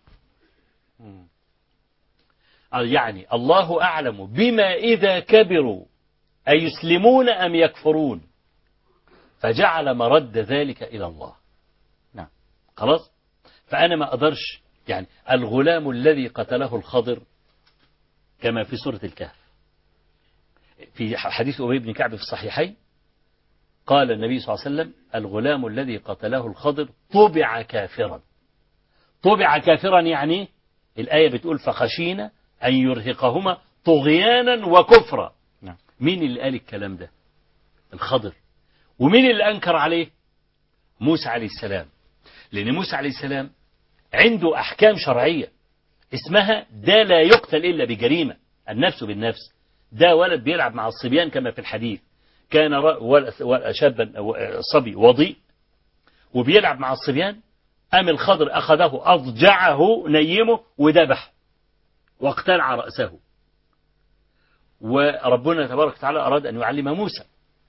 يعني الله أعلم بما إذا كبروا أيسلمون أم يكفرون، فجعل مرد ذلك إلى الله. نعم. خلاص. فأنا ما أقدرش يعني الغلام الذي قتله الخضر كما في سورة الكهف في حديث أبي بن كعب في الصحيحين، قال النبي صلى الله عليه وسلم الغلام الذي قتله الخضر طبع كافرا. طبع كافرا يعني الآية بتقول فخشينا أن يرهقهما طغيانا وكفرا. نعم. مين اللي قال الكلام ده؟ الخضر. ومين اللي أنكر عليه؟ موسى عليه السلام. لأن موسى عليه السلام عنده أحكام شرعية اسمها ده لا يقتل إلا بجريمة، النفس بالنفس. ده ولد بيلعب مع الصبيان كما في الحديث، كان شابا صبي وضيء وبيلعب مع الصبيان، أم الخضر أخذه أضجعه نيمه وذبح واقتلع رأسه. وربنا تبارك وتعالى أراد أن يعلم موسى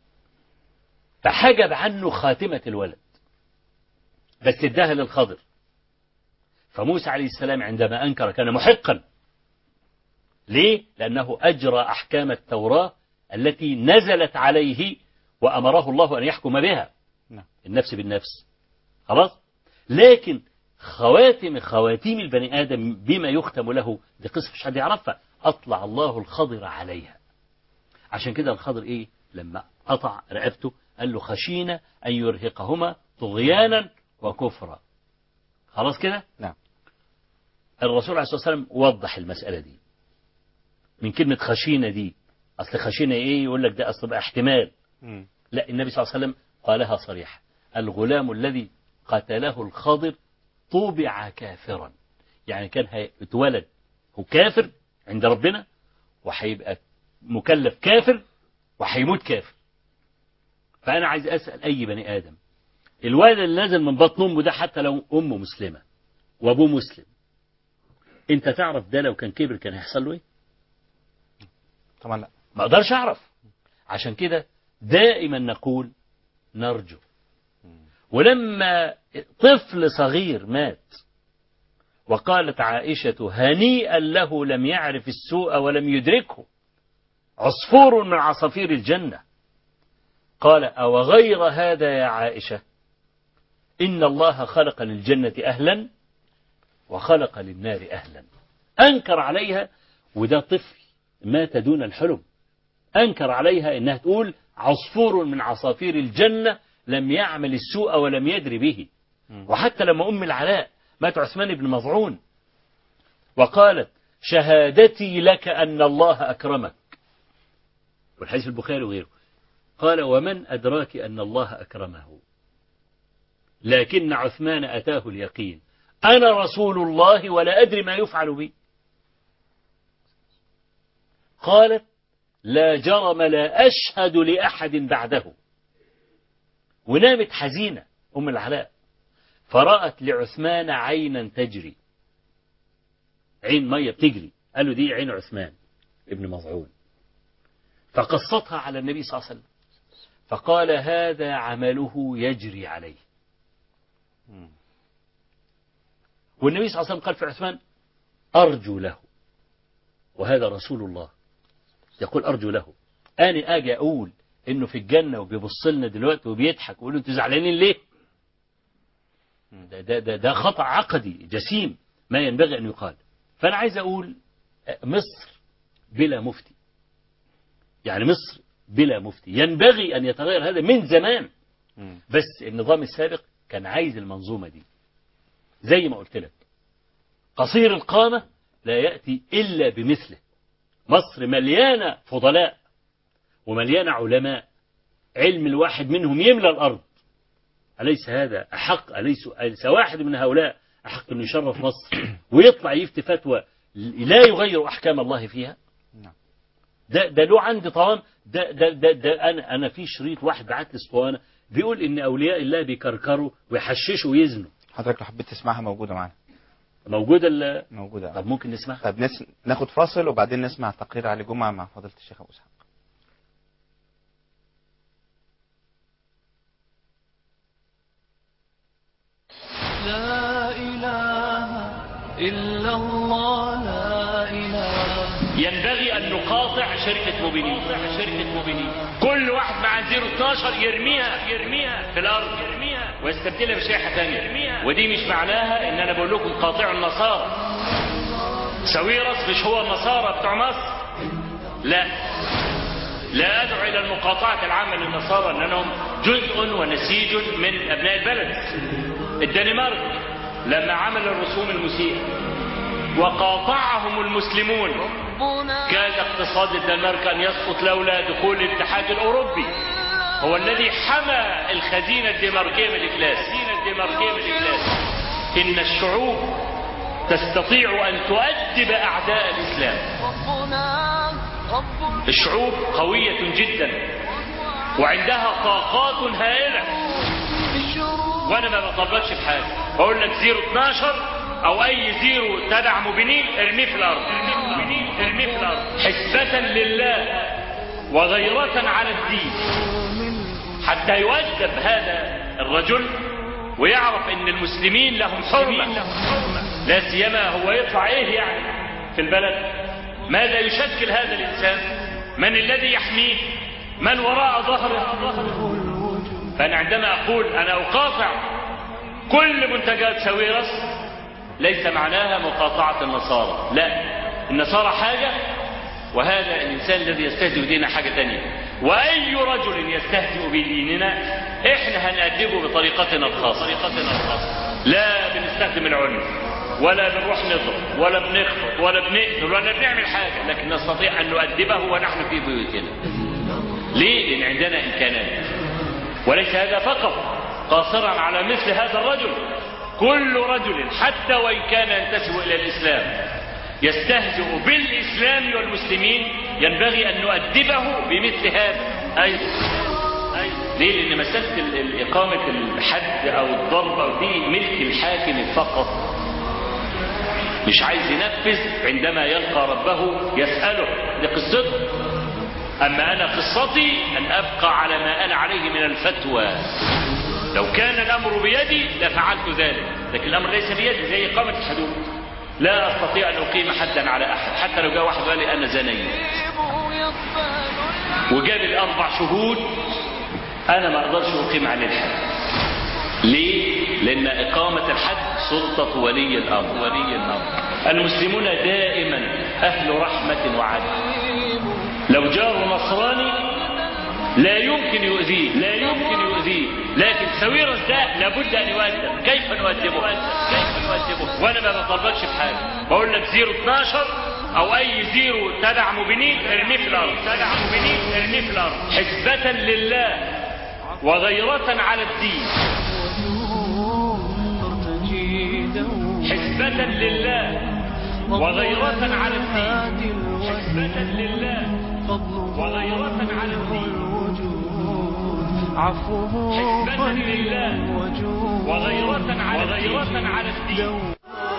فحجب عنه خاتمة الولد بس اداها للخضر. فموسى عليه السلام عندما أنكر كان محقا. ليه؟ لأنه أجرى أحكام التوراة التي نزلت عليه وأمره الله أن يحكم بها. نعم. النفس بالنفس. خلاص. لكن خواتم خواتيم البني آدم بما يختم له دي قصة مش حد يعرفها، أطلع الله الخضر عليها. عشان كده الخضر إيه لما قطع رقبته قال له خشينا أن يرهقهما طغيانا وكفرا. خلاص كده. نعم. الرسول عليه الصلاة والسلام وضح المسألة دي من كلمة خشينا دي. أصل خشينا إيه يقول لك ده أصل بقى احتمال. م. لا، النبي صلى الله عليه وسلم قالها صريحة الغلام الذي قتله الخضر طبع كافرا، يعني كان هيتولد هو كافر عند ربنا وهيبقى مكلف كافر وهيموت كافر. فأنا عايز أسأل أي بني آدم الولد اللي نازل من بطن أمه ده حتى لو أمه مسلمة وأبوه مسلم، أنت تعرف ده لو كان كبر كان هيحصل له إيه؟ طبعا لا، ما أقدرش أعرف. عشان كده دائما نقول نرجو. ولما طفل صغير مات وقالت عائشة هنيئا له لم يعرف السوء ولم يدركه، عصفور من عصافير الجنة، قال أو غير هذا يا عائشة إن الله خلق للجنة أهلا وخلق للنار أهلا. أنكر عليها، وده طفل مات دون الحلم، أنكر عليها إنها تقول عصفور من عصافير الجنة لم يعمل السوء ولم يدري به. وحتى لما أم العلاء مات عثمان بن مظعون وقالت شهادتي لك أن الله أكرمك، والحديث البخاري وغيره، قال ومن أدراك أن الله أكرمه، لكن عثمان أتاه اليقين، أنا رسول الله ولا أدري ما يفعل بي. قالت لا جرم لا أشهد لأحد بعده، ونامت حزينة أم العلاء، فرأت لعثمان عينا تجري، عين مية بتجري، قالوا دي عين عثمان ابن مظعون، فقصتها على النبي صلى الله عليه وسلم، فقال هذا عمله يجري عليه. والنبي صلى الله عليه وسلم قال في عثمان أرجو له، وهذا رسول الله يقول أرجو له. أنا أجي أقول إنه في الجنة وبيبص لنا دلوقتي وبيضحك ويقول أنتوا زعلانين ليه؟ ده, ده, ده, ده خطأ عقدي جسيم ما ينبغي أن يقال. فأنا عايز أقول مصر بلا مفتي، يعني مصر بلا مفتي، ينبغي أن يتغير هذا من زمان، بس النظام السابق كان عايز المنظومة دي. زي ما قلت لك قصير القامة لا يأتي إلا بمثله. مصر مليانة فضلاء ومليانة علماء، علم الواحد منهم يملى الأرض، أليس هذا أحق؟ أليس, أليس واحد من هؤلاء أحق أن يشرف مصر ويطلع يفتي فتوى لا يغير أحكام الله فيها؟ ده ده له عندي طوام. ده ده ده, ده أنا أنا في شريط واحد بعت لي اسطوانة بيقول إن أولياء الله بيكركروا ويحششوا ويزنوا. حضرتك لو حبيت تسمعها موجودة معنا. موجودة ال موجودة. طب ممكن نسمعها. طب نس... ناخد فاصل وبعدين نسمع تقرير علي جمعة مع فضيلة الشيخ أبو إسحاق. لا إله إلا الله لا إله. ينبغي أن نقاطع شركة موبينيل. شركة موبينيل كل واحد مع زيرو اتناشر يرميها يرميها في الأرض يرميها ويستبدلها بشريحة ثانية. ودي مش معناها إن أنا بقول لكم قاطعوا النصارى. ساويرس مش هو النصارى بتوع مصر، لا لا أدعو إلى المقاطعة العامة للنصارى لأنهم جزء ونسيج من أبناء البلد. الدنمارك لما عمل الرسوم المسيئة وقاطعهم المسلمون كاد اقتصاد الدنمارك أن يسقط لولا دخول الاتحاد الأوروبي، هو الذي حمى الخزينة الدنماركية من الإفلاس. الدنماركية من الإفلاس. إن الشعوب تستطيع أن تؤدب أعداء الإسلام. الشعوب قوية جدا وعندها طاقات هائلة، وانا ما بطبقش في حاجه، بقول لك زيرو اتناشر او اي زيرو تبع موبينيل ارميه في الارض، ارميه في الارض حسبة لله وغيرة على الدين، حتى يؤدب هذا الرجل ويعرف ان المسلمين لهم حرمة، لا سيما هو يطلع ايه يعني في البلد؟ ماذا يشكل هذا الانسان؟ من الذي يحميه؟ من وراء ظهره؟ فأنا عندما أقول أنا أقاطع كل منتجات ساويرس ليس معناها مقاطعة النصارى، لا، النصارى حاجة وهذا الإنسان الذي يستهزئ بديننا حاجة تانية. وأي رجل يستهزئ بديننا إحنا هنأدبه بطريقتنا الخاصة. لا بنستخدم العنف ولا بنروح نضرب ولا بنخبط ولا بنقتل ولا بنعمل حاجة، لكن نستطيع أن نؤدبه ونحن في بيوتنا. ليه؟ لأن عندنا إمكانات. وليس هذا فقط قاصرا على مثل هذا الرجل، كل رجل حتى وإن كان ينتسب إلى الإسلام يستهزئ بالإسلام والمسلمين ينبغي أن نؤدبه بمثل هذا أيضا. ليه؟ لأن مسألة إقامة الحد أو الضرب أو دي ملك الحاكم فقط، مش عايز ينفذ عندما يلقى ربه يسأله، دي قصته. أما أنا قصتي أن أبقى على ما أنا عليه من الفتوى. لو كان الأمر بيدي لفعلت ذلك، لكن الأمر ليس بيدي. زي إقامة الحدود، لا أستطيع أن أقيم حدا على أحد، حتى لو جاء واحد قال لي أنا زنيت وجاب لي أربع شهود أنا ما أقدرش أقيم عليه الحد. ليه؟ لأن إقامة الحد سلطة ولي الأمر. ولي الأمر. المسلمون دائما أهل رحمة وعدل. لو جار نصراني لا يمكن يؤذيه، لا يمكن يؤذيه، لكن سويرس ده لابد أن يؤدب. كيف نؤدبه؟ كيف نؤدبه؟ وأنا ما بطلبكش في حاجة، بقول لك زيرو اتناشر أو أي زيرو تدعم بنين ارميه في الأرض، تدعم بنين ارميه في الأرض، حسبة لله وغيرة على الدين، حسبة لله وغيرة على الدين، حسبة لله وغيرة على الدين، عفوه حسبة لله وغيرة على وغيرة على الدين.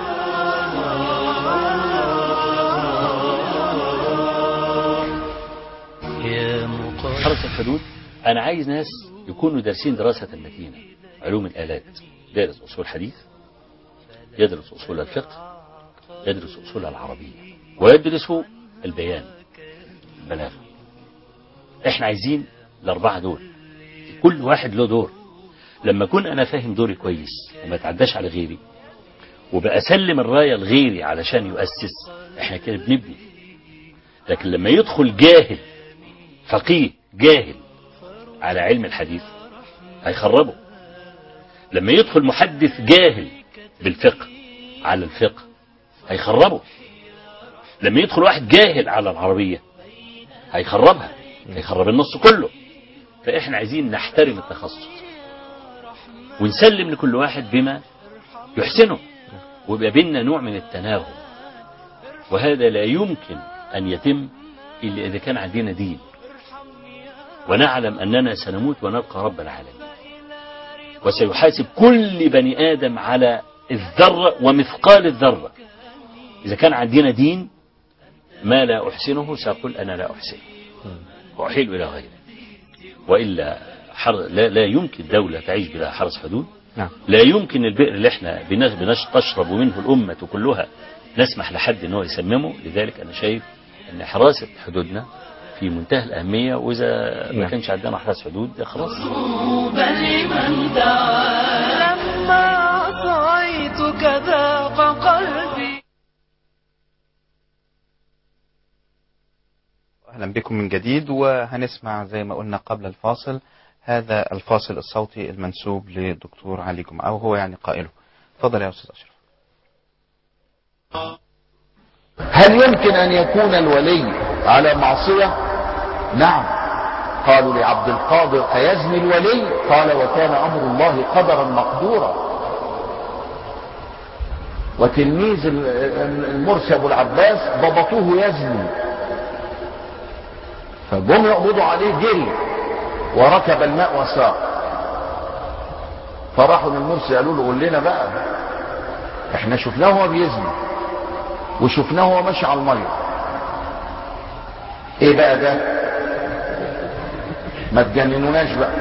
حرس الحدود أنا عايز ناس يكونوا دارسين دراسة متينة، علوم الآلات، دارس أصول حديث، يدرس أصول الفقه، يدرس أصول العربية، ويدرس البيان، البلاغة. احنا عايزين الأربعة دول، كل واحد له دور. لما أكون أنا فاهم دوري كويس وما تعداش على غيري وبقى أسلم الراية لغيري علشان يؤسس، احنا كده بنبني. لكن لما يدخل جاهل فقيه جاهل على علم الحديث هيخربه. لما يدخل محدث جاهل بالفقه على الفقه هيخربه. لما يدخل واحد جاهل على العربية هيخربها، هيخرب النص كله. فإحنا عايزين نحترم التخصص ونسلم لكل واحد بما يحسنه، ويبقى بيننا نوع من التناغم. وهذا لا يمكن أن يتم إلا إذا كان عندنا دين ونعلم أننا سنموت ونلقى رب العالمين، وسيحاسب كل بني آدم على الذرة ومثقال الذرة. إذا كان عندنا دين ما لا أحسنه سأقول أنا لا أحسنه وأحيل إلى غيره، وإلا حر... لا, لا يمكن دولة تعيش بلا حرس حدود. نعم. لا يمكن البئر اللي احنا بنش... بنش... تشرب منه الأمة كلها نسمح لحد أنه يسممه. لذلك أنا شايف أن حراسة حدودنا في منتهى الأهمية، وإذا ما كانش عندنا حرس حدود خلاص. لمن دعا لما عصيتك ذاق قلبي. أهلا بكم من جديد، وهنسمع زي ما قلنا قبل الفاصل هذا الفاصل الصوتي المنسوب للدكتور علي جمعة، وهو يعني قائله. تفضل يا أستاذ أشرف. هل يمكن أن يكون الولي على معصية؟ نعم. قالوا لعبد القادر أيزني الولي؟ قال وكان أمر الله قدرا مقدورا. وتلميذ المرسي أبو العباس ضبطوه يزني، فجم يقبضوا عليه جري وركب الماء وساق. فراحوا للمرسي قالوا له قول لنا بقى، احنا شفناه هو بيزني وشفناه هو ماشي على الميه، ايه بقى ده؟ ما تجننوناش بقى.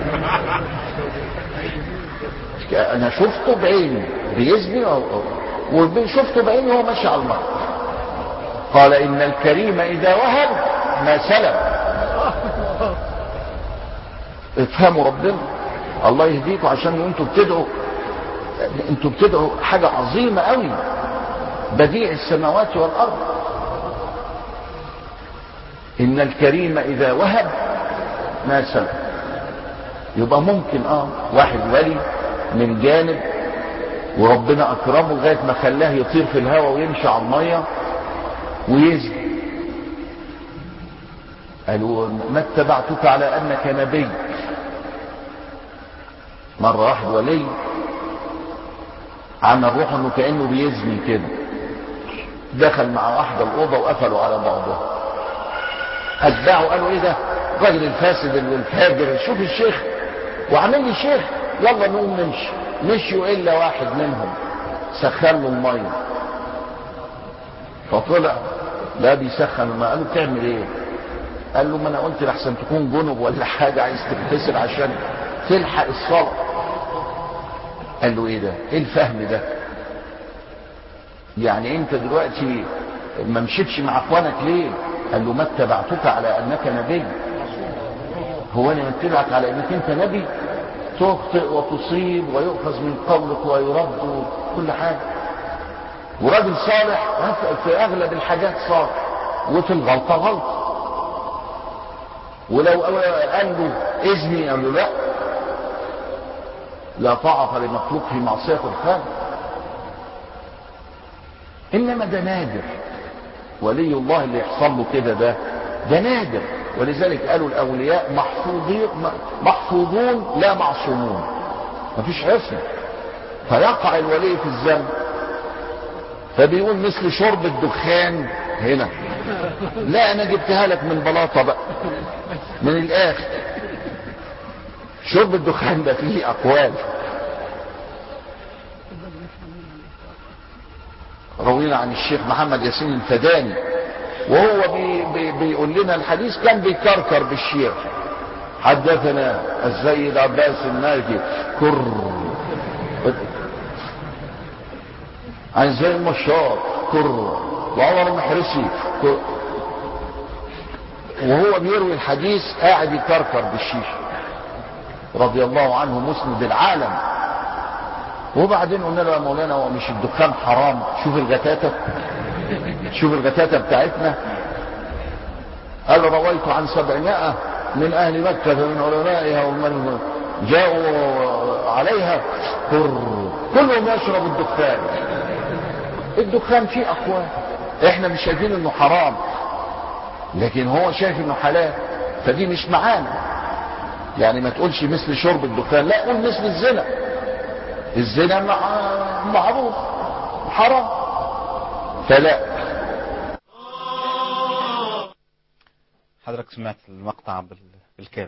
انا شفته بعيني بيزني وشفته بعيني هو ماشي على الميه. قال ان الكريم اذا وهب ما سلم. افهموا ربنا، الله يهديكم، عشان انتوا بتدعوا انتوا بتدعوا حاجه عظيمه قوي، بديع السماوات والارض. ان الكريم اذا وهب ما سلم. يبقى ممكن اه واحد ولي من جانب وربنا اكرمه لغايه ما خلاه يطير في الهواء ويمشي على الميه ويزني. قالوا ما اتبعتك على انك نبي. مره واحد ولي عمل روحه انه كانه بيزني كده، دخل مع واحده الاوضه وقفلوا على بعضهم. اتباعه قالوا ايه ده الراجل الفاسد الفاجر، شوف الشيخ وعامل لي شيخ، يلا نقوم نمشي. مشيوا الا واحد منهم سخن له الميه، فطلع لا بيسخن الميه. قالوا بتعمل ايه؟ قال له ما انا قلت لحسن تكون جنب ولا حاجه عايز تغتسل عشان تلحق الصلاه. قال له ايه ده؟ ايه الفهم ده؟ يعني انت دلوقتي ما مشيتش مع اخوانك ليه؟ قال له ما اتبعتك على انك نبي. هو انا اتبعك على انك انت نبي؟ تخطئ وتصيب ويؤخذ من قولك ويرد كل حاجة. وراجل صالح في أغلب الحاجات صالح، وفي الغلطة غلطة. ولو قال له إذني قال له لا، لا طاعة لمخلوق في معصية الخالق. إنما ده نادر، ولي الله اللي يحصل له كده ده ده نادر. ولذلك قالوا الأولياء محفوظين محفوظون لا معصومون، مفيش عصمة. فيقع الولي في الذنب، فبيقول مثل شرب الدخان هنا. لا أنا جبتها لك من بلاطة بقى، من الآخر. شرب الدخان ده فيه أقوال. روينا عن الشيخ محمد ياسين الفداني وهو بي بي بيقول لنا الحديث، كان بيكركر بالشيخ. حدثنا السيد عباس الناجي كر عن زي المشار كر وعمر المحرسي كر، وهو بيروي الحديث قاعد يكركر بالشيشه رضي الله عنه مسند العالم. وبعدين قلنا له يا مولانا هو مش الدخان حرام؟ شوف الغتاتة، شوف الغتاتة بتاعتنا. قال رويت عن سبعمائة من أهل مكة من علمائها ومن جاءوا عليها كر كلهم يشرب الدخان. الدخان فيه أقوال، احنا مش شايفين انه حرام، لكن هو شايف انه حلال، فدي مش معانا. يعني ما تقولش مثل شرب الدخان، لا قول مثل الزنا. الزنا معروف حرام، فلا. حضرتك سمعت المقطع بالكامل؟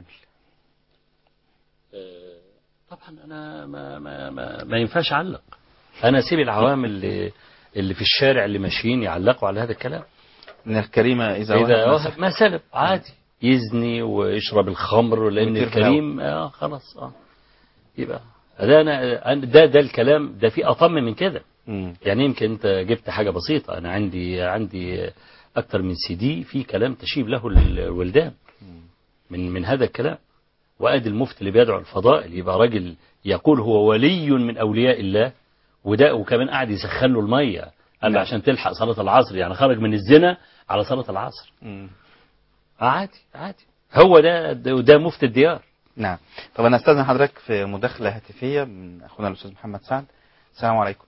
طبعا انا ما ما ما, ما ينفعش اعلق. انا اسيب العوام اللي اللي في الشارع اللي ماشيين يعلقوا على هذا الكلام. ان الكريم اذا, إذا وهب ما سلب عادي، يزني ويشرب الخمر، لان الكريم اه خلاص اه يبقى ده انا ده ده الكلام ده في اطم من كده. مم. يعني يمكن انت جبت حاجه بسيطه، انا عندي عندي اكتر من سي دي في كلام تشيب له الولدان من من هذا الكلام. وادي المفتي اللي بيدعو الفضائل يبقى راجل يقول هو ولي من اولياء الله، وده وكمان قاعد يسخن له الميه قال له عشان تلحق صلاه العصر، يعني خرج من الزنا على صلاه العصر. مم. عادي عادي، هو ده ده مفتي الديار. نعم. طب انا استاذن حضرتك في مداخله هاتفيه من اخونا الاستاذ محمد سعد. السلام عليكم.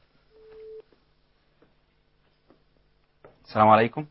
السلام عليكم.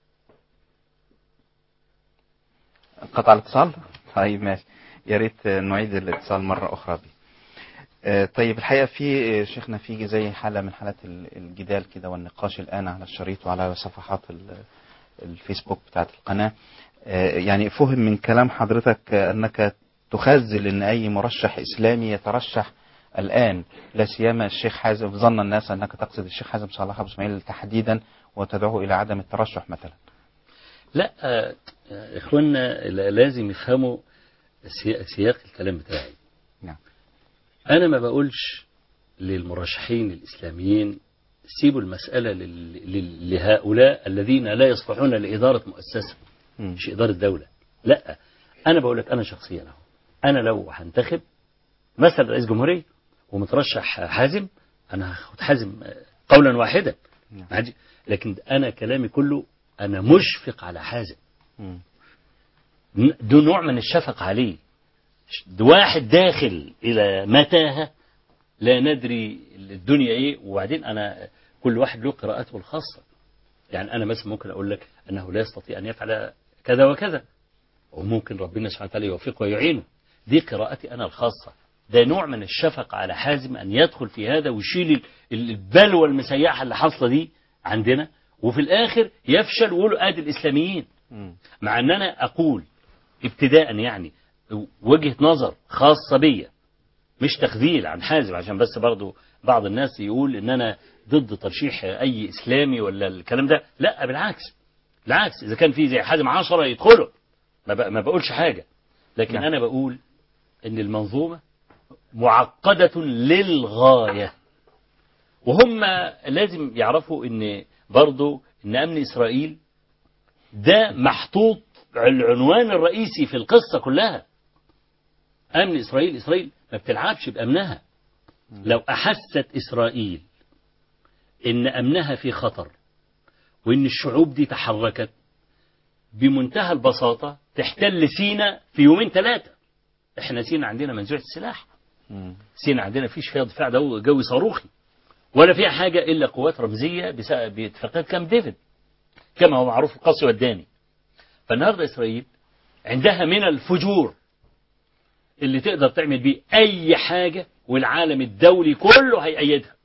قطع الاتصال؟ طيب ماشي، يا ريت نعيد الاتصال مره اخرى بي. آه طيب الحقيقه في شيخنا في زي حاله من حالات الجدال كده والنقاش الان على الشريط وعلى صفحات الفيسبوك بتاعت القناه. آه يعني فهم من كلام حضرتك انك تخزل ان اي مرشح اسلامي يترشح الان، لا سيما الشيخ حازم، ظن الناس انك تقصد الشيخ حازم صلاح ابو اسماعيل تحديدا وتدعوه الى عدم الترشح مثلا. لا آه اخواننا لازم يفهموا سياق الكلام بتاعي. نعم. انا ما بقولش للمرشحين الاسلاميين سيبوا المساله لهؤلاء الذين لا يصلحون لاداره مؤسسه، مش اداره دوله. لا، انا بقول لك انا شخصيا اهو، انا لو هنتخب مثلا رئيس جمهوريه ومترشح حازم، انا هاخد حازم قولا واحدا. نعم. لكن انا كلامي كله انا مشفق على حازم. م. ده نوع من الشفقه عليه. واحد داخل الى متاهه لا ندري الدنيا ايه، وبعدين انا كل واحد له قراءته الخاصه. يعني انا مثلا ممكن اقول لك انه لا يستطيع ان يفعل كذا وكذا، وممكن ربنا سبحانه وتعالى يوفقه ويعينه. دي قراءتي انا الخاصه. ده نوع من الشفقه على حازم ان يدخل في هذا ويشيل البلوى المسيحه اللي حاصله دي عندنا، وفي الاخر يفشل ويقولوا ادي الاسلاميين. مع ان انا اقول ابتداء يعني وجهه نظر خاصه بيا، مش تخذيل عن حازم عشان بس برضو بعض الناس يقول ان انا ضد ترشيح اي اسلامي ولا الكلام ده. لا بالعكس، بالعكس اذا كان في زي حازم عشرة يدخلوا ما, ما بقولش حاجه، لكن نعم. انا بقول ان المنظومه معقده للغايه، وهم لازم يعرفوا ان برضو ان امن اسرائيل ده محطوط العنوان الرئيسي في القصه كلها. امن اسرائيل، اسرائيل ما بتلعبش بأمنها. لو أحست إسرائيل إن أمنها في خطر وإن الشعوب دي تحركت بمنتهى البساطة تحتل سيناء في يومين ثلاثة. احنا سيناء عندنا منزوعة السلاح، سيناء عندنا فيش فيها دفاع جوي صاروخي ولا فيها حاجة إلا قوات رمزية باتفاقيات كامب ديفيد كما هو معروف القاسي والداني. فالنهاردة إسرائيل عندها من الفجور اللي تقدر تعمل بيه أي حاجة، والعالم الدولي كله هيأيدها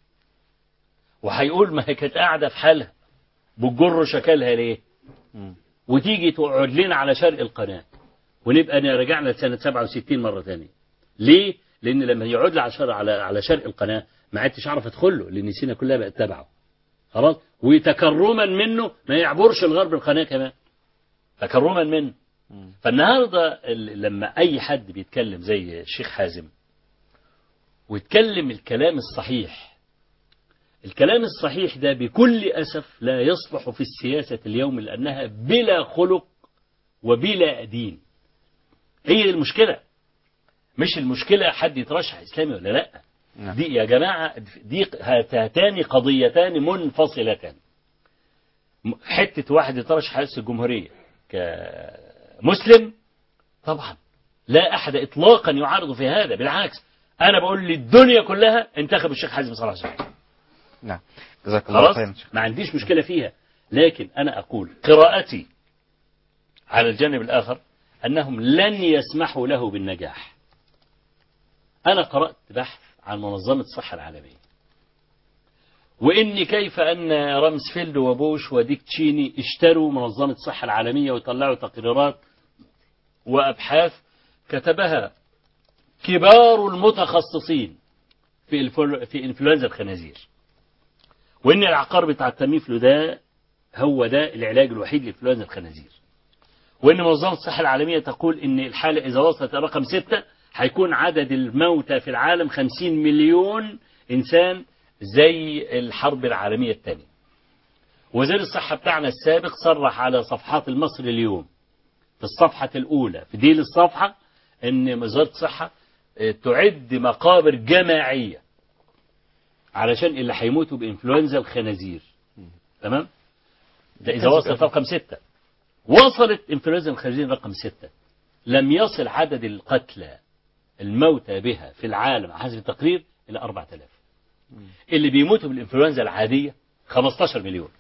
وهيقول ما هي كانت قاعدة في حالها بتجر شكلها ليه، وتيجي تقعد لنا على شرق القناة ونبقى رجعنا لسنة سبعة وستين مرة ثانية. ليه؟ لأن لما يقعد لي على شرق على على شرق القناة ما عدتش أعرف أدخله، لأن سينا كلها بقت تبعه خلاص، وتكرما منه ما يعبرش الغرب القناة كمان تكرما منه. فالنهاردة لما أي حد بيتكلم زي الشيخ حازم ويتكلم الكلام الصحيح، الكلام الصحيح ده بكل أسف لا يصلح في السياسة اليوم لأنها بلا خلق وبلا دين. هي المشكلة، مش المشكلة حد يترشح إسلامي ولا لا. دي يا جماعة دي هاتان قضيتان منفصلتان. حتة واحد يترشح رئيس الجمهورية كمسلم طبعا لا أحد إطلاقا يعارض في هذا، بالعكس أنا بقول للدنيا كلها انتخب الشيخ حازم صلاح الشيخ. نعم جزاك الله خير. ما عنديش مشكلة فيها، لكن أنا أقول قراءتي على الجانب الآخر أنهم لن يسمحوا له بالنجاح. أنا قرأت بحث عن منظمة الصحة العالمية وإن كيف أن رامسفيلد وبوش وديك تشيني اشتروا منظمة الصحة العالمية وطلعوا تقريرات وأبحاث كتبها كبار المتخصصين في الفل... في إنفلونزا الخنازير، وإن العقار بتاع التاميفلو ده هو ده العلاج الوحيد لإنفلونزا الخنازير، وإن منظمة الصحة العالمية تقول إن الحالة إذا وصلت رقم ستة هيكون عدد الموتى في العالم خمسين مليون إنسان زي الحرب العالمية الثانية. وزير الصحة بتاعنا السابق صرح على صفحات المصري اليوم في الصفحة الأولى في ديل الصفحة إن وزارة الصحة تعد مقابر جماعية علشان اللي هيموتوا بإنفلونزا الخنازير. تمام؟ ده إذا وصلت رقم ستة. وصلت إنفلونزا الخنازير رقم ستة، لم يصل عدد القتلى الموتى بها في العالم حسب التقرير إلى أربعة آلاف. اللي بيموتوا بالإنفلونزا العادية خمسة عشر مليون.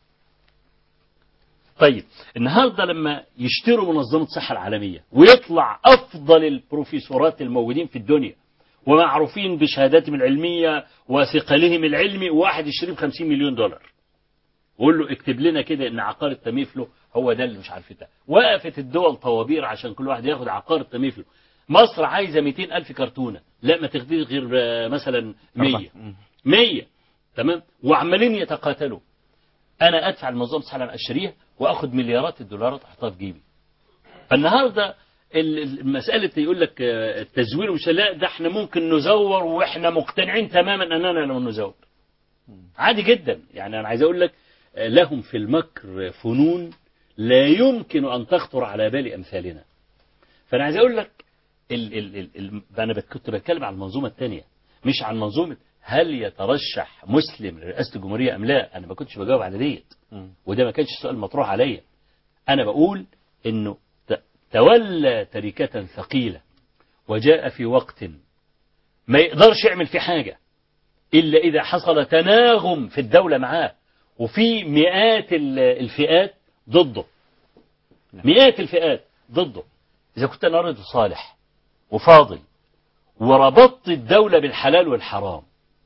طيب النهاردة لما يشتروا منظمة الصحة العالمية ويطلع أفضل البروفيسورات الموجودين في الدنيا ومعروفين بشهاداتهم العلمية وثقلهم العلمي، واحد يشتري بخمسين مليون دولار وقول له اكتب لنا كده ان عقار التاميفلو هو ده اللي مش عارف ده. وقفت الدول طوابير عشان كل واحد ياخد عقار التاميفلو. مصر عايزة مئتين ألف كرتونة، لا ما تاخديش غير مثلا مية مية. تمام؟ وعمالين يتقاتلوا. أنا أدفع المنظمة الصحة العالمية أشتريها وأخد مليارات الدولارات أحطها في جيبي. فالنهاردة المسألة يقول لك التزوير ومش لا، ده احنا ممكن نزور واحنا مقتنعين تماما أننا لو نزور عادي جدا. يعني أنا عايز أقول لك لهم في المكر فنون لا يمكن أن تخطر على بال أمثالنا. فأنا عايز أقول لك ال ال ال ال أنا كنت بتكلم عن المنظومة الثانية مش عن منظومة هل يترشح مسلم لرئاسة الجمهورية أم لا. أنا ما كنتش بجاوب على ديت، وده ما كانش السؤال مطروح عليا. أنا بقول إنه تولى تركة ثقيلة وجاء في وقت ما يقدرش يعمل في حاجة إلا إذا حصل تناغم في الدولة معاه، وفي مئات الفئات ضده، مئات الفئات ضده. إذا كنت أنا رجل صالح وفاضل وربطت الدولة بالحلال والحرام،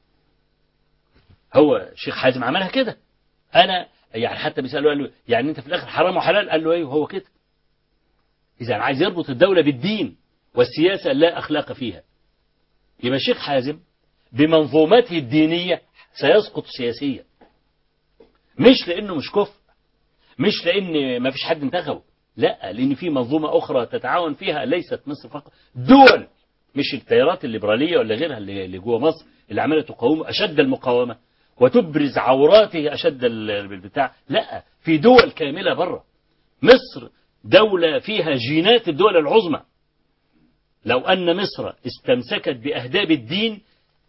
هو الشيخ حازم عملها كده. أنا يعني حتى بيسأله قال له يعني أنت في الآخر حرام وحلال؟ قال له أيوه هو كده. إذا عايز يربط الدولة بالدين والسياسة لا أخلاق فيها، يبقى الشيخ حازم بمنظومته الدينية سيسقط سياسيا، مش لأنه مش كفء، مش لأن ما فيش حد انتخبه، لا، لأن في منظومة أخرى تتعاون فيها، ليست مصر فقط، دول مش التيارات الليبرالية ولا غيرها اللي جوه مصر اللي عمالة تقاوم أشد المقاومة وتبرز عوراته أشد البتاع، لا، في دول كاملة بره. مصر دولة فيها جينات الدول العظمى، لو أن مصر استمسكت بأهداب الدين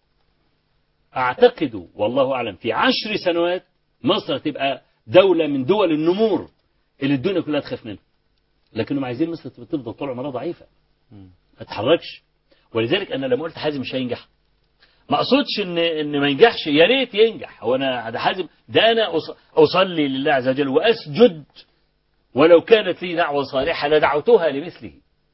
أعتقد والله أعلم في عشر سنوات مصر تبقى دولة من دول النمور اللي الدنيا كلها تخاف منها. لكنهم عايزين مصر تفضل طول عمرها ضعيفة ما تتحركش. ولذلك أنا لما قلت حازم مش هينجح ما أقصدش إن إن ما ينجحش، يا ريت ينجح. هو أنا ده حازم ده أنا أصلي لله عز وجل وأسجد ولو كانت لي دعوة صالحة لدعوتها لمثله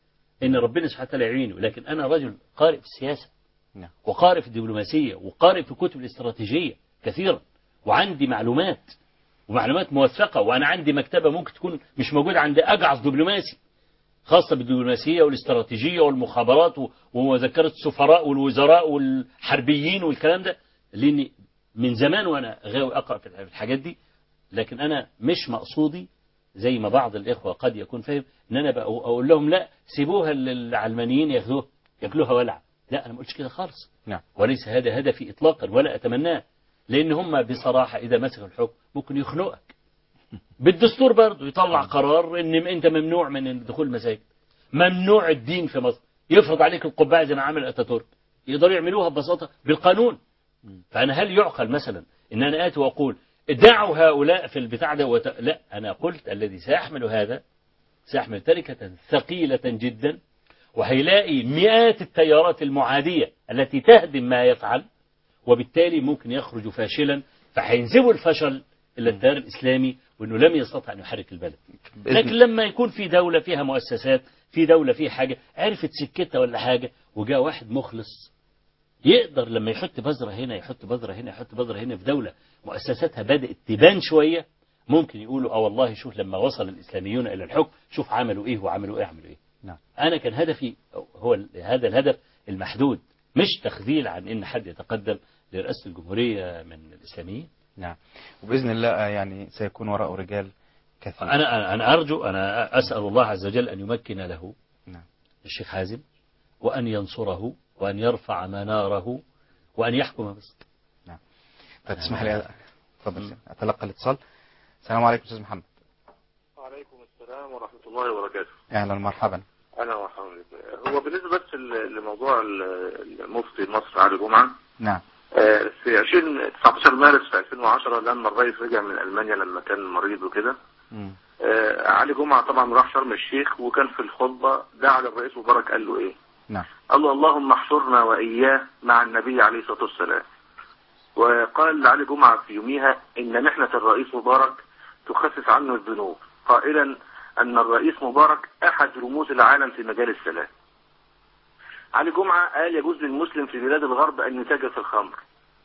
إن ربنا سبحانه وتعالى يعينه. لكن أنا رجل قارئ في السياسة وقارئ في الدبلوماسية وقارئ في كتب الاستراتيجية كثيرا وعندي معلومات ومعلومات موثقة، وأنا عندي مكتبة ممكن تكون مش موجودة عند أجعص دبلوماسي خاصة بالدبلوماسية والاستراتيجية والمخابرات ومذكرة السفراء والوزراء والحربيين والكلام ده، لأني من زمان وأنا غاوي أقرأ في الحاجات دي. لكن أنا مش مقصودي زي ما بعض الإخوة قد يكون فاهم إن أنا بقى أقول لهم لا سيبوها للعلمانيين ياخذوها ياكلوها ولع. لا أنا ما قلتش كده خالص. نعم. وليس هذا هدفي إطلاقا ولا أتمناه، لأن هم بصراحة إذا مسكوا الحكم ممكن يخنقك بالدستور برضه يطلع قرار إن أنت ممنوع من دخول المساجد، ممنوع الدين في مصر، يفرض عليك القبعة زي ما عمل أتاتورك. يقدروا يعملوها ببساطة بالقانون. فأنا هل يعقل مثلا إن أنا آتي وأقول دعوا هؤلاء في البتاع ده وت... لا أنا قلت الذي سيحمل هذا سيحمل تركة ثقيلة جدا، وهيلاقي مئات التيارات المعادية التي تهدم ما يفعل، وبالتالي ممكن يخرج فاشلا، فهينسبوا الفشل إلى التيار الإسلامي وأنه لم يستطع أن يحرك البلد. لكن لما يكون في دولة فيها مؤسسات، في دولة فيها حاجة عرفت سكتها ولا حاجة، وجاء واحد مخلص يقدر لما يحط بذرة هنا يحط بذرة هنا يحط بذرة هنا في دولة مؤسساتها بدأت تبان شوية، ممكن يقولوا اه والله شوف لما وصل الإسلاميون إلى الحكم شوف عملوا إيه وعملوا إيه عملوا إيه. نعم. أنا كان هدفي هو هذا الهدف المحدود، مش تخذيل عن إن حد يتقدم لرئاسة الجمهورية من الإسلاميين. نعم. وبإذن الله يعني سيكون وراءه رجال كثير. أنا أنا أرجو أنا أسأل الله عز وجل أن يمكن له. نعم. الشيخ حازم وأن ينصره وأن يرفع مناره وأن يحكم مصر. نعم. فتسمح لي تفضل أتلقى الاتصال. السلام عليكم أستاذ محمد. وعليكم السلام ورحمة الله وبركاته. أهلا ومرحبا. أهلا ومرحبا بك. هو بالنسبة بس لموضوع المفتي مصر علي جمعة. نعم. في عشرين تسعة عشر مارس في ألفين وعشرة لما الرئيس رجع من ألمانيا لما كان مريض وكده، علي جمعة طبعا راح شرم الشيخ وكان في الخطبة دعا للرئيس مبارك قال له إيه؟ نعم. قال له اللهم احشرنا وإياه مع النبي عليه الصلاة والسلام. وقال لعلي جمعة في يوميها إن محنة الرئيس مبارك تخفف عنه الذنوب، قائلا أن الرئيس مبارك أحد رموز العالم في مجال السلام. علي جمعة قال يجوز للمسلم في بلاد الغرب أن يتاجر في الخمر.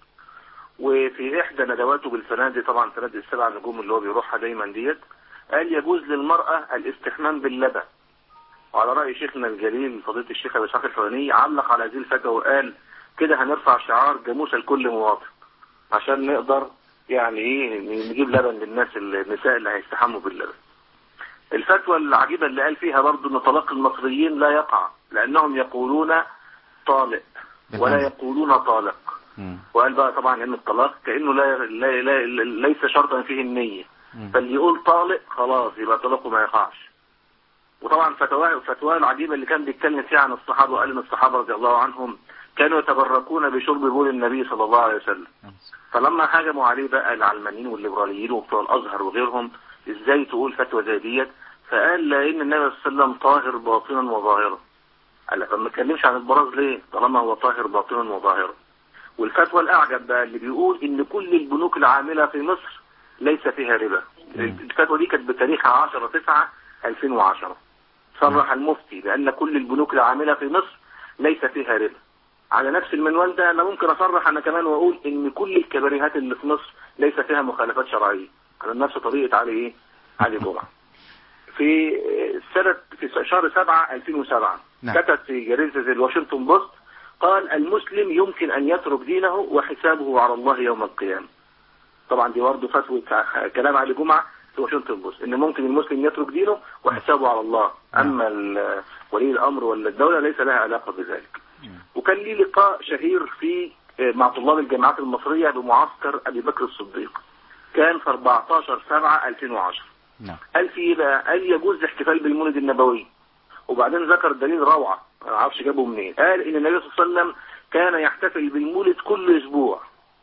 وفي إحدى ندواته بالفنادق، طبعا فنادق السبع نجوم اللي هو بيروحها دايما ديت، قال يجوز للمرأة الاستحمام باللبن. وعلى رأي شيخنا الجليل فضيلة الشيخ أبي إسحاق الحواني علق على هذه الفتوى وقال كده هنرفع شعار جاموسة لكل مواطن عشان نقدر يعني ايه نجيب لبن للناس النساء اللي هيستحموا باللبن. الفتوى العجيبة اللي قال فيها برضو ان طلاق المصريين لا يقع لانهم يقولون طالق ولا يقولون طالق. وقال بقى طبعا ان الطلاق كأنه لا, لا, لا, لا ليس شرطا فيه النية، فاللي يقول طالق خلاص يبقى طلاقه ما يقعش. وطبعا فتوى فتوى العجيبة اللي كان بيتكلم فيها عن الصحابة وقال ان الصحابة رضي الله عنهم كانوا يتبركون بشرب بول النبي صلى الله عليه وسلم. فلما هاجموا عليه بقى العلمانيين والليبراليين وبتوع الازهر وغيرهم ازاي تقول فتوى زي ديت، فقال لان النبي صلى الله عليه وسلم طاهر باطنا وظاهرا. قال طب ما اتكلمش عن البراز ليه طالما هو طاهر باطنا وظاهرا. والفتوى الاعجب بقى اللي بيقول ان كل البنوك العامله في مصر ليس فيها ربا. الفتوى دي كانت بتاريخ عشرة تسعة ألفين وعشرة. صرح المفتي بان كل البنوك العامله في مصر ليس فيها ربا. على نفس المنوال ده انا ممكن اصرح انا كمان واقول ان كل الكباريهات اللي في مصر ليس فيها مخالفات شرعيه على نفس طريقه علي ايه علي جمعه. في سنه في شهر سبعة ألفين وسبعة نعم. كتب في جريده الواشنطن بوست قال المسلم يمكن ان يترك دينه وحسابه على الله يوم القيامه. طبعا دي برضه فتوى كلام علي جمعه في واشنطن بوست ان ممكن المسلم يترك دينه وحسابه على الله، اما ولي الامر ولا الدوله ليس لها علاقه بذلك. وكان لي لقاء شهير في مع طلاب الجامعات المصرية بمعسكر أبي بكر الصديق، كان في أربعة عشر سبعة ألفين وعشرة. نعم. قال في بقى قال يجوز الاحتفال بالمولد النبوي وبعدين ذكر دليل روعة ما اعرفش جابه منين. قال ان النبي صلى الله عليه وسلم كان يحتفل بالمولد كل اسبوع،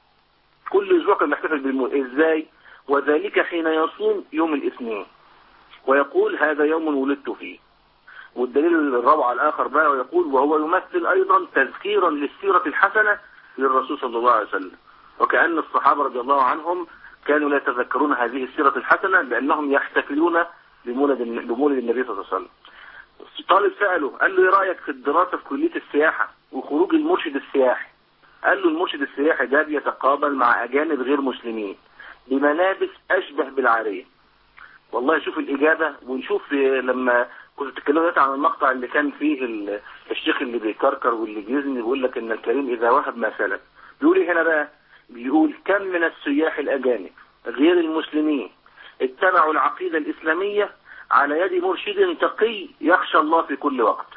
كل اسبوع كان يحتفل بالمولد. ازاي؟ وذلك حين يصوم يوم الاثنين ويقول هذا يوم ولدت فيه. والدليل الروعة الآخر بقى ويقول وهو يمثل أيضا تذكيرا للسيرة الحسنة للرسول صلى الله عليه وسلم، وكأن الصحابة رضي الله عنهم كانوا لا يتذكرون هذه السيرة الحسنة لأنهم يحتفلون بمولد بمولد النبي صلى الله عليه وسلم. طالب سأله قال له ايه رأيك في الدراسة في كلية السياحة وخروج المرشد السياحي؟ قال له المرشد السياحي ده بيتقابل مع أجانب غير مسلمين بملابس أشبه بالعارية. والله شوف الإجابة. ونشوف لما كنت بتتكلموا عن المقطع اللي كان فيه الشيخ اللي بيكركر واللي بيزني بيقول لك ان الكريم اذا وهب ما سلب. بيقول ايه هنا بقى؟ بيقول كم من السياح الاجانب غير المسلمين اتبعوا العقيدة الاسلامية على يد مرشد تقي يخشى الله في كل وقت.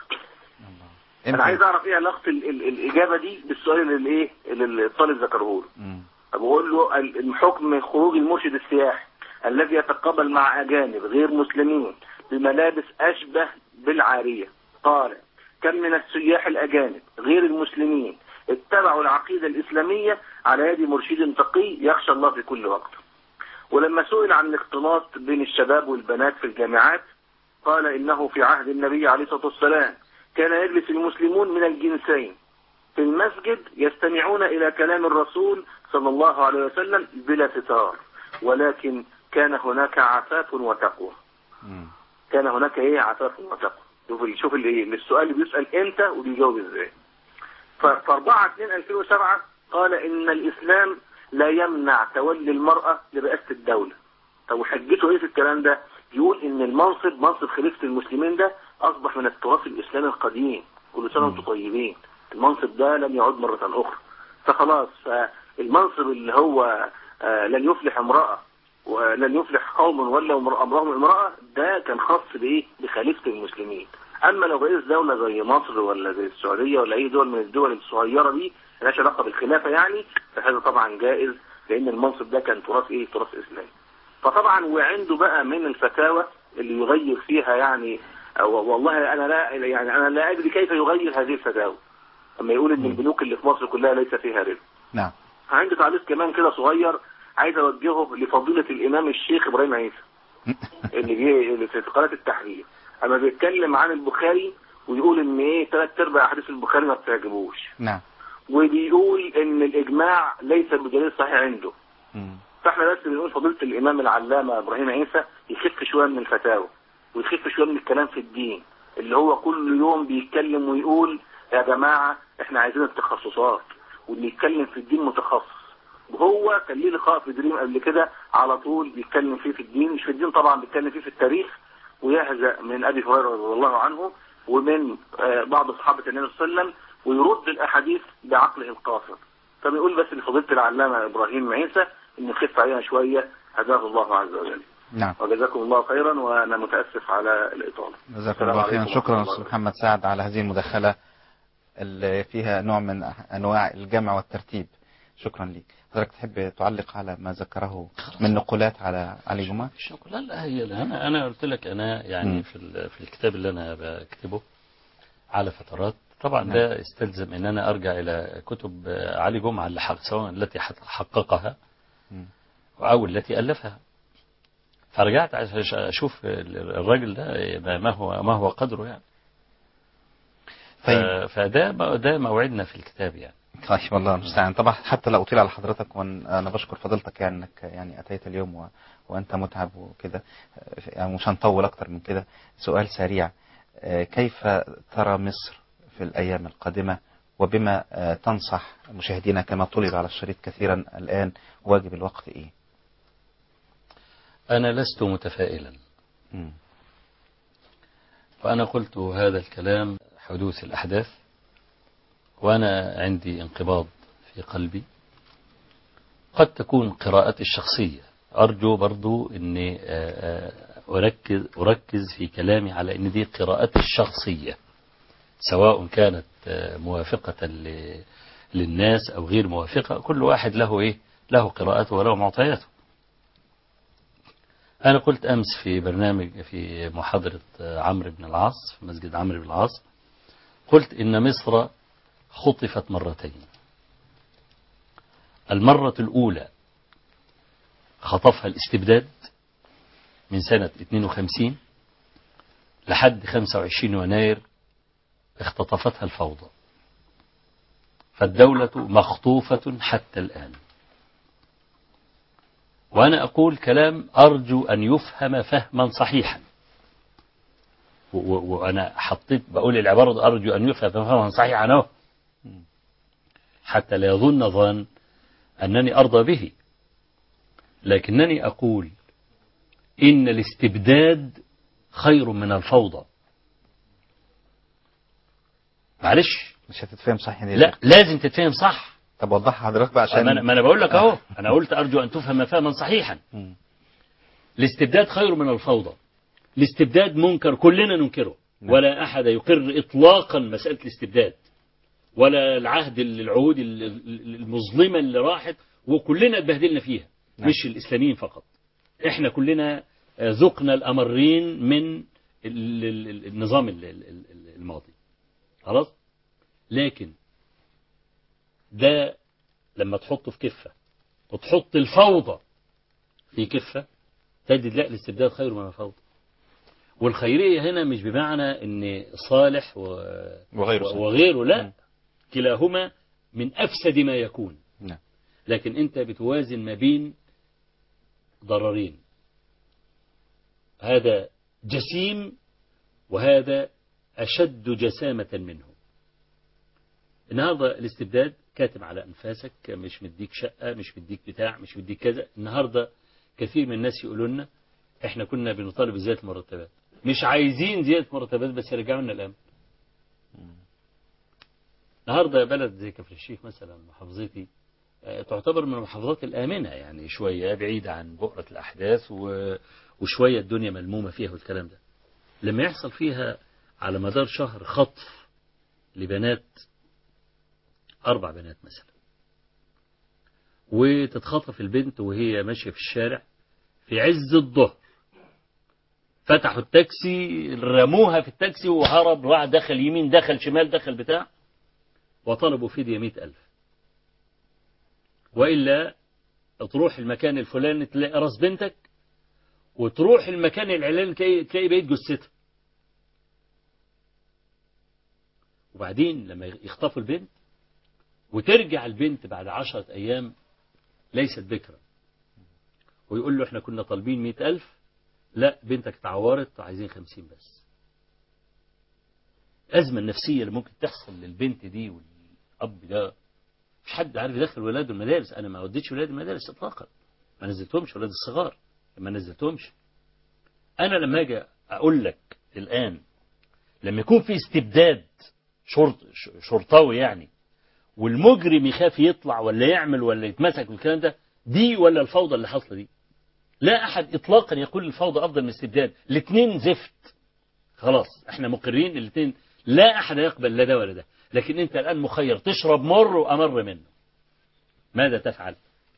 انا عايز اعرف ايه علاقة ال ال الاجابة دي بالسؤال اللي ايه اللي الطالب ذكره له. بقول له الحكم خروج المرشد السياحي الذي يتقابل مع اجانب غير مسلمين بملابس أشبه بالعارية. قال كم من السياح الأجانب غير المسلمين اتبعوا العقيدة الإسلامية على يد مرشد تقي يخشى الله في كل وقت. ولما سئل عن الاختلاط بين الشباب والبنات في الجامعات قال إنه في عهد النبي عليه الصلاة والسلام كان يجلس المسلمون من الجنسين في المسجد يستمعون إلى كلام الرسول صلى الله عليه وسلم بلا ستار، ولكن كان هناك عفاف وتقوى. كان هناك ايه؟ عفاف وتقوى. شوف شوف اللي السؤال اللي بيسأل امتى وبيجاوب ازاي. ف أربعة اثنين ألفين وسبعة قال ان الاسلام لا يمنع تولي المرأة لرئاسة الدولة. طب وحجته ايه في الكلام ده؟ يقول ان المنصب منصب خليفة المسلمين ده اصبح من التراث الاسلامي القديم، كل سنة وانتم طيبين. المنصب ده لن يعود مرة اخرى. فخلاص فالمنصب اللي هو آه لن يفلح امرأة ولن يفلح قوم ولا امرهم امرأة ده كان خاص بايه؟ بخليفة المسلمين. اما لو رئيس دولة زي مصر ولا زي السعودية ولا اي دول من الدول الصغيرة دي ملهاش علاقة بالخلافة يعني، فهذا طبعا جائز لان المنصب ده كان تراث ايه؟ تراث اسلامي. فطبعا وعنده بقى من الفتاوى اللي يغير فيها يعني والله انا لا يعني انا لا ادري كيف يغير هذه الفتاوى اما يقول ان البنوك اللي في مصر كلها ليس فيها ربا. نعم. عندي تعليق كمان كده صغير عايز اوجهه لفضيلة الامام الشيخ ابراهيم عيسى اللي جه اللي في قناة التحرير اما بيتكلم عن البخاري ويقول ان ايه ثلاث ارباع احاديث البخاري ما بتعجبوش. نعم. وبيقول ان الاجماع ليس بدليل صحيح عنده. مم. فاحنا بس بنقول فضيلة الامام العلامة ابراهيم عيسى يخف شوية من الفتاوى ويخف شوية من الكلام في الدين اللي هو كل يوم بيتكلم ويقول يا جماعة احنا عايزين التخصصات واللي يتكلم في الدين متخصص. وهو كان ليه لقاء في دريم قبل كده على طول بيتكلم فيه في الدين، مش في الدين طبعا، بيتكلم فيه في التاريخ ويهزأ من ابي هريره رضي الله عنه ومن بعض صحابه النبي صلى الله عليه وسلم ويرد الاحاديث بعقله القاصر. فبيقول بس لفضيله العلامه ابراهيم عيسى ان نخف عليها شويه هداه الله عز وجل. نعم. وجزاكم الله خيرا وانا متاسف على الاطاله. جزاكم الله خيرا. شكرا استاذ محمد سعد على هذه المداخله اللي فيها نوع من انواع الجمع والترتيب. شكرا لك. حضرتك تحب تعلق على ما ذكره من نقولات على علي جمعة؟ مش نقولات، لا هي لا. انا انا قلت لك انا يعني م. في في الكتاب اللي انا بكتبه على فترات طبعا م. ده يستلزم ان انا ارجع الى كتب علي جمعة اللي حق سواء التي حققها م. او التي الفها. فرجعت عشان اشوف الراجل ده ما هو ما هو قدره يعني. طيب. فده ده موعدنا في الكتاب يعني. طيب والله المستعان. طبعا حتى لا أطيل على حضرتك وأنا بشكر فضيلتك يعني أنك يعني أتيت اليوم و... وأنت متعب وكده يعني مش هنطول أكتر من كده. سؤال سريع، كيف ترى مصر في الأيام القادمة وبما تنصح مشاهدينا كما طلب على الشريط كثيرا الآن واجب الوقت إيه؟ أنا لست متفائلا م. وأنا قلت هذا الكلام حدوث الأحداث وأنا عندي انقباض في قلبي. قد تكون قراءتي الشخصية، أرجو برضو أني أركز, أركز في كلامي على أن دي قراءتي الشخصية سواء كانت موافقة للناس أو غير موافقة. كل واحد له إيه؟ له قراءته وله معطياته. أنا قلت أمس في برنامج في محاضرة عمرو بن العاص في مسجد عمرو بن العاص، قلت إن مصر خطفت مرتين. المرة الأولى خطفها الاستبداد من سنة اثنين وخمسين لحد خمسة وعشرين يناير اختطفتها الفوضى، فالدولة مخطوفة حتى الآن. وأنا أقول كلام أرجو أن يفهم فهما صحيحا، وأنا حطيت بقول العبارة أرجو أن يفهم فهما صحيحا أهو، حتى لا يظن ظن أنني أرضى به، لكنني أقول إن الاستبداد خير من الفوضى. معلش مش هتتفهم صح يعني؟ لا لازم تتفهم صح. طب وضحها حضرتك بقى عشان ما أنا, ما أنا بقول لك أهو، أنا قلت أرجو أن تفهم فهما صحيحا. الاستبداد خير من الفوضى. الاستبداد منكر كلنا ننكره، ولا أحد يقر إطلاقا مسألة الاستبداد، ولا العهد العهود المظلمة اللي راحت وكلنا اتبهدلنا فيها. نعم. مش الإسلاميين فقط، احنا كلنا ذقنا الأمرين من النظام الماضي خلاص. لكن ده لما تحطه في كفة وتحط الفوضى في كفة تجد لا الاستبداد خير من الفوضى. والخيرية هنا مش بمعنى ان صالح و... وغيره, وغيره لا م. كلاهما من أفسد ما يكون. م. لكن انت بتوازن ما بين ضررين، هذا جسيم وهذا أشد جسامة منه. النهاردة الاستبداد كاتم على أنفاسك، مش مديك شقة، مش مديك بتاع، مش مديك كذا. النهاردة كثير من الناس يقولوا لنا احنا كنا بنطالب بزيادة مرتبات، مش عايزين زيادة مرتبات بس يرجعوا لنا الأمن. النهاردة بلد زي كفر الشيخ مثلا محافظتي تعتبر من المحافظات الآمنة، يعني شوية بعيدة عن بؤرة الأحداث وشوية الدنيا ملمومة فيها والكلام ده. لما يحصل فيها على مدار شهر خطف لبنات، أربع بنات مثلا، وتتخطف البنت وهي ماشية في الشارع في عز الظهر، فتحوا التاكسي رموها في التاكسي وهرب، واحد دخل يمين دخل شمال دخل بتاع، وطلبوا فدية مئة ألف، وإلا تروح المكان الفلاني تلاقي راس بنتك، وتروح المكان العلاني تلاقي بيت جثتها. وبعدين لما يخطفوا البنت وترجع البنت بعد عشرة أيام ليست بكرة، ويقول له احنا كنا طالبين مئة ألف، لا بنتك تعورت وعايزين خمسين بس. الأزمة النفسية اللي ممكن تحصل للبنت دي والأب ده، مش حد عارف يدخل ولاده المدارس. أنا ما وديتش ولادي المدارس إطلاقا، ما نزلتهمش، ولاد الصغار ما نزلتهمش. أنا لما أجي أقول لك الآن لما يكون في استبداد شرط شرطاوي يعني، والمجرم يخاف يطلع ولا يعمل ولا يتمسك والكلام ده، دي ولا الفوضى اللي حصل دي؟ لا أحد إطلاقا يقول الفوضى أفضل من الاستبداد، الاثنين زفت. خلاص احنا مقرين الاثنين، لا أحد يقبل لا ده ولا ده. لكن أنت الآن مخير تشرب مر وأمر منه، ماذا تفعل؟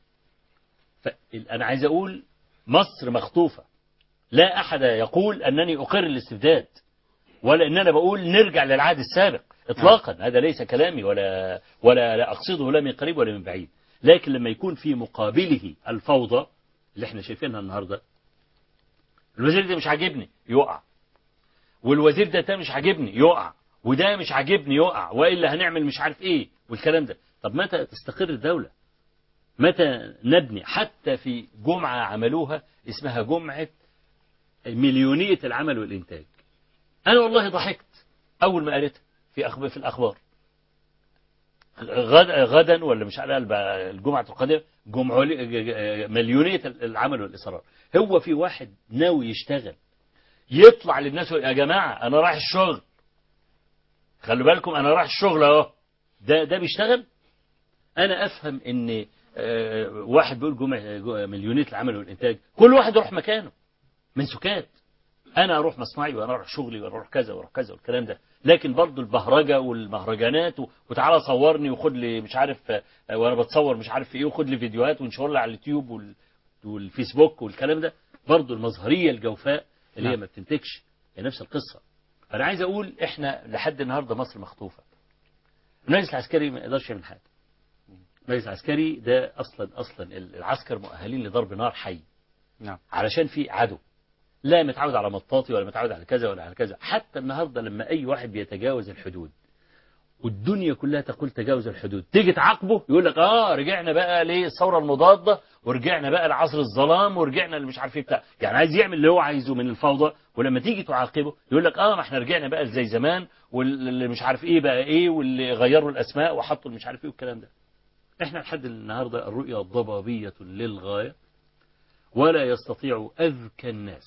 أنا عايز أقول مصر مخطوفة، لا أحد يقول أنني أقر الاستبداد ولا أن أنا بقول نرجع للعهد السابق إطلاقا. هذا ليس كلامي ولا ولا لا أقصده لا من قريب ولا من بعيد. لكن لما يكون في مقابله الفوضى اللي احنا شايفينها النهاردة، الوزير ده مش عاجبني يقع، والوزير ده, ده مش عاجبني يقع، وده مش عاجبني يقع، وإلا هنعمل مش عارف إيه والكلام ده. طب متى تستقر الدولة؟ متى نبني؟ حتى في جمعة عملوها اسمها جمعة مليونية العمل والإنتاج، أنا والله ضحكت أول ما قريتها في أخبار في الأخبار. غدا, غدا ولا مش على الجمعة القادمة جمعة مليونية العمل والإصرار. هو في واحد ناوي يشتغل يطلع للناس يا جماعة أنا رايح الشغل، خلوا بالكم أنا رايح الشغل أهو، ده ده بيشتغل؟ أنا أفهم إن واحد بيقول جمعة مليونية العمل والإنتاج، كل واحد يروح مكانه من سكات، أنا أروح مصنعي وأنا أروح شغلي وأنا أروح كذا وأروح كذا والكلام ده. لكن برضو البهرجة والمهرجانات وتعالى صورني وخد لي مش عارف وأنا بتصور مش عارف إيه، وخد لي فيديوهات ونشر لي على اليوتيوب والفيسبوك والكلام ده، برضو المظهرية الجوفاء اللي هي نعم. ما بتنتجش، هي نفس القصة. فأنا عايز أقول إحنا لحد النهاردة مصر مخطوفة. المجلس العسكري ما يقدرش يعمل حاجة. المجلس العسكري ده أصلا أصلا العسكر مؤهلين لضرب نار حي. نعم. علشان في عدو لا متعود على مطاطي ولا متعود على كذا ولا على كذا. حتى النهاردة لما أي واحد بيتجاوز الحدود والدنيا كلها تقول تجاوز الحدود، تيجي تعاقبه يقول لك اه رجعنا بقى للثوره المضاده ورجعنا بقى لعصر الظلام ورجعنا اللي مش عارف ايه بتاع، يعني عايز يعمل اللي هو عايزه من الفوضى، ولما تيجي تعاقبه يقول لك اه ما احنا رجعنا بقى زي زمان واللي مش عارف ايه بقى ايه واللي غيروا الاسماء وحطوا مش عارف ايه والكلام ده. احنا لحد النهارده الرؤيه ضبابيه للغايه، ولا يستطيع اذكى الناس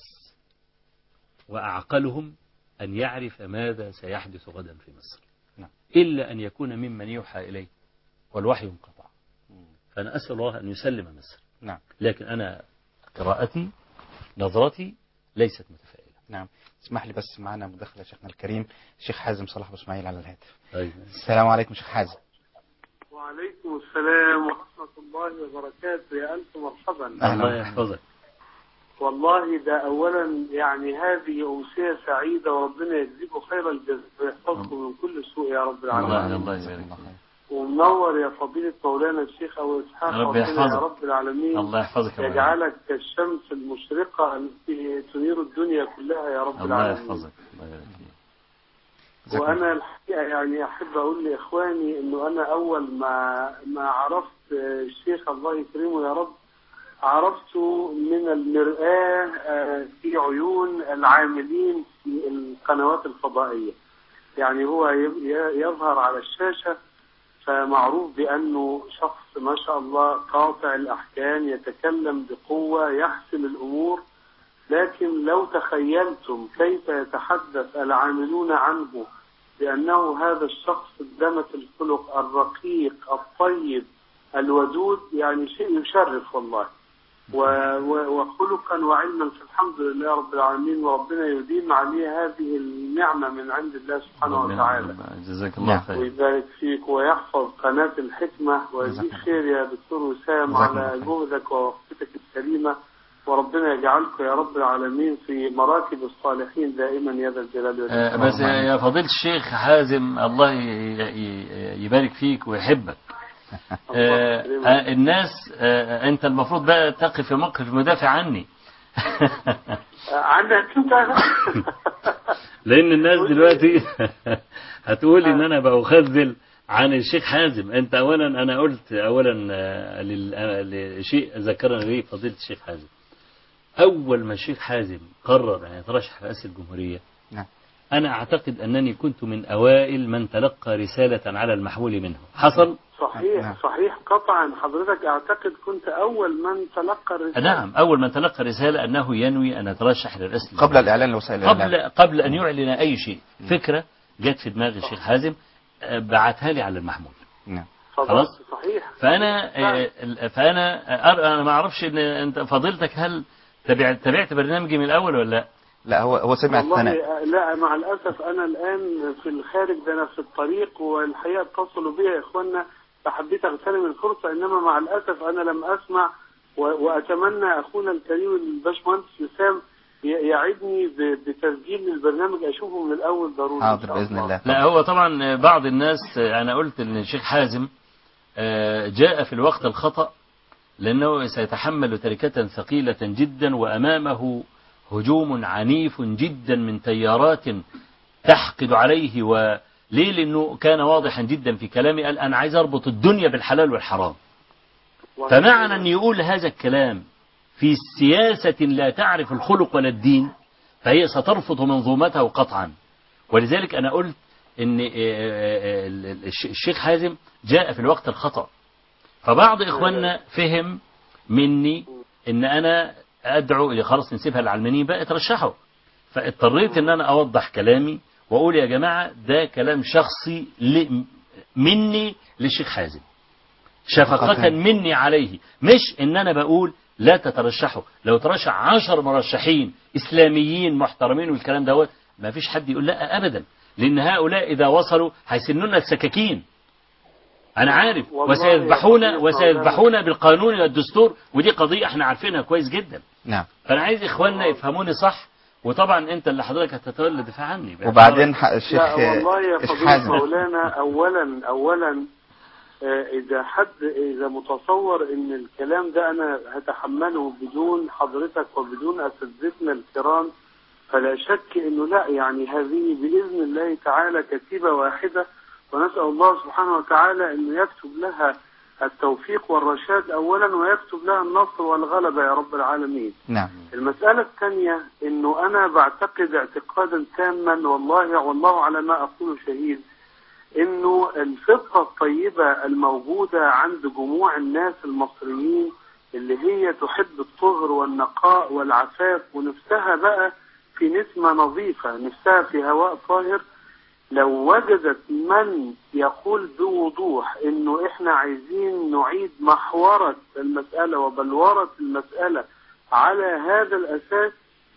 واعقلهم ان يعرف ماذا سيحدث غدا في مصر. إلا أن يكون ممن يوحى إليه والوحي انقطع. فأنا أسأل الله أن يسلم مصر. نعم. لكن أنا قراءتي نظرتي ليست متفائلة. نعم. اسمح لي بس معنا مداخلة شيخنا الكريم الشيخ حازم صلاح أبو إسماعيل على الهاتف. أيوة. السلام عليكم شيخ حازم. وعليكم السلام ورحمة الله وبركاته. يا ألف مرحبا. الله يحفظك. والله ده أولا يعني هذه أمسية سعيدة وربنا يجزيكم خير الجزاء ويحفظكم من كل سوء يا رب العالمين. الله يبارك فيك. ومنور يا فضيلة مولانا الشيخ أبو إسحاق. رب ربنا يحفظك. يا رب العالمين. الله يحفظك. يجعلك كالشمس المشرقة التي تنير الدنيا كلها يا رب الله العالمين. يحفظك. الله يبارك فيك. وأنا الحقيقة يعني أحب أقول لإخواني إنه أنا أول ما ما عرفت الشيخ الله يكرمه يا رب عرفت من المرآة في عيون العاملين في القنوات الفضائية. يعني هو يظهر على الشاشة فمعروف بأنه شخص ما شاء الله قاطع الأحكام، يتكلم بقوة، يحسم الأمور. لكن لو تخيلتم كيف يتحدث العاملون عنه بأنه هذا الشخص الدمة الخلق الرقيق الطيب الودود، يعني شيء يشرف والله. وخلقا وعلما فالحمد لله رب العالمين، وربنا يديم عليه هذه النعمة من عند الله سبحانه وتعالى. جزاك الله خير. ويبارك فيك ويحفظ قناة الحكمة ويجزيك خير يا دكتور وسام على جهدك ووقفتك الكريمة، وربنا يجعلكم يا رب العالمين في مراكب الصالحين دائما يا ذا الجلال والإكرام. بس يا فضيلة الشيخ حازم الله يبارك فيك ويحبك. آه آه الناس آه انت المفروض بقى تقف في موقف مدافع عني. عنك انت. لان الناس دلوقتي هتقول ان انا بأخذل عن الشيخ حازم. انت اولا انا قلت اولا لشيء ذكرنا به فضيلة الشيخ حازم. اول ما الشيخ حازم قرر ان يترشح رئاسة الجمهورية نعم. انا اعتقد انني كنت من اوائل من تلقى رسالة على المحمول منه. حصل؟ صحيح صحيح قطعا. حضرتك اعتقد كنت اول من تلقى الرسالة. نعم اول من تلقى رسالة انه ينوي ان يترشح للرئاسة قبل الاعلان لوسائل قبل الاعلام. قبل ان يعلن اي شيء. فكرة جت في دماغ الشيخ حازم بعتها لي على المحمول. نعم. خلاص. صحيح. فانا فانا انا ما اعرفش ان انت فضيلتك هل تابعت تابعت برنامجي من الاول ولا لا؟ لا هو هو سمع الثناء. لا مع الاسف انا الان في الخارج، ده انا في الطريق، والحقيقه اتصلوا بي يا اخواننا فحبيت اغتنم الفرصه، انما مع الاسف انا لم اسمع، واتمنى اخونا الكريم الباشمهندس وسام يعدني بتسجيل البرنامج اشوفه من الاول ضروري. حاضر باذن الله. لا هو طبعا بعض الناس انا قلت ان الشيخ حازم جاء في الوقت الخطأ، لانه سيتحمل تركة ثقيلة جدا وامامه هجوم عنيف جدا من تيارات تحقد عليه. وليه؟ لأنه كان واضحا جدا في كلامي، قال أنا عايز أربط الدنيا بالحلال والحرام. فمعنى أن يقول هذا الكلام في سياسة لا تعرف الخلق ولا الدين فهي سترفض منظومته قطعا. ولذلك أنا قلت أن الشيخ حازم جاء في الوقت الخطأ. فبعض إخواننا فهم مني أن أنا أدعو إلى خلاص نسيبها للعلمانيين بقى ترشحوا. فاضطريت أن أنا أوضح كلامي وأقول يا جماعة ده كلام شخصي مني للشيخ حازم شفقة مني عليه، مش إن أنا بقول لا تترشحوا. لو ترشح عشر مرشحين إسلاميين محترمين والكلام دوت ما فيش حد يقول لا أبدا، لأن هؤلاء إذا وصلوا هيسنون السكاكين. أنا عارف وسيذبحون وسيذبحون بالقانون والدستور، ودي قضية احنا عارفينها كويس جدا. نعم. فأنا عايز إخواننا يفهموني صح، وطبعا أنت اللي حضرتك هتتولى الدفاع عني. وبعدين ح- الشيخ لا والله يا الشيخ فضيلة حازم. مولانا، أولا أولا آه، إذا حد إذا متصور إن الكلام ده أنا هتحمله بدون حضرتك وبدون أساتذتنا الكرام، فلا شك إنه لا، يعني هذه بإذن الله تعالى كتيبة واحدة، ونسأل الله سبحانه وتعالى إنه يكتب لها التوفيق والرشاد أولا، ويكتب لها النصر والغلبة يا رب العالمين. نعم. المسألة الثانية إنه أنا بعتقد اعتقادا تاما، والله والله على ما أقول شهيد، إنه الفطرة الطيبة الموجودة عند جموع الناس المصريين اللي هي تحب الطهر والنقاء والعفاف، ونفسها بقى في نسمة نظيفة، نفسها في هواء طاهر، لو وجدت من يقول بوضوح إنه إحنا عايزين نعيد محورة المسألة وبلورة المسألة على هذا الأساس،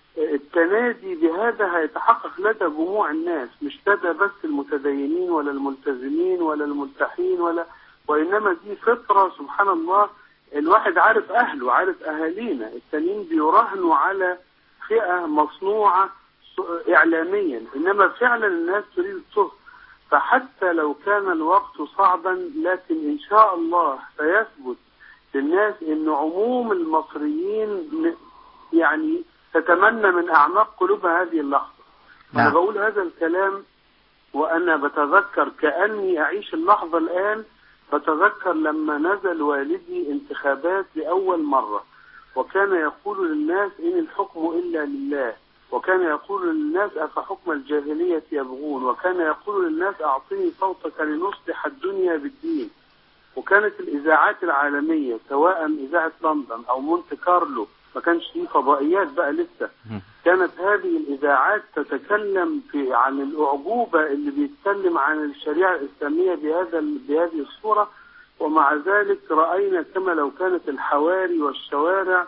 التنادي بهذا هيتحقق لدى جموع الناس، مش لدى بس المتدينين ولا الملتزمين ولا الملتحين، ولا وإنما دي فطرة سبحان الله. الواحد عارف أهله، عارف أهالينا التانيين بيراهنوا على فئة مصنوعة إعلاميا، إنما فعلا الناس تريد الطهر. فحتى لو كان الوقت صعبا، لكن إن شاء الله سيثبت للناس إن عموم المصريين يعني تتمنى من أعماق قلوبها هذه اللحظة. نعم. أنا بقول هذا الكلام وأنا بتذكر كأني أعيش اللحظة الآن. بتذكر لما نزل والدي انتخابات لأول مرة، وكان يقول للناس إن الحكم إلا لله، وكان يقول للناس أفحكم الجاهلية يبغون، وكان يقول للناس أعطني صوتك لنصلح الدنيا بالدين. وكانت الإذاعات العالمية سواء إذاعة لندن أو مونت كارلو، ما كانش فيه فضائيات بقى لسه، كانت هذه الإذاعات تتكلم في عن الأعجوبة اللي بيتكلم عن الشريعة الإسلامية بهذا بهذه الصورة. ومع ذلك رأينا كما لو كانت الحواري والشوارع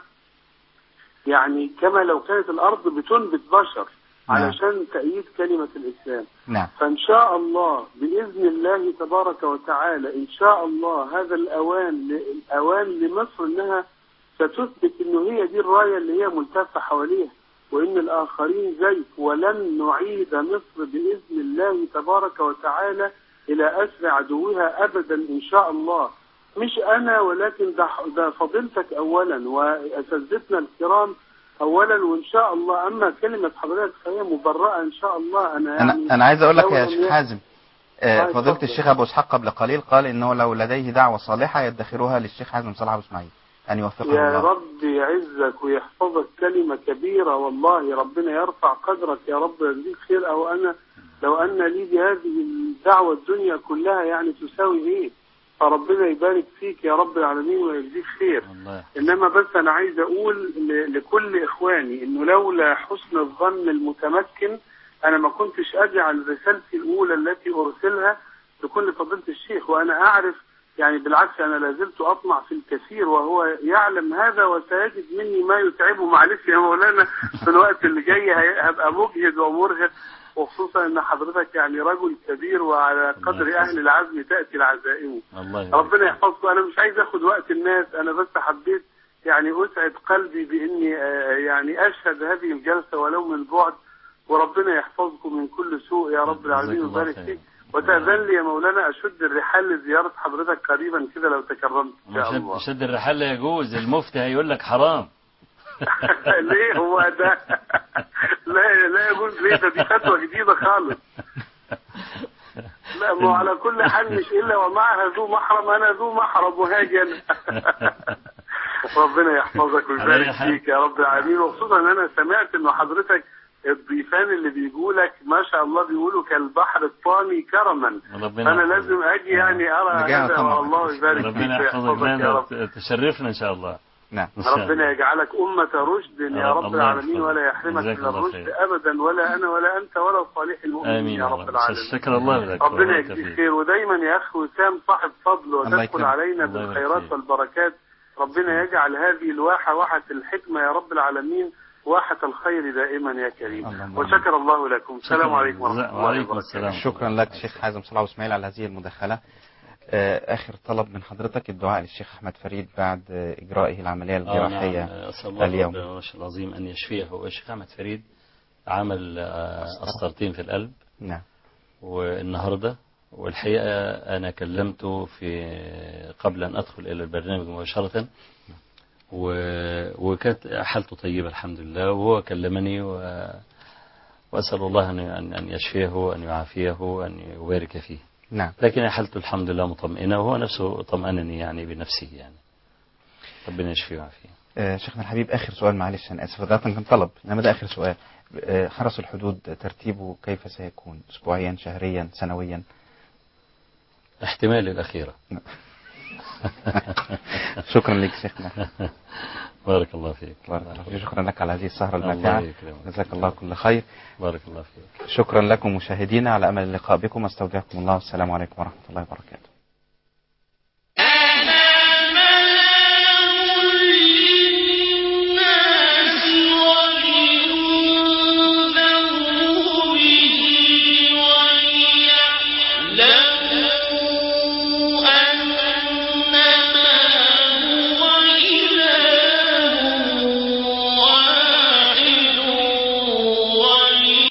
يعني كما لو كانت الأرض بتنبت بشر علشان تأييد كلمة الإسلام. نعم. فإن شاء الله بإذن الله تبارك وتعالى إن شاء الله هذا الأوان الأوان لمصر إنها ستثبت إنه هي دي الراية اللي هي ملتفة حواليها، وإن الآخرين زيك، ولن نعيد مصر بإذن الله تبارك وتعالى إلى أسر عدوها أبدا إن شاء الله. مش أنا ولكن ده, ده فضيلتك أولا وأساتذتنا الكرام أولا، وإن شاء الله. أما كلمة حضرتك فهي مبرأة إن شاء الله. أنا يعني أنا, أنا عايز أقول لك يا لو شيخ حازم، آه، طيب، فضيلة اتفضل. الشيخ أبو إسحاق قبل قليل قال إنه لو لديه دعوة صالحة يدخرها للشيخ حازم صلاح أبو إسماعيل، أن يوفقه يا الله. رب يعزك ويحفظك، كلمة كبيرة والله، ربنا يرفع قدرك يا رب يجزيك خير. أو أنا لو أن لي بهذه الدعوة الدنيا كلها يعني تساوي إيه؟ فربنا يبارك فيك يا رب العالمين ويجزيك خير. الله. إنما بس أنا عايز أقول ل- لكل إخواني إنه لولا حسن الظن المتمكن أنا ما كنتش أجعل رسالتي الأولى التي أرسلها تكون لفضيلة الشيخ، وأنا أعرف يعني بالعكس أنا لازلت أطمع في الكثير وهو يعلم هذا، وسيجد مني ما يتعبه. معلش يا مولانا في الوقت اللي جاي هبقى مجهد ومرهق، وخصوصا ان حضرتك يعني رجل كبير وعلى قدر اهل العزم تاتي العزائم. الله ربنا يحفظكم. انا مش عايز اخد وقت الناس، انا بس حبيت يعني اسعد قلبي باني آه، يعني اشهد هذه الجلسه ولو من بعد، وربنا يحفظكم من كل سوء يا رب العالمين ويبارك فيك. وتأذن لي يا مولانا اشد الرحال لزياره حضرتك قريبا كده لو تكرمت ان شاء الله. شد, شد الرحال لا يجوز، المفتي هيقول لك حرام. ليه هو ده؟ لا لا يجوز ليه؟ ده دي فتوى جديدة خالص. لا ما على كل حال مش إلا ومعها ذو محرم، أنا ذو محرم وهاجي أنا. ربنا يحفظك ويبارك فيك يا رب العالمين. وخصوصا أن أنا سمعت إنه حضرتك الضيفان اللي بيجوا لك ما شاء الله بيقولوا كالبحر الطامي كرما، فأنا لازم أجي يعني أرى هذا. والله يبارك فيك ربنا يحفظك يا رب. تشرفنا إن شاء الله. نعم. ربنا يجعلك أمة رشد يا رب العالمين، ولا يحرمك من الرشد أبدا، ولا أنا ولا أنت ولا صالح المؤمنين يا رب العالمين. شكر الله لك. ربنا يجزيك خير، ودايما يا أخي وسام صاحب فضل وتدخل علينا بالخيرات والبركات. ربنا يجعل هذه الواحة واحة الحكمة يا رب العالمين، واحة الخير دائما يا كريم. وشكر الله لكم. السلام عليكم ورحمة الله وبركاته. شكرا لك شيخ حازم صلاح أبو إسماعيل على هذه المداخلة. آه، آخر طلب من حضرتك الدعاء للشيخ أحمد فريد بعد آه، إجرائه العملية الجراحية. آه نعم. أسأل الله اليوم. رب العرش العظيم أن يشفيه. والشيخ أحمد فريد عمل آه، قسطرتين في القلب نعم. والنهاردة، والحقيقة أنا كلمته في قبل أن أدخل إلى البرنامج مباشرة، و- وكانت حالته طيبة الحمد لله، وهو كلمني و... وأسأل الله أن أن يشفيه وأن يعافيه وأن يبارك فيه. نعم. لكن حالته الحمد لله مطمئنة، وهو نفسه طمأنني يعني بنفسه يعني. ربنا يشفيه ويعافيه. آه، شيخنا الحبيب آخر سؤال، معلش أنا آسف، ده كان طلب إنما ده آخر سؤال. آه، حرس الحدود ترتيبه كيف سيكون؟ أسبوعيا، شهريا، سنويا؟ احتمال الأخيرة. شكرا لك شيخنا. بارك الله فيك. بارك الله فيك. شكرا لك على هذه السهرة الله الممتعة. يكرمك. جزاك الله كل خير. بارك الله فيك. شكرا لكم مشاهدينا، على أمل اللقاء بكم. أستودعكم الله والسلام عليكم ورحمة الله وبركاته.